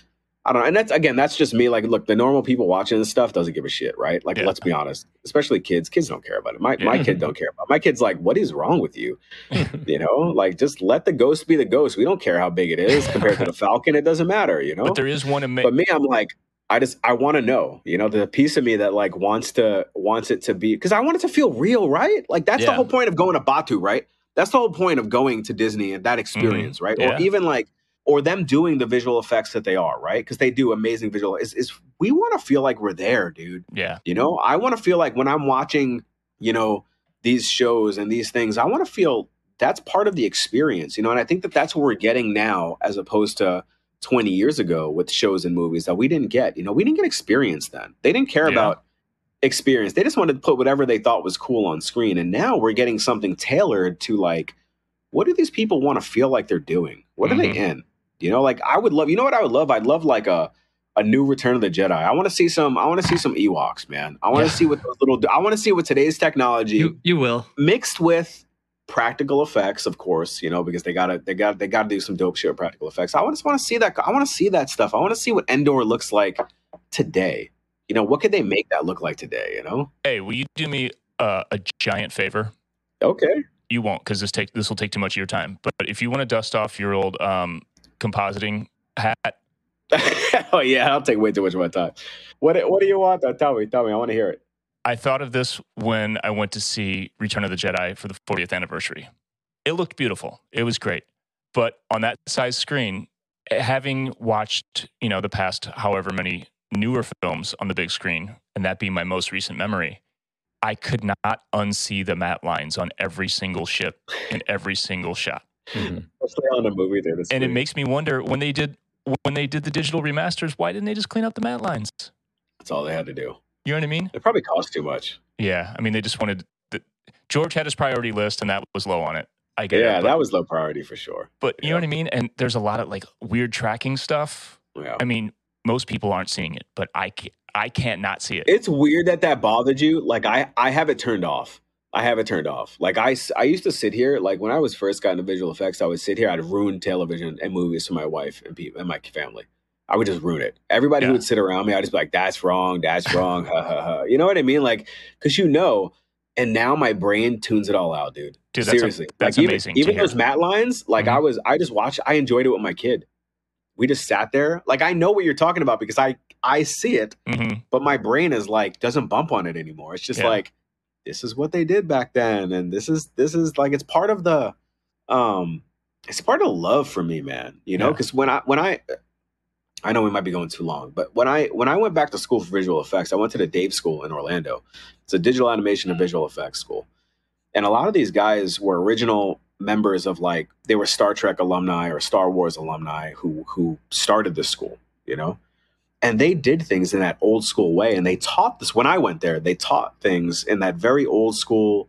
Speaker 5: I don't know. And that's, again, that's just me. Like, look, the normal people watching this stuff doesn't give a shit, right? Like,
Speaker 1: Yeah.
Speaker 5: let's be honest, especially kids. Kids don't care about it. My
Speaker 1: Yeah.
Speaker 5: my kid don't care about it. My kid's like, what is wrong with you? You know, like, just let the ghost be the ghost. We don't care how big it is compared to the Falcon. It doesn't matter, you know?
Speaker 1: But there is one. Ama-
Speaker 5: But me, I'm like, I just, I want to know, you know, the piece of me that like wants to, wants it to be, because I want it to feel real, right? Like, that's the
Speaker 1: Yeah.
Speaker 5: whole point of going to Batu, right? That's the whole point of going to Disney and that experience, right?
Speaker 1: Yeah.
Speaker 5: Or even like, or them doing the visual effects that they are, right? Because they do amazing visual. Is is we want to feel like we're there, dude.
Speaker 1: yeah.
Speaker 5: You know, I want to feel like when I'm watching, you know, these shows and these things, I want to feel that's part of the experience, you know. And I think that that's what we're getting now, as opposed to twenty years ago with shows and movies that we didn't get. You know, we didn't get experience then. They didn't care
Speaker 1: Yeah.
Speaker 5: about experience. They just wanted to put whatever they thought was cool on screen. And now we're getting something tailored to like, what do these people want to feel like they're doing? What are
Speaker 1: Mhm.
Speaker 5: they in? You know, like I would love, you know what I would love? I'd love like a, a new Return of the Jedi. I want to see some, I want to see some Ewoks, man. I want to
Speaker 1: Yeah.
Speaker 5: see what those little, I want to see what today's technology
Speaker 4: You you will.
Speaker 5: mixed with practical effects, of course, you know, because they gotta, they got, they gotta do some dope shit with practical effects. I just want to see that. I want to see that stuff. I want to see what Endor looks like today. You know, what could they make that look like today? You know?
Speaker 1: Hey, will you do me uh, a giant favor?
Speaker 5: Okay.
Speaker 1: You won't, because this take this will take too much of your time. But if you want to dust off your old um, compositing hat,
Speaker 5: Oh yeah, I'll take way too much of my time. What What do you want? Though? Tell me, tell me. I want to hear it.
Speaker 1: I thought of this when I went to see Return of the Jedi for the fortieth anniversary. It looked beautiful. It was great. But on that size screen, having watched, you know, the past however many newer films on the big screen, and that being my most recent memory, I could not unsee the matte lines on every single ship in every single shot.
Speaker 6: Mhm.
Speaker 5: Especially on a movie theater
Speaker 1: And
Speaker 5: screen.
Speaker 1: it makes me wonder, when they did when they did the digital remasters, why didn't they just clean up the matte lines?
Speaker 5: That's all they had to do.
Speaker 1: You know what I mean?
Speaker 5: It probably cost too much.
Speaker 1: Yeah. I mean, they just wanted the, George had his priority list, and that was low on it. I get
Speaker 5: Yeah,
Speaker 1: it. But,
Speaker 5: that was low priority for sure.
Speaker 1: but you
Speaker 5: yeah.
Speaker 1: know what I mean? And there's a lot of like weird tracking stuff.
Speaker 5: Yeah.
Speaker 1: I mean, most people aren't seeing it, but I can't, I can't not see it.
Speaker 5: It's weird that that bothered you. Like I, I have it turned off. I have it turned off. Like I, s- I used to sit here. Like when I was first got into visual effects, I would sit here. I'd ruin television and movies for my wife and people and my family. I would just ruin it. Everybody
Speaker 1: Yeah.
Speaker 5: who would sit around me, I'd just be like, "That's wrong. That's wrong." Ha ha ha. You know what I mean? Like, because you know. And now my brain tunes it all out, dude.
Speaker 1: Dude, that's a-
Speaker 5: Seriously,
Speaker 1: that's
Speaker 5: like
Speaker 1: amazing to
Speaker 5: even, even
Speaker 1: hear.
Speaker 5: those matte lines, like
Speaker 1: Mhm.
Speaker 5: I was, I just watched. I enjoyed it with my kid. We just sat there. Like I know what you're talking about because I, I see it.
Speaker 1: hmm
Speaker 5: But my brain is like doesn't bump on it anymore. It's just
Speaker 1: Yeah.
Speaker 5: like this is what they did back then, and this is this is like it's part of the, um, it's part of love for me, man. You know,
Speaker 1: Yeah.
Speaker 5: because when I when I, I know we might be going too long, but when I when I went back to school for visual effects, I went to the Dave School in Orlando. It's a digital animation and visual effects school, and a lot of these guys were original members of like they were Star Trek alumni or Star Wars alumni who who started this school. You know. And they did things in that old school way. And they taught this when I went there, they taught things in that very old school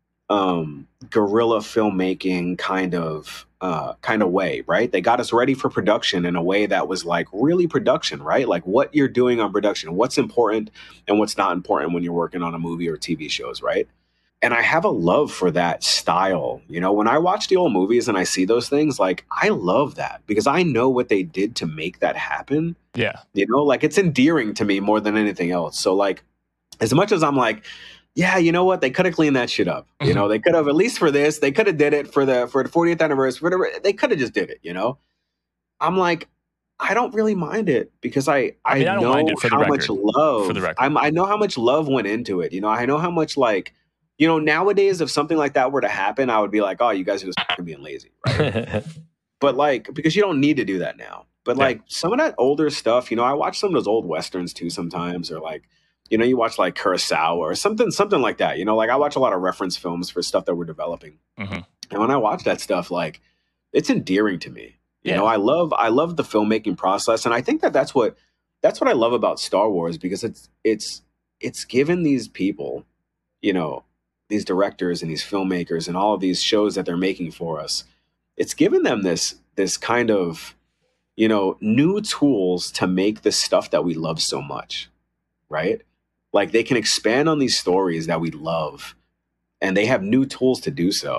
Speaker 5: um, guerrilla filmmaking kind of uh, kind of way, right? They got us ready for production in a way that was like really production, right? Like what you're doing on production, what's important and what's not important when you're working on a movie or T V shows, right? And I have a love for that style. You know, when I watch the old movies and I see those things, like I love that because I know what they did to make that happen.
Speaker 1: Yeah.
Speaker 5: You know, like it's endearing to me more than anything else. So like, as much as I'm like, yeah, you know what? They could have cleaned that shit up. You know, they could have, at least for this, they could have did it for the for the fortieth anniversary, whatever. They could have just did it, you know? I'm like, I don't really mind it because I, I,
Speaker 1: I mean, I don't
Speaker 5: know
Speaker 1: mind it for the
Speaker 5: how much
Speaker 1: record.
Speaker 5: love
Speaker 1: For the record.
Speaker 5: I'm I know how much love went into it. You know, I know how much like, you know, nowadays if something like that were to happen, I would be like, oh, you guys are just fucking being lazy, right? But like, because you don't need to do that now. But
Speaker 1: Yeah.
Speaker 5: like some of that older stuff, you know, I watch some of those old Westerns too sometimes, or like, you know, you watch like Kurosawa or something, something like that. You know, like I watch a lot of reference films for stuff that we're developing.
Speaker 1: Mhm.
Speaker 5: And when I watch that stuff, like it's endearing to me. You
Speaker 1: Yeah.
Speaker 5: know, I love, I love the filmmaking process. And I think that that's what, that's what I love about Star Wars because it's, it's, it's given these people, you know, these directors and these filmmakers and all of these shows that they're making for us, it's given them this this kind of, you know, new tools to make the stuff that we love so much, right? Like they can expand on these stories that we love and they have new tools to do so.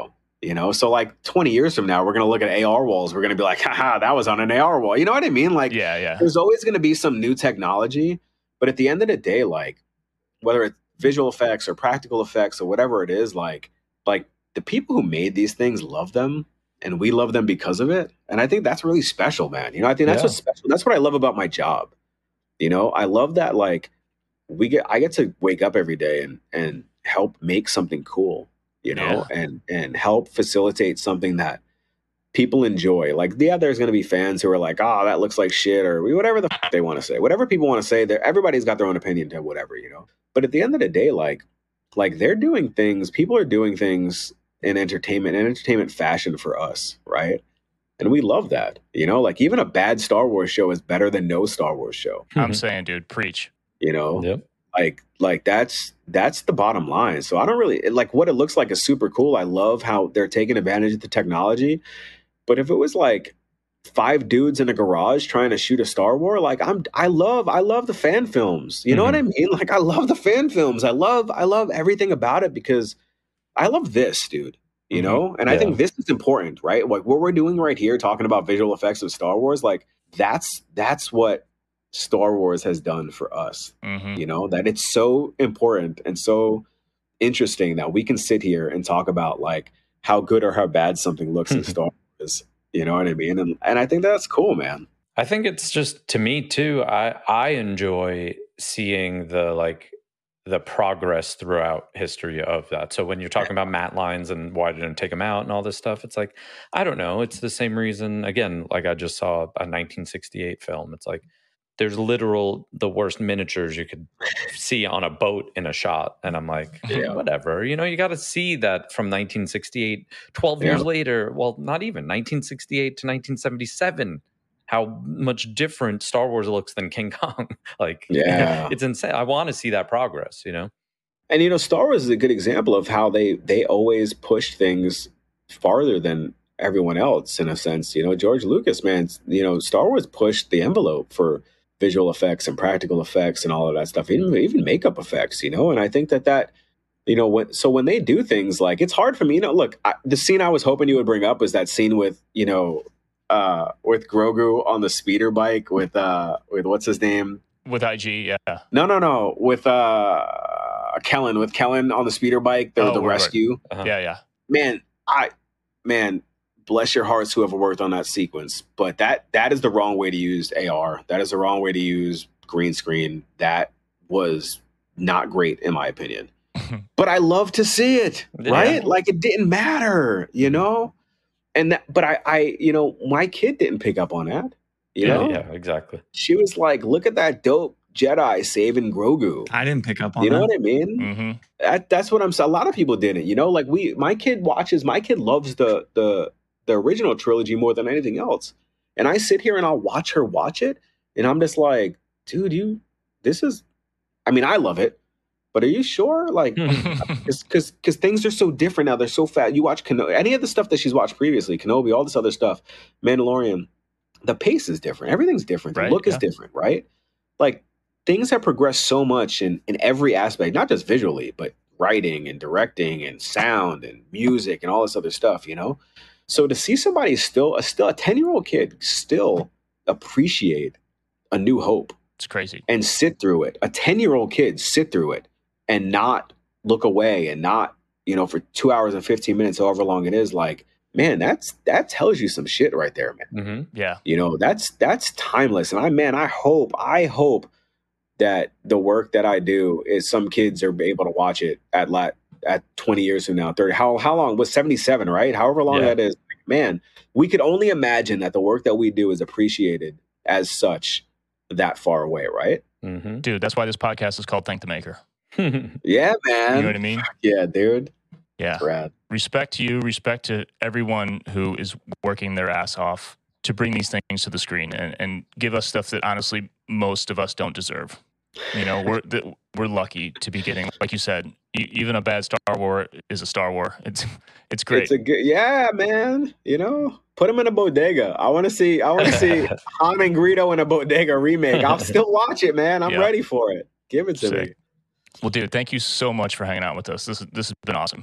Speaker 5: You know, so like twenty years from now, we're going to look at A R walls. We're going to be like, haha, that was on an A R wall. You know what I mean? Like,
Speaker 1: yeah, yeah.
Speaker 5: There's always going to be some new technology. But at the end of the day, like, whether it's visual effects or practical effects or whatever it is, like, like the people who made these things love them, and we love them because of it. And I think that's really special, man. You know, I think that's
Speaker 6: Yeah.
Speaker 5: what's special. That's what I love about my job. You know, I love that, like, we get, I get to wake up every day and, and help make something cool. You know,
Speaker 1: Yeah.
Speaker 5: and and help facilitate something that people enjoy. Like, yeah, there's going to be fans who are like, oh, that looks like shit, or whatever the f- they want to say. Whatever people want to say, there, everybody's got their own opinion to whatever, you know. But at the end of the day, like, like they're doing things, people are doing things in entertainment, in entertainment fashion for us, right? And we love that, you know. Like, even a bad Star Wars show is better than no Star Wars show,
Speaker 1: I'm saying, dude, preach.
Speaker 5: you know.
Speaker 6: Yep.
Speaker 5: Like, like that's that's the bottom line. So I don't really like what it looks like is super cool. I love how they're taking advantage of the technology. But if it was like five dudes in a garage trying to shoot a Star Wars, like I'm, I love, I love the fan films. You know what I mean? Like, I love the fan films. I love, I love everything about it because I love this, dude. You
Speaker 1: Mhm.
Speaker 5: know, and I
Speaker 6: Yeah.
Speaker 5: think this is important, right? Like what we're doing right here, talking about visual effects of Star Wars, like that's that's what Star Wars has done for us.
Speaker 1: hmm
Speaker 5: You know, that it's so important and so interesting that we can sit here and talk about like how good or how bad something looks in Star Wars. You know what I mean? And and I think that's cool, man.
Speaker 6: I think it's just, to me too, I I enjoy seeing the like the progress throughout history of that. So when you're talking about matte lines and why didn't it take them out and all this stuff, it's like, I don't know. It's the same reason. Again, like I just saw a nineteen sixty-eight film. It's like there's literal the worst miniatures you could see on a boat in a shot. And I'm like,
Speaker 5: Yeah.
Speaker 6: whatever. You know, you got to see that from nineteen sixty-eight, twelve
Speaker 5: Yeah.
Speaker 6: years later. Well, not even nineteen sixty-eight to nineteen seventy-seven. How much different Star Wars looks than King Kong. Like,
Speaker 5: Yeah.
Speaker 6: it's insane. I want to see that progress, you know?
Speaker 5: And you know, Star Wars is a good example of how they they always push things farther than everyone else in a sense. You know, George Lucas, man, you know, Star Wars pushed the envelope for visual effects and practical effects and all of that stuff, even even makeup effects, you know. And I think that that, you know, when so when they do things like, it's hard for me, you know, look, I, the scene I was hoping you would bring up was that scene with, you know, uh, with Grogu on the speeder bike with uh with what's his name?
Speaker 1: With I G, yeah.
Speaker 5: No, no, no, with uh Kellen, with Kellen on the speeder bike, the,
Speaker 1: Oh,
Speaker 5: the
Speaker 1: right, right.
Speaker 5: rescue.
Speaker 6: Uh-huh.
Speaker 1: Yeah, yeah.
Speaker 5: Man, I man, bless your hearts whoever worked on that sequence. But that that is the wrong way to use A R. That is the wrong way to use green screen. That was not great in my opinion. But I love to see it,
Speaker 6: Yeah.
Speaker 5: right? Like it didn't matter, you know? And that but I I you know, my kid didn't pick up on that. You
Speaker 6: Yeah,
Speaker 5: know?
Speaker 6: yeah, exactly.
Speaker 5: She was like, look at that dope Jedi saving Grogu.
Speaker 4: I didn't pick up on
Speaker 5: You know
Speaker 4: that.
Speaker 5: what I mean?
Speaker 1: hmm
Speaker 5: That, that's what I'm saying. A lot of people didn't, you know, like we, my kid watches, my kid loves the, the, the original trilogy more than anything else. And I sit here and I'll watch her watch it. And I'm just like, dude, you, this is, I mean, I love it, but are you sure? Like, cause, cause, cause things are so different now. They're so fast. You watch Kenobi, any of the stuff that she's watched previously, Kenobi, all this other stuff, Mandalorian, the pace is different. Everything's different. The
Speaker 1: Right,
Speaker 5: look is
Speaker 1: yeah.
Speaker 5: different, right? Like, things have progressed so much in, in every aspect, not just visually, but writing and directing and sound and music and all this other stuff, you know? So to see somebody still, a still a ten-year-old kid still appreciate A New Hope
Speaker 1: It's crazy.
Speaker 5: and sit through it, a ten-year-old kid sit through it and not look away and not, you know, for two hours and fifteen minutes, however long it is, like, man, that's that tells you some shit right there, man.
Speaker 6: hmm
Speaker 1: Yeah.
Speaker 5: You know, that's that's timeless. And I man, I hope, I hope that the work that I do is some kids are able to watch it at la- at twenty years from now, thirty. How how long was seventy-seven, right? However long
Speaker 6: Yeah.
Speaker 5: that is, man, we could only imagine that the work that we do is appreciated as such that far away, right?
Speaker 6: hmm
Speaker 1: Dude, that's why this podcast is called Thank the Maker.
Speaker 5: Yeah, man.
Speaker 1: You know what I mean?
Speaker 5: Yeah, dude.
Speaker 1: Yeah.
Speaker 5: Rad.
Speaker 1: Respect to you, respect to everyone who is working their ass off to bring these things to the screen and, and give us stuff that honestly most of us don't deserve. You know, we're the, we're lucky to be getting, like you said, e- even a bad Star War is a Star War. It's it's great.
Speaker 5: It's a good, yeah, man. You know, put them in a bodega. I want to see. I want to see Han and Greedo in a bodega remake. I'll still watch it, man. I'm
Speaker 1: Yeah.
Speaker 5: ready for it. Give it to
Speaker 1: Sick.
Speaker 5: me.
Speaker 1: Well, dude, thank you so much for hanging out with us. This is, this has been awesome.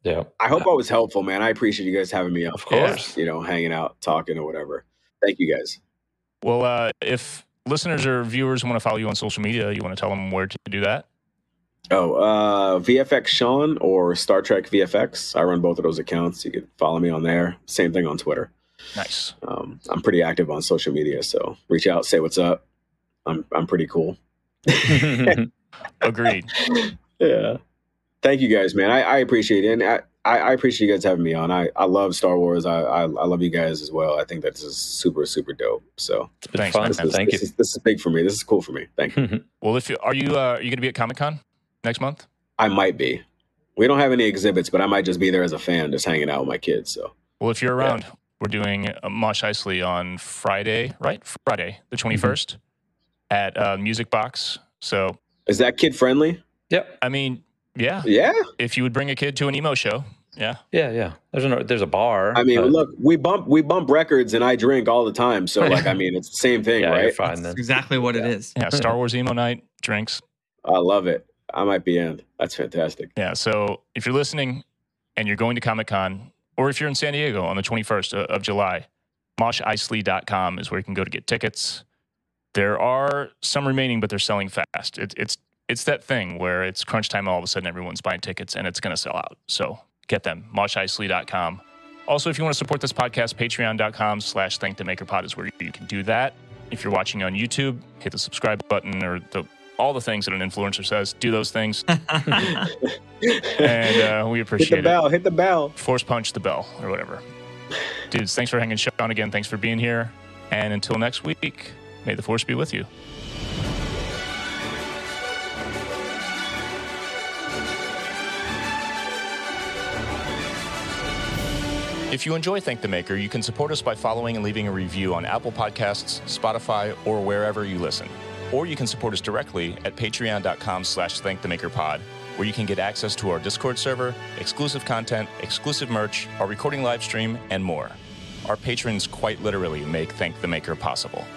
Speaker 6: Yeah.
Speaker 5: I hope I was helpful, man. I appreciate you guys having me on.
Speaker 6: Of course.
Speaker 5: You know, hanging out, talking, or whatever. Thank you guys.
Speaker 1: Well, uh, if listeners or viewers want to follow you on social media, you want to tell them where to do that?
Speaker 5: Oh, uh, V F X Sean or Star Trek V F X. I run both of those accounts. You can follow me on there. Same thing on Twitter.
Speaker 1: Nice.
Speaker 5: Um, I'm pretty active on social media, so reach out, say what's up. I'm I'm pretty cool.
Speaker 1: Agreed.
Speaker 5: Yeah. Thank you guys, man. I, I appreciate it. And I, I, I appreciate you guys having me on. I, I love Star Wars. I, I I love you guys as well. I think that this is super, super dope. So
Speaker 6: It's been
Speaker 1: Thanks,
Speaker 6: fun.
Speaker 1: man.
Speaker 5: this is,
Speaker 6: Thank
Speaker 5: this
Speaker 6: you.
Speaker 5: is this is big for me. This is cool for me. Thank you.
Speaker 1: Well, if you are you uh, are you going to be at Comic-Con next month?
Speaker 5: I might be. We don't have any exhibits, but I might just be there as a fan, just hanging out with my kids. So
Speaker 1: Well, if you're around, we're doing uh, Mosh Isley on Friday, right? Friday, the twenty-first
Speaker 6: Mm-hmm.
Speaker 1: at uh, Music Box. So,
Speaker 5: is that kid friendly?
Speaker 6: Yep.
Speaker 1: I mean, yeah,
Speaker 5: Yeah.
Speaker 1: if you would bring a kid to an emo show, yeah.
Speaker 6: Yeah, yeah. There's a there's a bar.
Speaker 5: I mean,
Speaker 6: but-
Speaker 5: look, we bump we bump records, and I drink all the time. So, like, I mean, it's the same thing,
Speaker 6: yeah, you're
Speaker 5: right?
Speaker 6: fine
Speaker 4: That's
Speaker 6: then.
Speaker 4: exactly what it is.
Speaker 1: Yeah, Star Wars emo night, drinks.
Speaker 5: I love it. I might be in. That's fantastic.
Speaker 1: Yeah, so if you're listening and you're going to Comic-Con, or if you're in San Diego on the twenty-first of July, mosh isley dot com is where you can go to get tickets. There are some remaining, but they're selling fast. It, it's it's that thing where it's crunch time, all of a sudden everyone's buying tickets, and it's going to sell out. So get them, mosh isley dot com. Also, if you want to support this podcast, patreon dot com slash thank the maker pod is where you can do that. If you're watching on YouTube, hit the subscribe button or the all the things that an influencer says. Do those things. And uh, we
Speaker 5: Hit
Speaker 1: appreciate
Speaker 5: the
Speaker 1: it.
Speaker 5: bell. Hit the bell.
Speaker 1: Force punch the bell or whatever. Dudes, thanks for hanging Sean again. Thanks for being here. And until next week, may the force be with you. If you enjoy Thank the Maker, you can support us by following and leaving a review on Apple Podcasts, Spotify, or wherever you listen. Or you can support us directly at patreon dot com slash thank the maker pod, where you can get access to our Discord server, exclusive content, exclusive merch, our recording live stream, and more. Our patrons quite literally make Thank the Maker possible.